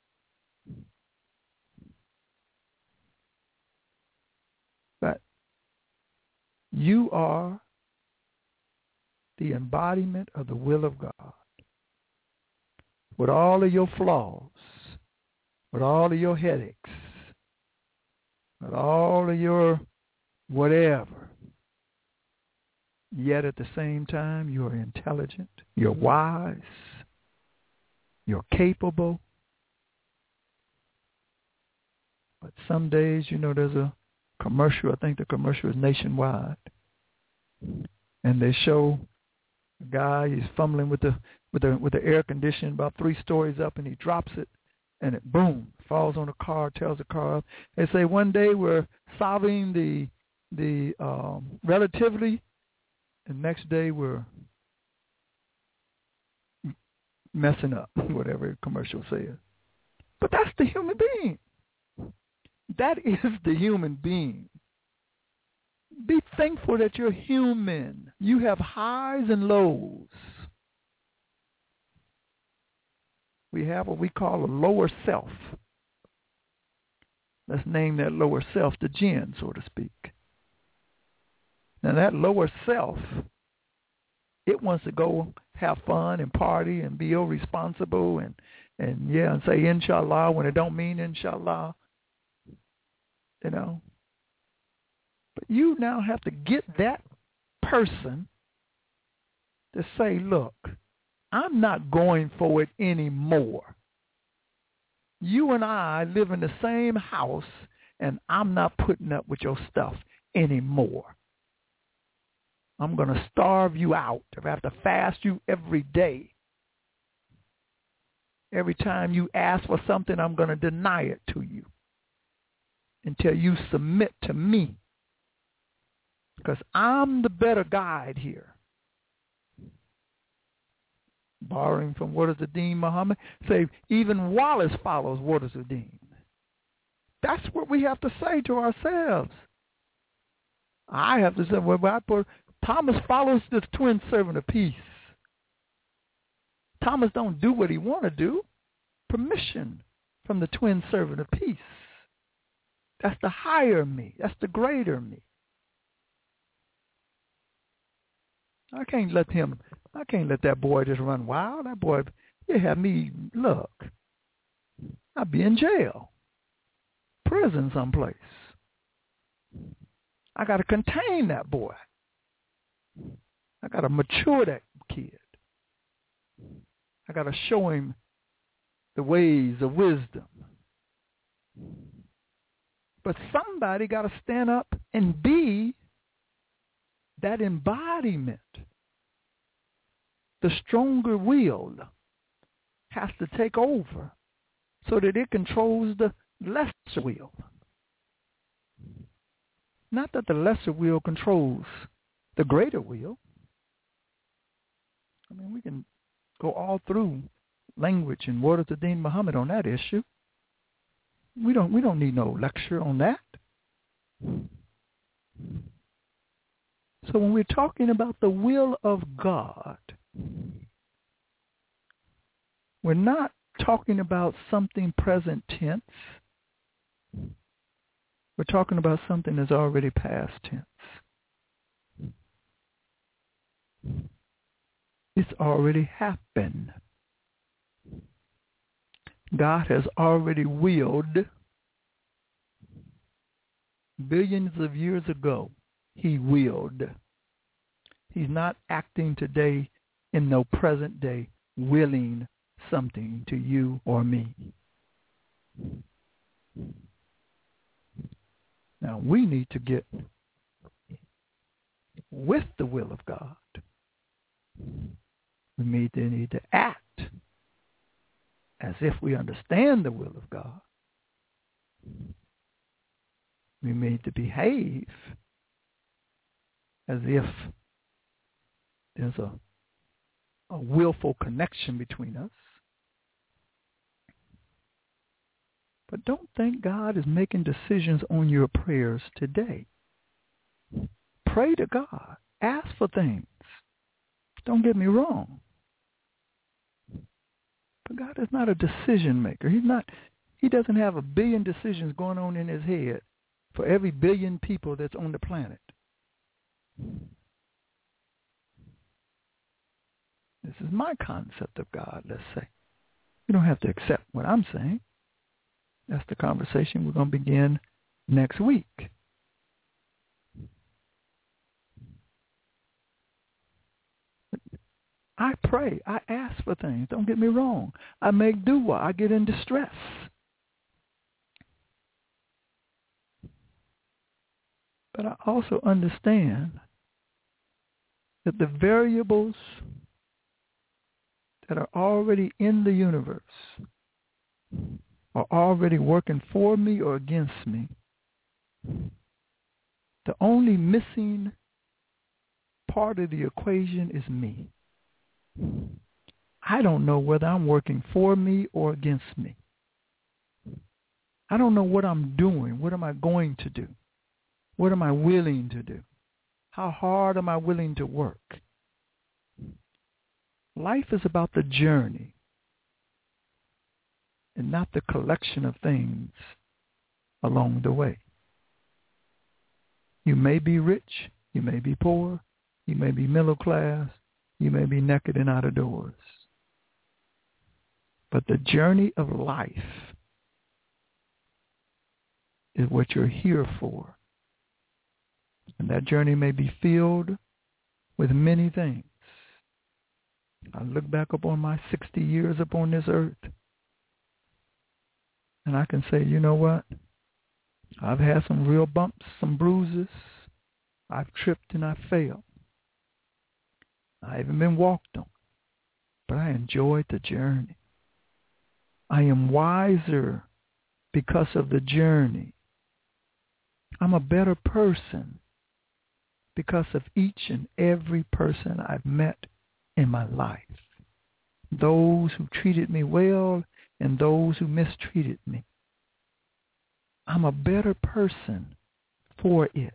But you are the embodiment of the will of God. With all of your flaws, with all of your headaches, with all of your whatever, yet at the same time you are intelligent, you're wise, you're capable. But some days, you know, there's a commercial, I think the commercial is nationwide, and they show a guy, he's fumbling with the with the with the air conditioning about three stories up, and he drops it, and it boom falls on the car, tears the car up. They say one day we're solving the the um, relativity, and next day we're messing up, whatever the commercial says. But that's the human being. That is the human being. Be thankful that you're human. You have highs and lows. We have what we call a lower self. Let's name that lower self the jinn, so to speak. Now that lower self, it wants to go have fun and party and be irresponsible and, and yeah, and say inshallah when it don't mean inshallah. You know. But you now have to get that person to say, look, I'm not going for it anymore. You and I live in the same house, and I'm not putting up with your stuff anymore. I'm going to starve you out. If I have to fast you every day, every time you ask for something, I'm going to deny it to you until you submit to me. Because I'm the better guide here. Borrowing from what is the Deen Muhammad? Say, even Wallace follows what is the Deen. That's what we have to say to ourselves. I have to say, well, I put, Thomas follows the twin servant of peace. Thomas don't do what he want to do. permission from the twin servant of peace. That's the higher me. That's the greater me. I can't let him, I can't let that boy just run wild. That boy, you have me, look, I'd be in jail, prison someplace. I got to contain that boy. I got to mature that kid. I got to show him the ways of wisdom. But somebody got to stand up and be that embodiment. The stronger will has to take over so that it controls the lesser will. Not that the lesser will controls the greater will. I mean, we can go all through language and Word of the Deen Muhammad on that issue. We don't we don't need no lecture on that. So when we're talking about the will of God, we're not talking about something present tense. We're talking about something that's already past tense. It's already happened. God has already willed billions of years ago. He willed. He's not acting today in no present day, willing something to you or me. Now we need to get with the will of God. We need to, need to act as if we understand the will of God. We need to behave as if there's a, a willful connection between us. But don't think God is making decisions on your prayers today. Pray to God. Ask for things. Don't get me wrong. But God is not a decision maker. He's not, he doesn't have a billion decisions going on in his head for every billion people that's on the planet. This is my concept of God, let's say. You don't have to accept what I'm saying. That's the conversation we're going to begin next week. I pray. I ask for things. Don't get me wrong. I make dua. I get in distress. But I also understand that the variables that are already in the universe are already working for me or against me. The only missing part of the equation is me. I don't know whether I'm working for me or against me. I don't know what I'm doing. What am I going to do? What am I willing to do? How hard am I willing to work? Life is about the journey and not the collection of things along the way. You may be rich. You may be poor. You may be middle class. You may be naked and out of doors. But the journey of life is what you're here for. And that journey may be filled with many things. I look back upon my sixty years upon this earth, and I can say, you know what? I've had some real bumps, some bruises. I've tripped and I failed. I haven't been walked on, but I enjoyed the journey. I am wiser because of the journey. I'm a better person because of each and every person I've met in my life. Those who treated me well and those who mistreated me. I'm a better person for it.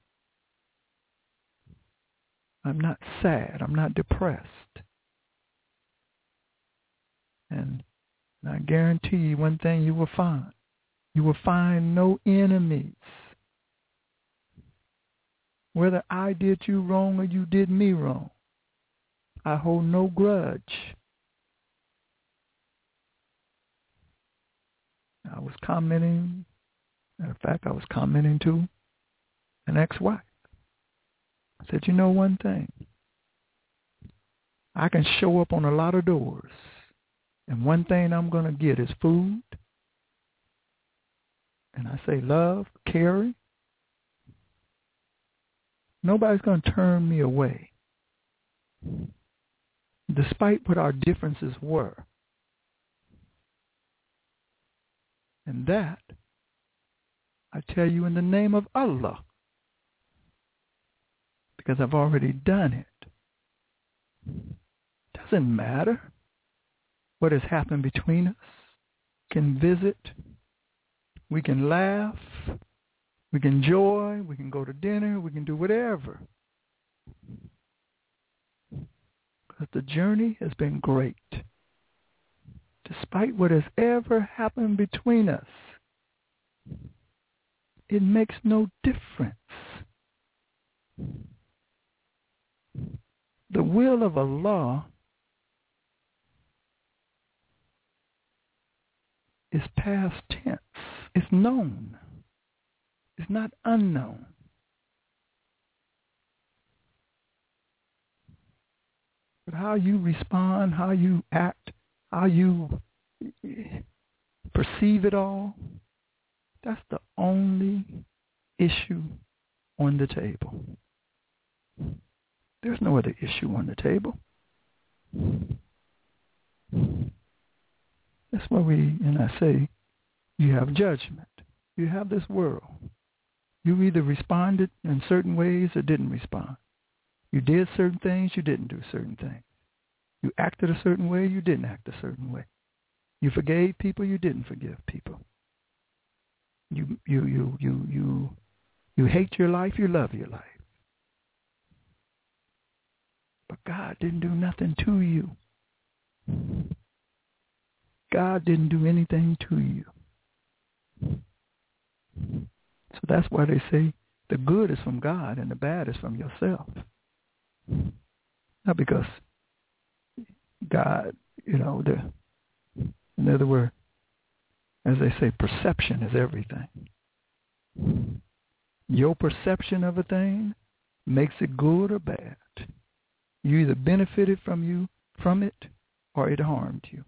I'm not sad. I'm not depressed. And And I guarantee you one thing you will find. You will find no enemies. Whether I did you wrong or you did me wrong, I hold no grudge. I was commenting, matter of fact, I was commenting to an ex-wife. I said, you know one thing, I can show up on a lot of doors, and one thing I'm going to get is food, and I say love, caring. Nobody's going to turn me away, despite what our differences were. And that, I tell you in the name of Allah, because I've already done it. Doesn't matter what has happened between us. We can visit, we can laugh, we can enjoy, we can go to dinner, we can do whatever. Because the journey has been great. Despite what has ever happened between us, it makes no difference. The will of Allah is past tense. It's known. It's not unknown. But how you respond, how you act, how you perceive it all, that's the only issue on the table. There's no other issue on the table. That's why we, and I say, you have judgment. You have this world. You either responded in certain ways or didn't respond. You did certain things, you didn't do certain things. You acted a certain way, you didn't act a certain way. You forgave people, you didn't forgive people. You you you you you you hate your life, you love your life. But God didn't do nothing to you. God didn't do anything to you. So that's why they say the good is from God and the bad is from yourself. Not because God, you know, the, in other words, as they say, perception is everything. Your perception of a thing makes it good or bad. You either benefited from you from it or it harmed you.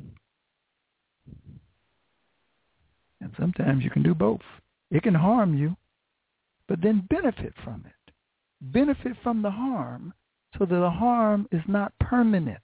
And sometimes you can do both. It can harm you, but then benefit from it. Benefit from the harm so that the harm is not permanent.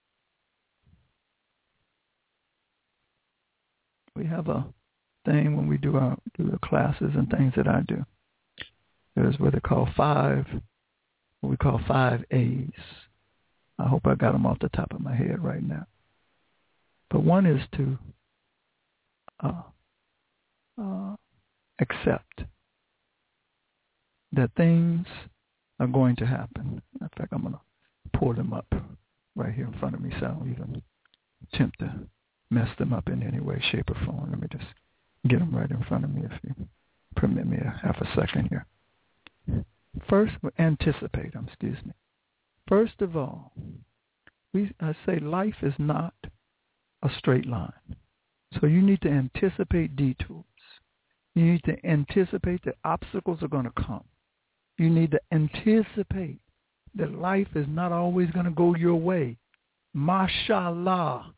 We have a thing when we do our do the classes and things that I do. There's what they call five, what we call five A's. I hope I got them off the top of my head right now. But one is to uh, uh, accept that things are going to happen. In fact, I'm going to pull them up right here in front of me so I don't even attempt to mess them up in any way, shape, or form. Let me just get them right in front of me if you permit me a half a second here. First, anticipate them, excuse me. First of all, we I say life is not a straight line. So you need to anticipate detours. You need to anticipate that obstacles are going to come. You need to anticipate that life is not always going to go your way. Mashallah.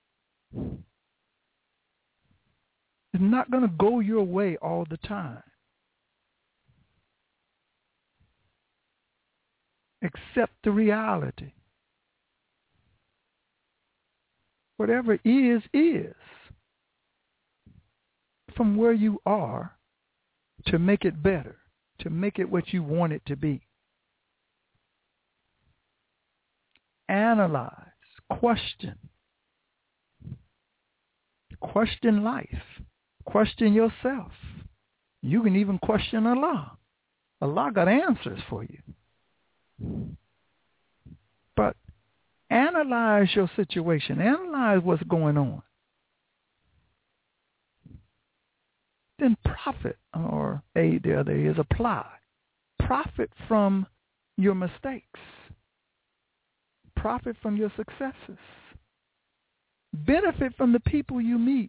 It's not going to go your way all the time. Accept the reality. Whatever is, is. From where you are to make it better, to make it what you want it to be. Analyze, question. Question life. Question yourself. You can even question Allah. Allah got answers for you. But analyze your situation. Analyze what's going on. then profit, or A, the other is apply. Profit from your mistakes. Profit from your successes. Benefit from the people you meet.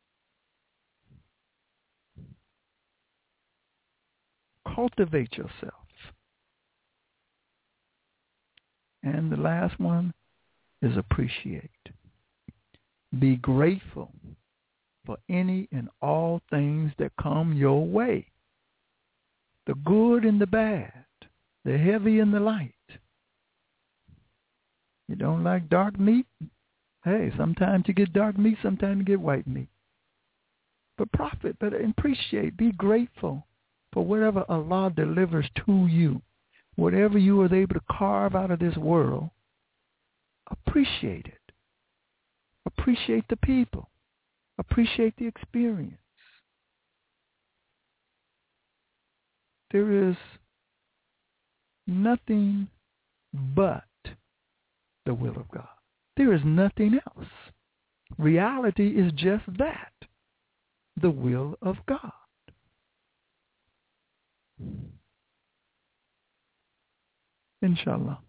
Cultivate yourself. And the last one is appreciate. Be grateful for any and all things that come your way. The good and the bad, the heavy and the light. You don't like dark meat? Hey, sometimes you get dark meat, sometimes you get white meat. But profit, but appreciate, be grateful for whatever Allah delivers to you. Whatever you are able to carve out of this world, appreciate it. Appreciate the people. Appreciate the experience. There is nothing but the will of God. There is nothing else. Reality is just that, the will of God. Inshallah.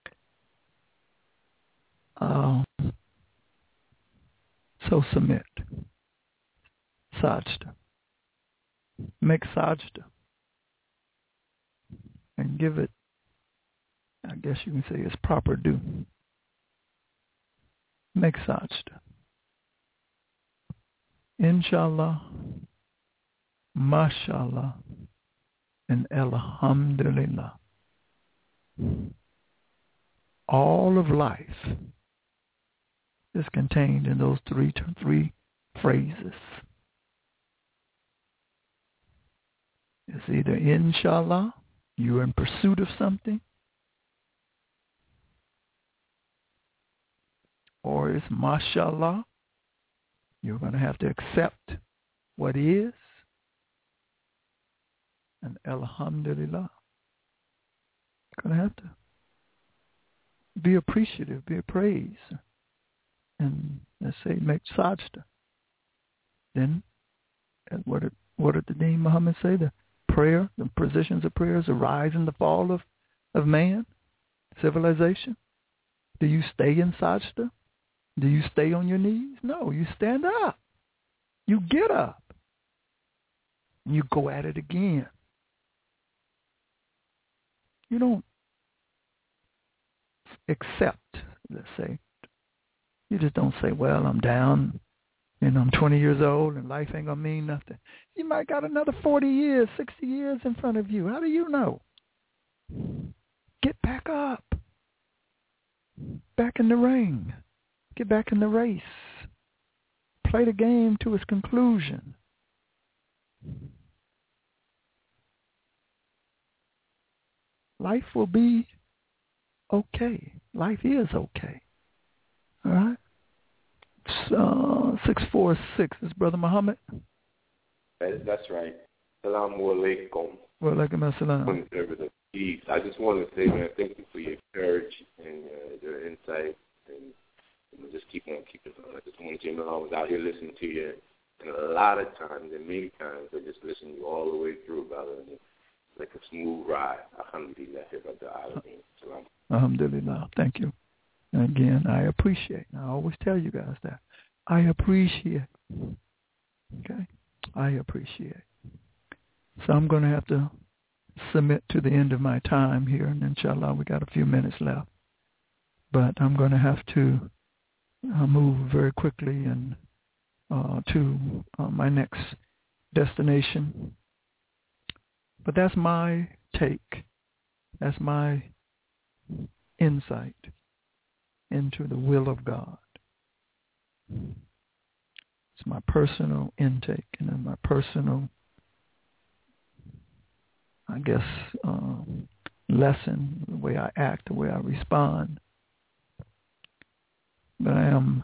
Uh, so submit. Sajda. Make sajda. And give it, I guess you can say, its proper due. Make sajda. Inshallah, mashallah, and alhamdulillah. All of life is contained in those three three phrases. It's either inshallah, you're in pursuit of something, or it's mashallah, you're going to have to accept what is, and alhamdulillah, you're going to have to be appreciative, be appraised, and let's say make sajda. Then, what did, what did the Deen Muhammad say? The prayer, the positions of prayers, the rise and the fall of, of man, civilization. Do you stay in sajda? Do you stay on your knees? No, you stand up. You get up. You go at it again. You don't accept, let's say. You just don't say, well, I'm down and I'm twenty years old and life ain't going to mean nothing. You might got another forty years, sixty years in front of you. How do you know? Get back up. Back in the ring. Get back in the race. Play the game to its conclusion. Life will be okay. Life is okay. All right? So, six four six is Brother Muhammad. That's right. Assalamu alaikum. Wa alaikum assalam. I just want to say, man, thank you for your courage and uh, your insight, and you know, just keep on keeping on. I just want you to know I was out here listening to you, and a lot of times, and many times, I just listen to you all the way through, brother. And it's like a smooth ride. Alhamdulillah, Salam. Alhamdulillah. Thank you. And again, I appreciate. I always tell you guys that. I appreciate. Okay? I appreciate. So I'm going to have to submit to the end of my time here, and inshallah, we got a few minutes left. But I'm going to have to uh, move very quickly and uh, to uh, my next destination. But that's my take. That's my insight into the will of God. It's my personal intake and my personal, I guess, um, lesson, the way I act, the way I respond. But I am,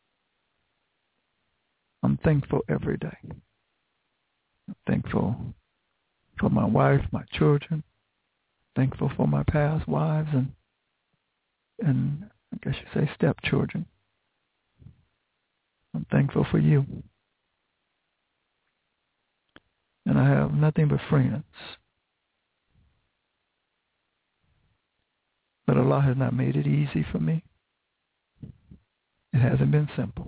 I'm thankful every day. I'm thankful for my wife, my children, thankful for my past wives and, and I guess you say stepchildren. I'm thankful for you. nothing but friends. But Allah has not made it easy for me. It hasn't been simple.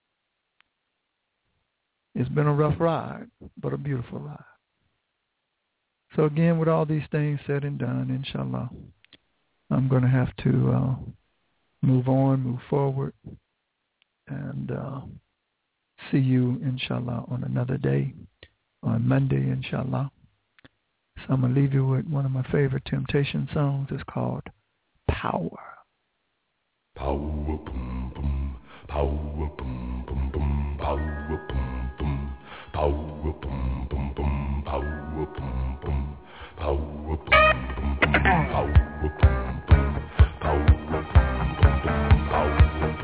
It's been a rough ride, but a beautiful ride. So again, with all these things said and done, inshallah, I'm going to have to uh, move on, move forward, and uh, see you, inshallah, on another day, on Monday, inshallah. So I'm going to leave you with one of my favorite Temptation songs. It's called Power. Power, boom, boom, power, boom, boom, boom, power, boom, boom, power, boom, boom, boom, power, boom, boom, power, boom, boom, boom, power, boom, boom, power, boom, boom, boom, power.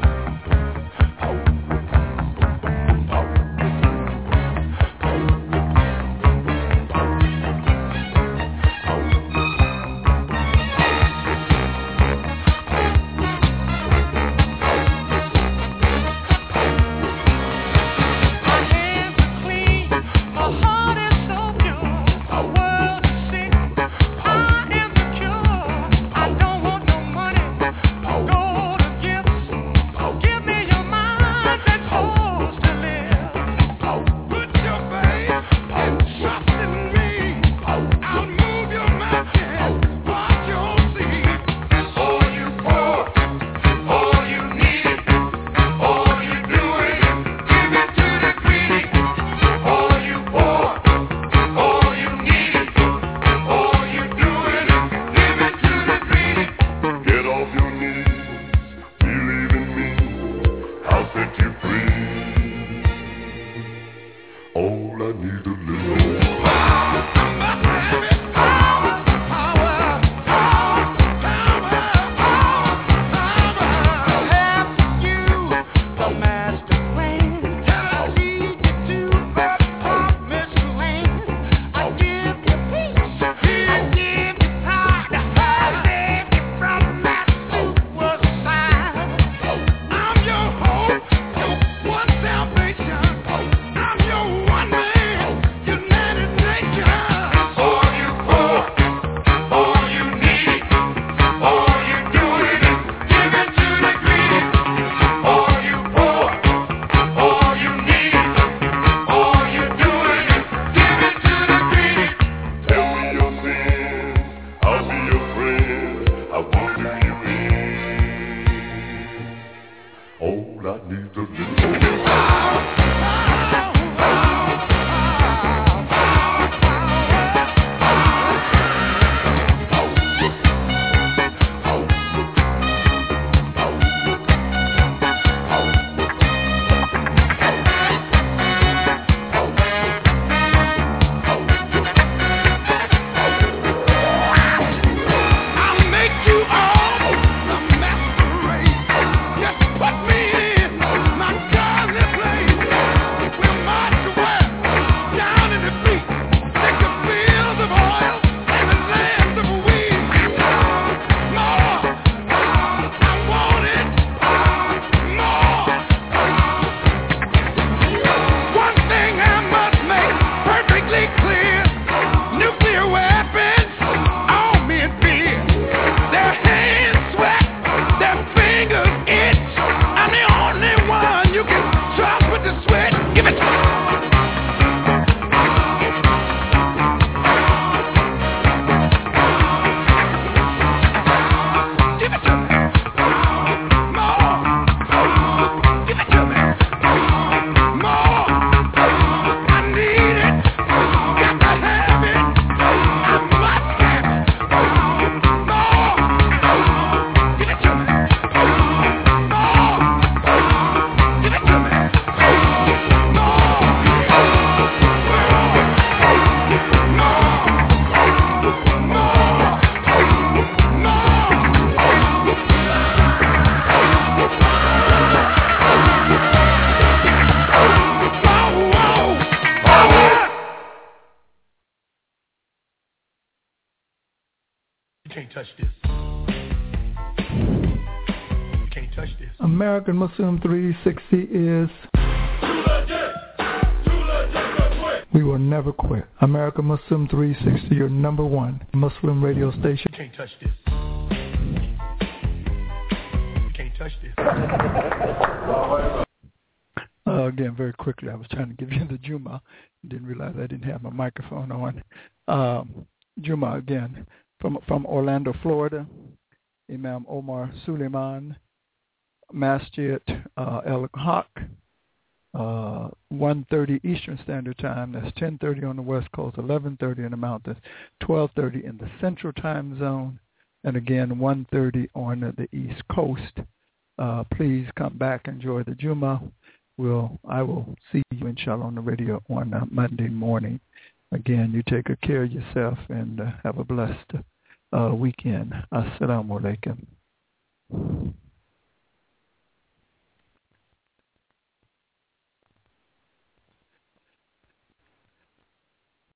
touch this. You can't touch this. American Muslim three sixty is We will never quit. America Muslim three sixty, your number one Muslim radio station. You can't touch this. You can't touch this. Uh, again, very quickly, I was trying to give you the Juma. Didn't realize I didn't have my microphone on. Um, Juma, again, from from Orlando, Florida. Imam Omar Suleiman, Masjid uh, El-Haq, uh, one thirty Eastern Standard Time. That's ten thirty on the West Coast, eleven thirty in the mountains, twelve thirty in the Central Time Zone, and again, one thirty on the East Coast. Uh, please come back, enjoy the Juma. We'll, I will see you, inshallah, on the radio on uh, Monday morning. Again, you take good care of yourself and uh, have a blessed uh, weekend. Assalamu alaikum.